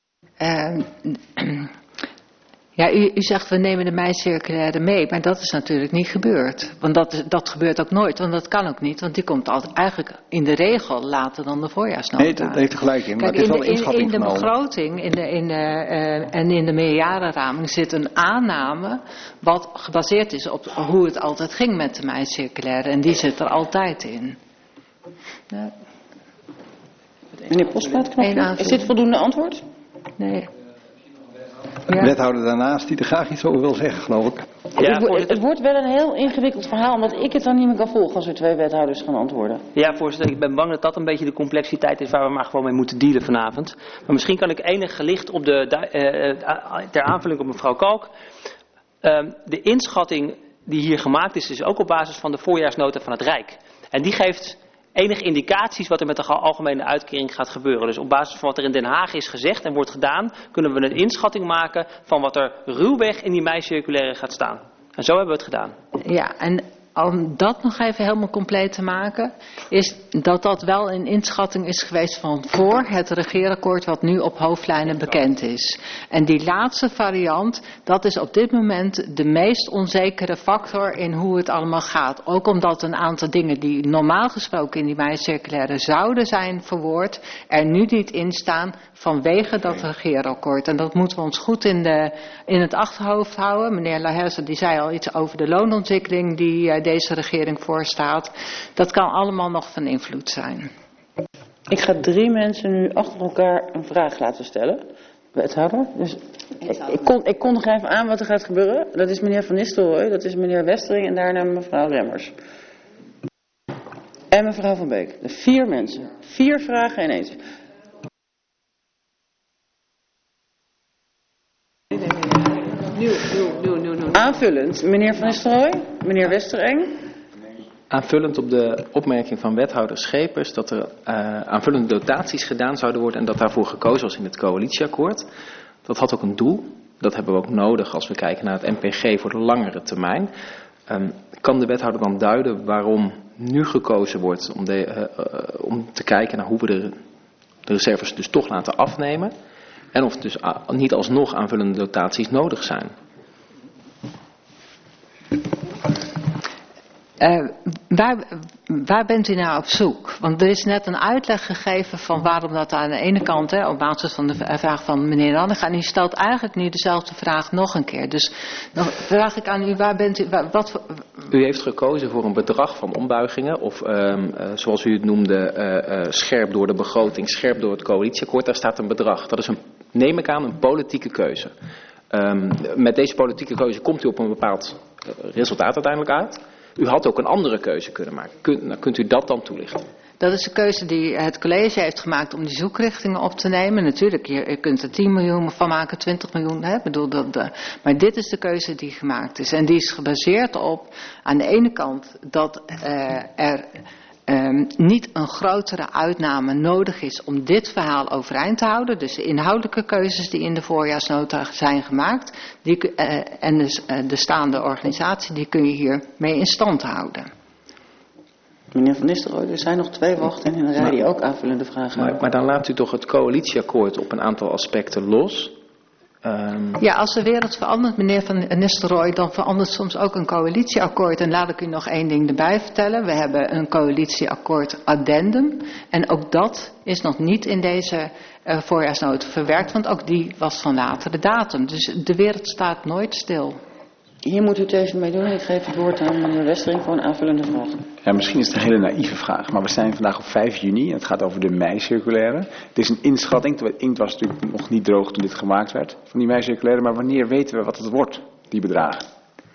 Ja, u zegt we nemen de mei-circulaire mee, maar dat is natuurlijk niet gebeurd. Want dat gebeurt ook nooit, want dat kan ook niet. Want die komt altijd eigenlijk in de regel later dan de voorjaarsnota. Nee, dat heeft u gelijk in, maar Kijk, het is wel een inschatting in de genomen. begroting en in de meerjarenraming zit een aanname wat gebaseerd is op hoe het altijd ging met de mei-circulaire. En die zit er altijd in. Ja. Meneer Postmaat, is dit voldoende antwoord? Nee. Ja. Wethouder daarnaast die er graag iets over wil zeggen, geloof ik. Ja, het wordt wel een heel ingewikkeld verhaal, omdat ik het dan niet meer kan volgen als er 2 wethouders gaan antwoorden. Ja, voorzitter, ik ben bang dat dat een beetje de complexiteit is waar we maar gewoon mee moeten dealen vanavond. Maar misschien kan ik enig gelicht op ter aanvulling op mevrouw Kalk. De inschatting die hier gemaakt is ook op basis van de voorjaarsnota van het Rijk. En die geeft enige indicaties wat er met de algemene uitkering gaat gebeuren. Dus op basis van wat er in Den Haag is gezegd en wordt gedaan, kunnen we een inschatting maken van wat er ruwweg in die mei-circulaire gaat staan. En zo hebben we het gedaan. Ja, en om dat nog even helemaal compleet te maken, is dat wel een inschatting is geweest van voor het regeerakkoord wat nu op hoofdlijnen bekend is. En die laatste variant, dat is op dit moment de meest onzekere factor in hoe het allemaal gaat. Ook omdat een aantal dingen die normaal gesproken in die mei-circulaire zouden zijn verwoord, er nu niet in staan vanwege dat regeerakkoord. En dat moeten we ons goed in het achterhoofd houden. Meneer Laherse die zei al iets over de loonontwikkeling die deze regering voorstaat. Dat kan allemaal nog van invloed zijn. Ik ga 3 mensen nu achter elkaar een vraag laten stellen. Wethouder. Dus ik kondig even aan wat er gaat gebeuren. Dat is meneer Van Nistelrooy, dat is meneer Westering en daarna mevrouw Remmers. En mevrouw Van Beek. 4 mensen. 4 vragen ineens. Aanvullend, meneer Van Nistelrooy, meneer Westereng. Aanvullend op de opmerking van wethouder Schepers dat er aanvullende dotaties gedaan zouden worden en dat daarvoor gekozen was in het coalitieakkoord. Dat had ook een doel. Dat hebben we ook nodig als we kijken naar het NPG voor de langere termijn. Kan de wethouder dan duiden waarom nu gekozen wordt om te kijken naar hoe we de reserves dus toch laten afnemen en of dus niet alsnog aanvullende dotaties nodig zijn? waar bent u nou op zoek? Want er is net een uitleg gegeven van waarom dat aan de ene kant, op basis van de vraag van meneer Nanninga, en u stelt eigenlijk nu dezelfde vraag nog een keer. Dus dan vraag ik aan u, waar bent u, U heeft gekozen voor een bedrag van ombuigingen, of zoals u het noemde, scherp door de begroting, scherp door het coalitieakkoord, daar staat een bedrag. Dat is neem ik aan, een politieke keuze. Met deze politieke keuze komt u op een bepaald resultaat uiteindelijk uit. U had ook een andere keuze kunnen maken. Kunt u dat dan toelichten? Dat is de keuze die het college heeft gemaakt om die zoekrichtingen op te nemen. Natuurlijk, je kunt er 10 miljoen van maken, 20 miljoen. Hè? Maar dit is de keuze die gemaakt is. En die is gebaseerd op aan de ene kant dat er niet een grotere uitname nodig is om dit verhaal overeind te houden. Dus de inhoudelijke keuzes die in de voorjaarsnota zijn gemaakt en dus de staande organisatie, die kun je hiermee in stand houden. Meneer Van Nistelrooy, er zijn nog 2 wachten in de rij die ook aanvullende vragen hebben. Maar dan laat u toch het coalitieakkoord op een aantal aspecten los? Ja, als de wereld verandert, meneer Van Nistelrooy, dan verandert soms ook een coalitieakkoord. En laat ik u nog 1 ding erbij vertellen. We hebben een coalitieakkoord addendum. En ook dat is nog niet in deze voorjaarsnota verwerkt, want ook die was van latere datum. Dus de wereld staat nooit stil. Hier moet u het even mee doen. Ik geef het woord aan meneer Westering voor een aanvullende vraag. Ja, misschien is het een hele naïeve vraag, maar we zijn vandaag op 5 juni en het gaat over de mei-circulaire. Het is een inschatting, de inkt was natuurlijk nog niet droog toen dit gemaakt werd, van die mei-circulaire, maar wanneer weten we wat het wordt, die bedragen?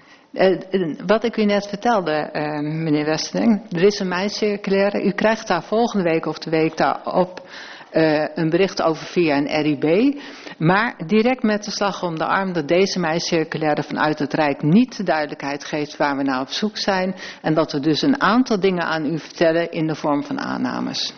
Wat ik u net vertelde, meneer Westering, er is een mei-circulaire. U krijgt daar volgende week of de week daarop een bericht over via een RIB. Maar direct met de slag om de arm dat deze mei-circulaire vanuit het Rijk niet de duidelijkheid geeft waar we naar op zoek zijn. En dat we dus een aantal dingen aan u vertellen in de vorm van aannames.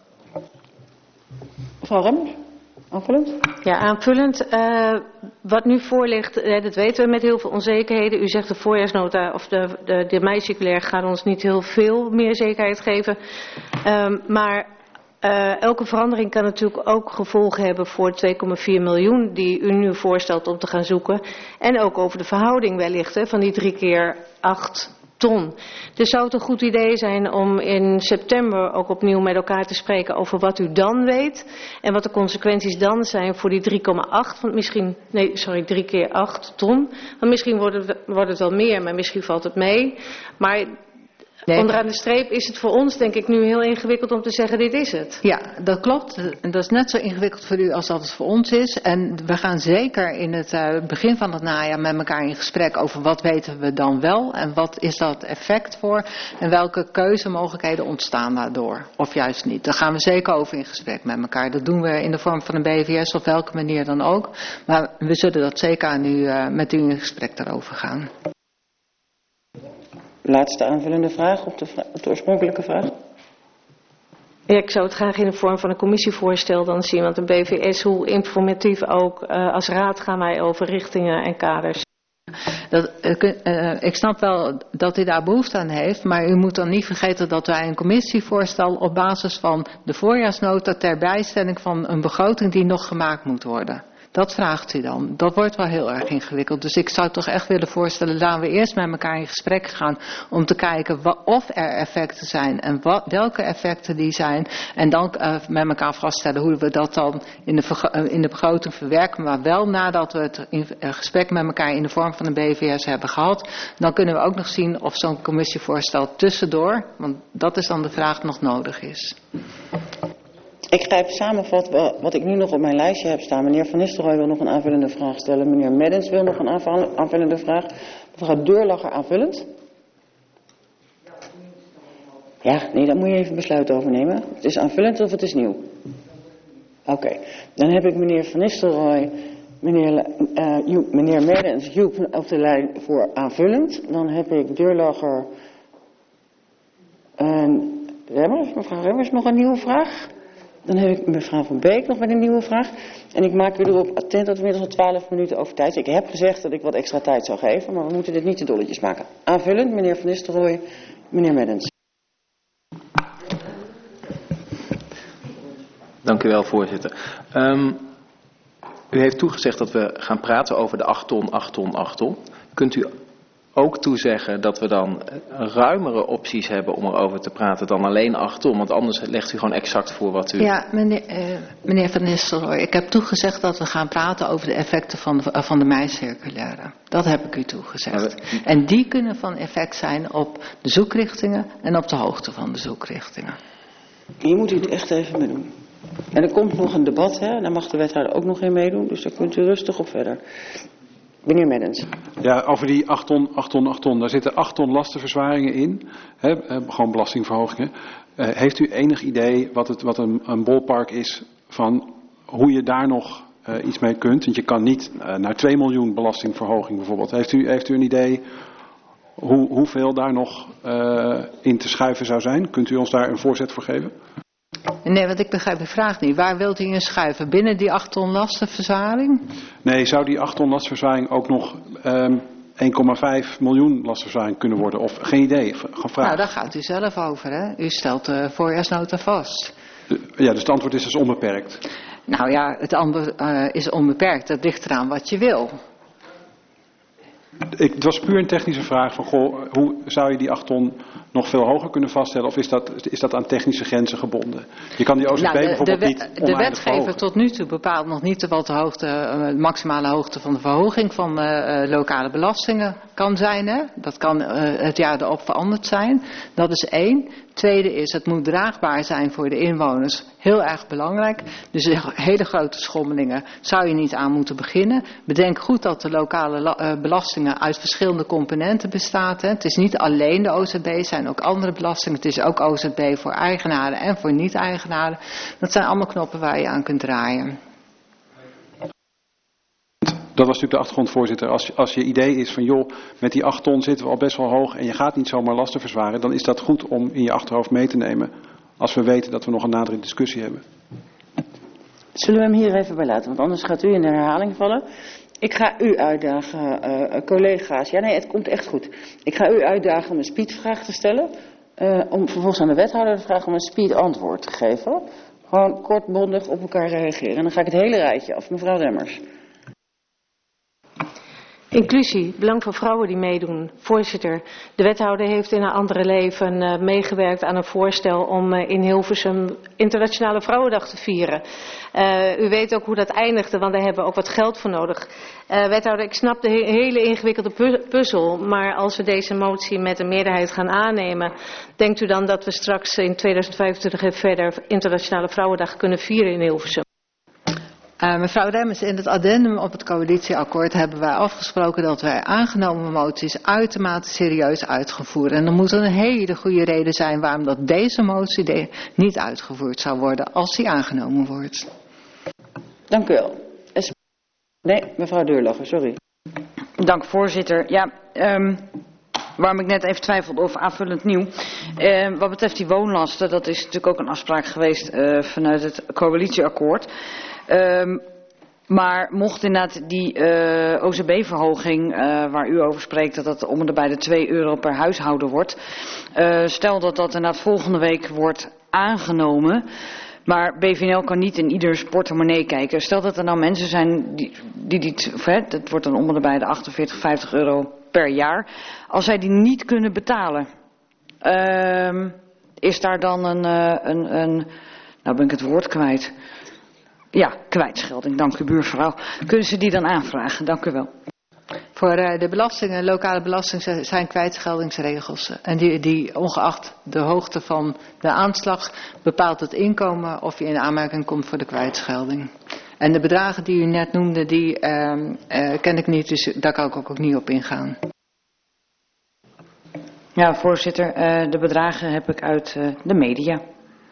Mevrouw Remmers, aanvullend? Ja, aanvullend. Wat nu voor ligt, dat weten we met heel veel onzekerheden. U zegt de voorjaarsnota of de mei-circulaire gaat ons niet heel veel meer zekerheid geven. Maar elke verandering kan natuurlijk ook gevolgen hebben voor 2,4 miljoen die u nu voorstelt om te gaan zoeken. En ook over de verhouding wellicht van die 3 keer 8 ton. Dus zou het een goed idee zijn om in september ook opnieuw met elkaar te spreken over wat u dan weet. En wat de consequenties dan zijn voor die 3,8, want misschien, 3 keer 8 ton. Want misschien wordt het wel meer, maar misschien valt het mee. Maar onderaan de streep is het voor ons denk ik nu heel ingewikkeld om te zeggen dit is het. Ja, dat klopt. En dat is net zo ingewikkeld voor u als dat het voor ons is. En we gaan zeker in het begin van het najaar met elkaar in gesprek over wat weten we dan wel. En wat is dat effect voor. En welke keuzemogelijkheden ontstaan daardoor. Of juist niet. Daar gaan we zeker over in gesprek met elkaar. Dat doen we in de vorm van een BVS of welke manier dan ook. Maar we zullen dat zeker met u in gesprek daarover gaan. Laatste aanvullende vraag op de oorspronkelijke vraag. Ja, ik zou het graag in de vorm van een commissievoorstel dan zien. Want een BVS, hoe informatief ook, als raad gaan wij over richtingen en kaders. Ik snap wel dat u daar behoefte aan heeft, maar u moet dan niet vergeten dat wij een commissievoorstel op basis van de voorjaarsnota ter bijstelling van een begroting die nog gemaakt moet worden. Dat vraagt u dan. Dat wordt wel heel erg ingewikkeld. Dus ik zou toch echt willen voorstellen, laten we eerst met elkaar in gesprek gaan om te kijken of er effecten zijn en welke effecten die zijn. En dan met elkaar vaststellen hoe we dat dan in de begroting verwerken. Maar wel nadat we het gesprek met elkaar in de vorm van een BVS hebben gehad. Dan kunnen we ook nog zien of zo'n commissievoorstel tussendoor, want dat is dan de vraag, nog nodig is. Ik ga even samenvatten wat ik nu nog op mijn lijstje heb staan. Meneer Van Nistelrooy wil nog een aanvullende vraag stellen. Meneer Meddens wil nog een aanvullende vraag. Mevrouw Deurlacher aanvullend. Ja, nee, daar moet je even besluit over nemen. Het is aanvullend of het is nieuw? Oké. Dan heb ik meneer Van Nistelrooy, meneer Meddens, Joep op de lijn voor aanvullend. Dan heb ik Deurlacher en Remmers. Mevrouw Remmers nog een nieuwe vraag. Dan heb ik mevrouw Van Beek nog met een nieuwe vraag. En ik maak u erop attent dat we inmiddels al 12 minuten over tijd zijn. Ik heb gezegd dat ik wat extra tijd zou geven, maar we moeten dit niet te dolletjes maken. Aanvullend, meneer Van Nistelrooy, meneer Meddens. Dank u wel, voorzitter. U heeft toegezegd dat we gaan praten over de 8 ton. Kunt u ook toezeggen dat we dan ruimere opties hebben om erover te praten dan alleen 8 ton? Want anders legt u gewoon exact voor wat u... Ja, meneer Van Nistelrooy, ik heb toegezegd dat we gaan praten over de effecten van de mei-circulaire. Dat heb ik u toegezegd. En die kunnen van effect zijn op de zoekrichtingen en op de hoogte van de zoekrichtingen. Hier moet u het echt even mee doen. En er komt nog een debat, hè? Daar mag de wethouder ook nog in meedoen, dus daar kunt u rustig op verder. Meneer Meddens. Ja, over die 8 ton. Daar zitten 8 ton lastenverzwaringen in. Gewoon belastingverhogingen. Heeft u enig idee wat een ballpark is van hoe je daar nog iets mee kunt? Want je kan niet naar 2 miljoen belastingverhoging bijvoorbeeld. Heeft u een idee hoeveel daar nog in te schuiven zou zijn? Kunt u ons daar een voorzet voor geven? Nee, want ik begrijp de vraag niet. Waar wilt u in schuiven? Binnen die 8 ton lastenverzwaring? Nee, zou die 8 ton lastenverzwaring ook nog 1,5 miljoen lastenverzwaring kunnen worden? Of geen idee? Gevraagd. Nou, daar gaat u zelf over, hè? U stelt de voorjaarsnota vast. Ja, dus het antwoord is dus onbeperkt. Nou ja, het antwoord is onbeperkt. Dat ligt eraan wat je wil. Het was puur een technische vraag van, hoe zou je die 8 ton nog veel hoger kunnen vaststellen? Of is dat aan technische grenzen gebonden? Je kan die OZB bijvoorbeeld niet oneindig de wetgever verhogen. tot nu toe bepaalt nog niet wat de maximale hoogte van de verhoging van lokale belastingen kan zijn. Hè? Dat kan het jaar erop veranderd zijn. Dat is 1. Tweede is, het moet draagbaar zijn voor de inwoners. Heel erg belangrijk. Dus hele grote schommelingen zou je niet aan moeten beginnen. Bedenk goed dat de lokale belastingen uit verschillende componenten bestaat. Hè. Het is niet alleen de OZB, het zijn ook andere belastingen. Het is ook OZB voor eigenaren en voor niet-eigenaren. Dat zijn allemaal knoppen waar je aan kunt draaien. Dat was natuurlijk de achtergrond, voorzitter. Als je idee is van, joh, met die 8 ton zitten we al best wel hoog en je gaat niet zomaar lasten verzwaren, dan is dat goed om in je achterhoofd mee te nemen. Als we weten dat we nog een nadere discussie hebben. Zullen we hem hier even bij laten, want anders gaat u in de herhaling vallen. Ik ga u uitdagen, collega's. Ja, nee, het komt echt goed. Ik ga u uitdagen om een speedvraag te stellen. Om vervolgens aan de wethouder te vragen om een speedantwoord te geven. Gewoon kortbondig op elkaar reageren. En dan ga ik het hele rijtje af. Mevrouw Remmers. Inclusie, belang van vrouwen die meedoen. Voorzitter, de wethouder heeft in haar andere leven meegewerkt aan een voorstel om in Hilversum Internationale Vrouwendag te vieren. U weet ook hoe dat eindigde, want daar hebben we ook wat geld voor nodig. Wethouder, ik snap de hele ingewikkelde puzzel, maar als we deze motie met een meerderheid gaan aannemen, denkt u dan dat we straks in 2025 en verder Internationale Vrouwendag kunnen vieren in Hilversum? Mevrouw Remmers, in het addendum op het coalitieakkoord hebben wij afgesproken dat wij aangenomen moties uitermate serieus uitgevoerd. En er moet een hele goede reden zijn waarom dat deze motie niet uitgevoerd zou worden als die aangenomen wordt. Dank u wel. Nee, mevrouw Deurlacher, sorry. Dank, voorzitter. Ja, waarom ik net even twijfelde over aanvullend nieuw. Wat betreft die woonlasten, dat is natuurlijk ook een afspraak geweest vanuit het coalitieakkoord. Maar mocht inderdaad die OZB-verhoging waar u over spreekt, dat dat om en bij de €2 per huishouden wordt. Stel dat dat inderdaad volgende week wordt aangenomen. Maar BVNL kan niet in ieders portemonnee kijken. Stel dat er nou mensen zijn dat wordt dan om en bij de €48, €50 per jaar. Als zij die niet kunnen betalen, is daar dan nou ben ik het woord kwijt. Ja, kwijtschelding, dank u buurvrouw. Kunnen ze die dan aanvragen? Dank u wel. Voor de belastingen, lokale belastingen zijn kwijtscheldingsregels. En die ongeacht de hoogte van de aanslag bepaalt het inkomen of je in aanmerking komt voor de kwijtschelding. En de bedragen die u net noemde, die ken ik niet, dus daar kan ik ook niet op ingaan. Ja, voorzitter, de bedragen heb ik uit de media.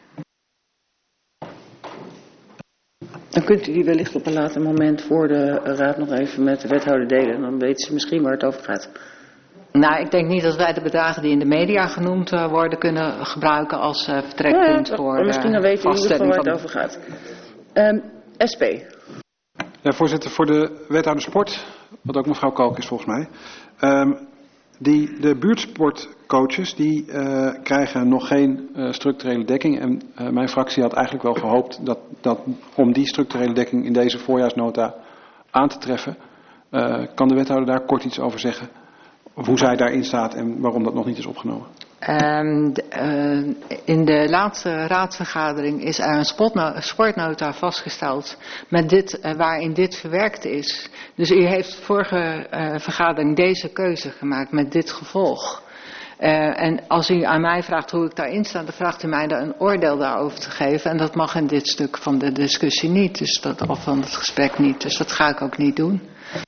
Dan kunt u die wellicht op een later moment voor de raad nog even met de wethouder delen. Dan weten ze misschien waar het over gaat. Nou, ik denk niet dat wij de bedragen die in de media genoemd worden kunnen gebruiken als vertrekpunt voor misschien dan weten we in ieder geval waar het over gaat. SP. Ja, voorzitter, voor de wethouder sport, wat ook mevrouw Kalk is volgens mij. De buurtsportcoaches die krijgen nog geen structurele dekking. En mijn fractie had eigenlijk wel gehoopt dat om die structurele dekking in deze voorjaarsnota aan te treffen. Kan de wethouder daar kort iets over zeggen? Of hoe zij daarin staat en waarom dat nog niet is opgenomen. In de laatste raadsvergadering is er een sportnota vastgesteld met waarin dit verwerkt is. Dus u heeft vorige vergadering deze keuze gemaakt met dit gevolg. En als u aan mij vraagt hoe ik daarin sta, dan vraagt u mij daar een oordeel daarover te geven. En dat mag in dit stuk van de discussie niet, of van het gesprek niet. Dus dat ga ik ook niet doen.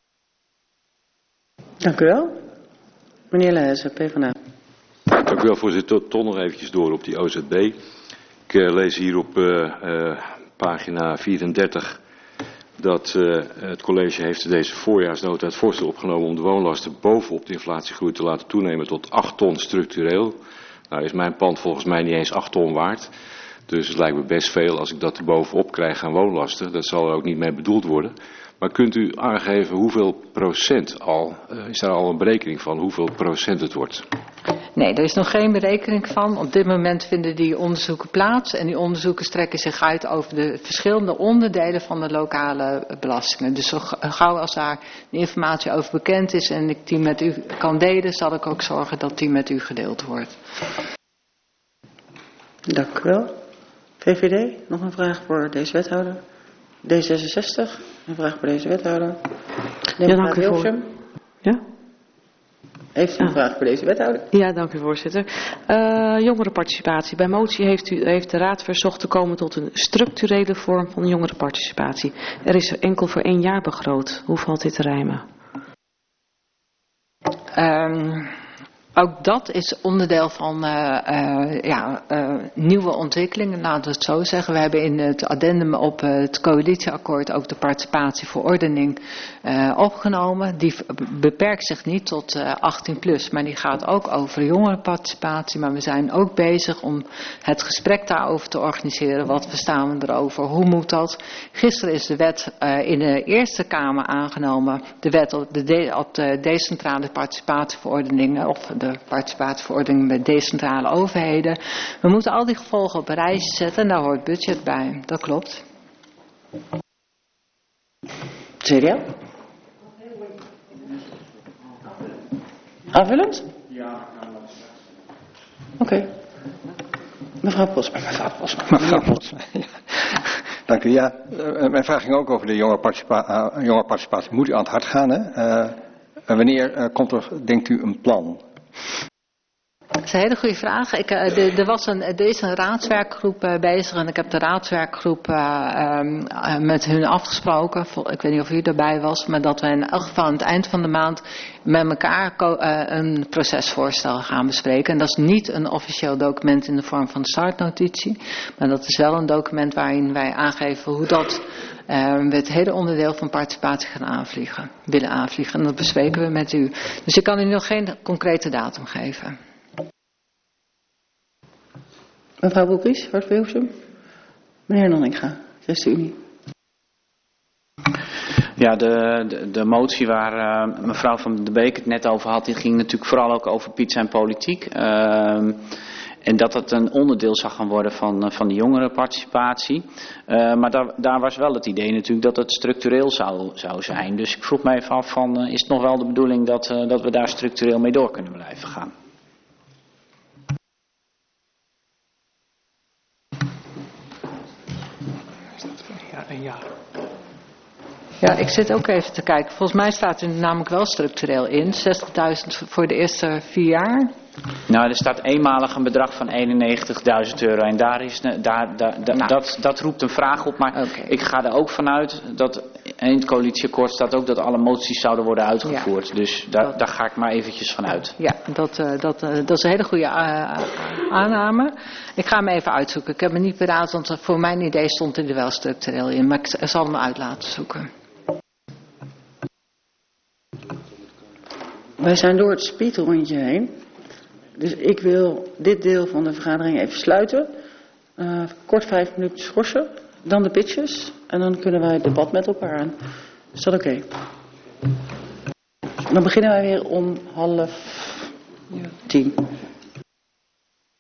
Dank u wel. Meneer Leijzen, PvdA. Dank u wel, voorzitter. Toch nog eventjes door op die OZB. Ik lees hier op pagina 34 dat het college heeft deze voorjaarsnota het voorstel opgenomen om de woonlasten bovenop de inflatiegroei te laten toenemen tot 8 ton structureel. Nou is mijn pand volgens mij niet eens 8 ton waard. Dus het lijkt me best veel als ik dat er bovenop krijg aan woonlasten. Dat zal er ook niet mee bedoeld worden. Maar kunt u aangeven hoeveel procent al, is daar al een berekening van hoeveel procent het wordt? Nee, er is nog geen berekening van. Op dit moment vinden die onderzoeken plaats. En die onderzoeken strekken zich uit over de verschillende onderdelen van de lokale belastingen. Dus zo gauw als daar de informatie over bekend is en ik die met u kan delen, zal ik ook zorgen dat die met u gedeeld wordt. Dank u wel. VVD, nog een vraag voor deze wethouder. D66, een vraag voor deze wethouder. Ja, dank u voor. Ja? Heeft u een vraag voor deze wethouder? Ja, dank u voorzitter. Jongerenparticipatie. Bij motie heeft de raad verzocht te komen tot een structurele vorm van jongerenparticipatie. Er is er enkel voor 1 jaar begroot. Hoe valt dit te rijmen? Ook dat is onderdeel van nieuwe ontwikkelingen, laten we het zo zeggen. We hebben in het addendum op het coalitieakkoord ook de participatieverordening opgenomen. Die beperkt zich niet tot 18+, maar die gaat ook over jongerenparticipatie. Maar we zijn ook bezig om het gesprek daarover te organiseren. Wat verstaan we erover? Hoe moet dat? Gisteren is de wet in de Eerste Kamer aangenomen. De wet op de decentrale participatieverordening, of de participatieverordening bij decentrale overheden. We moeten al die gevolgen op een rijtje zetten en daar hoort budget bij. Dat klopt. CDA? Aanvullend? Ja. Oké. Mevrouw Posma. Mevrouw Posma. Ja. Dank u. Ja, mijn vraag ging ook over de jongerenparticipatie. Moet u aan het hart gaan, hè? Wanneer komt er, denkt u, een plan? Dat is een hele goede vraag. Er is een raadswerkgroep bezig en ik heb de raadswerkgroep met hun afgesproken. Ik weet niet of u erbij was, maar dat we in elk geval aan het eind van de maand met elkaar een procesvoorstel gaan bespreken. En dat is niet een officieel document in de vorm van een startnotitie, maar dat is wel een document waarin wij aangeven hoe dat het hele onderdeel van participatie gaan willen aanvliegen. En dat bespreken we met u. Dus ik kan u nog geen concrete datum geven. Mevrouw Boekries, Hart voor Hilversum. Meneer Nanninga, ChristenUnie. Ja, de motie waar mevrouw Van de Beek het net over had, die ging natuurlijk vooral ook over pizza en politiek. En dat het een onderdeel zou gaan worden van de jongerenparticipatie. Maar daar was wel het idee natuurlijk dat het structureel zou zijn. Dus ik vroeg mij even af van, is het nog wel de bedoeling dat we daar structureel mee door kunnen blijven gaan? Ja, ik zit ook even te kijken. Volgens mij staat er namelijk wel structureel in. 60.000 voor de eerste 4 jaar. Nou, er staat eenmalig een bedrag van €91.000. En dat roept een vraag op. Maar ik ga er ook vanuit dat in het coalitieakkoord staat ook dat alle moties zouden worden uitgevoerd. Ja. Dus daar ga ik maar eventjes van uit. Ja, dat is een hele goede aanname. Ik ga hem even uitzoeken. Ik heb hem niet paraat, want voor mijn idee stond hij er wel structureel in. Maar ik zal hem uit laten zoeken. Wij zijn door het speedrondje heen. Dus ik wil dit deel van de vergadering even sluiten. Kort 5 minuten schorsen. Dan de pitches. En dan kunnen wij het debat met elkaar aan. Is dat oké? Dan beginnen wij weer om 9:30.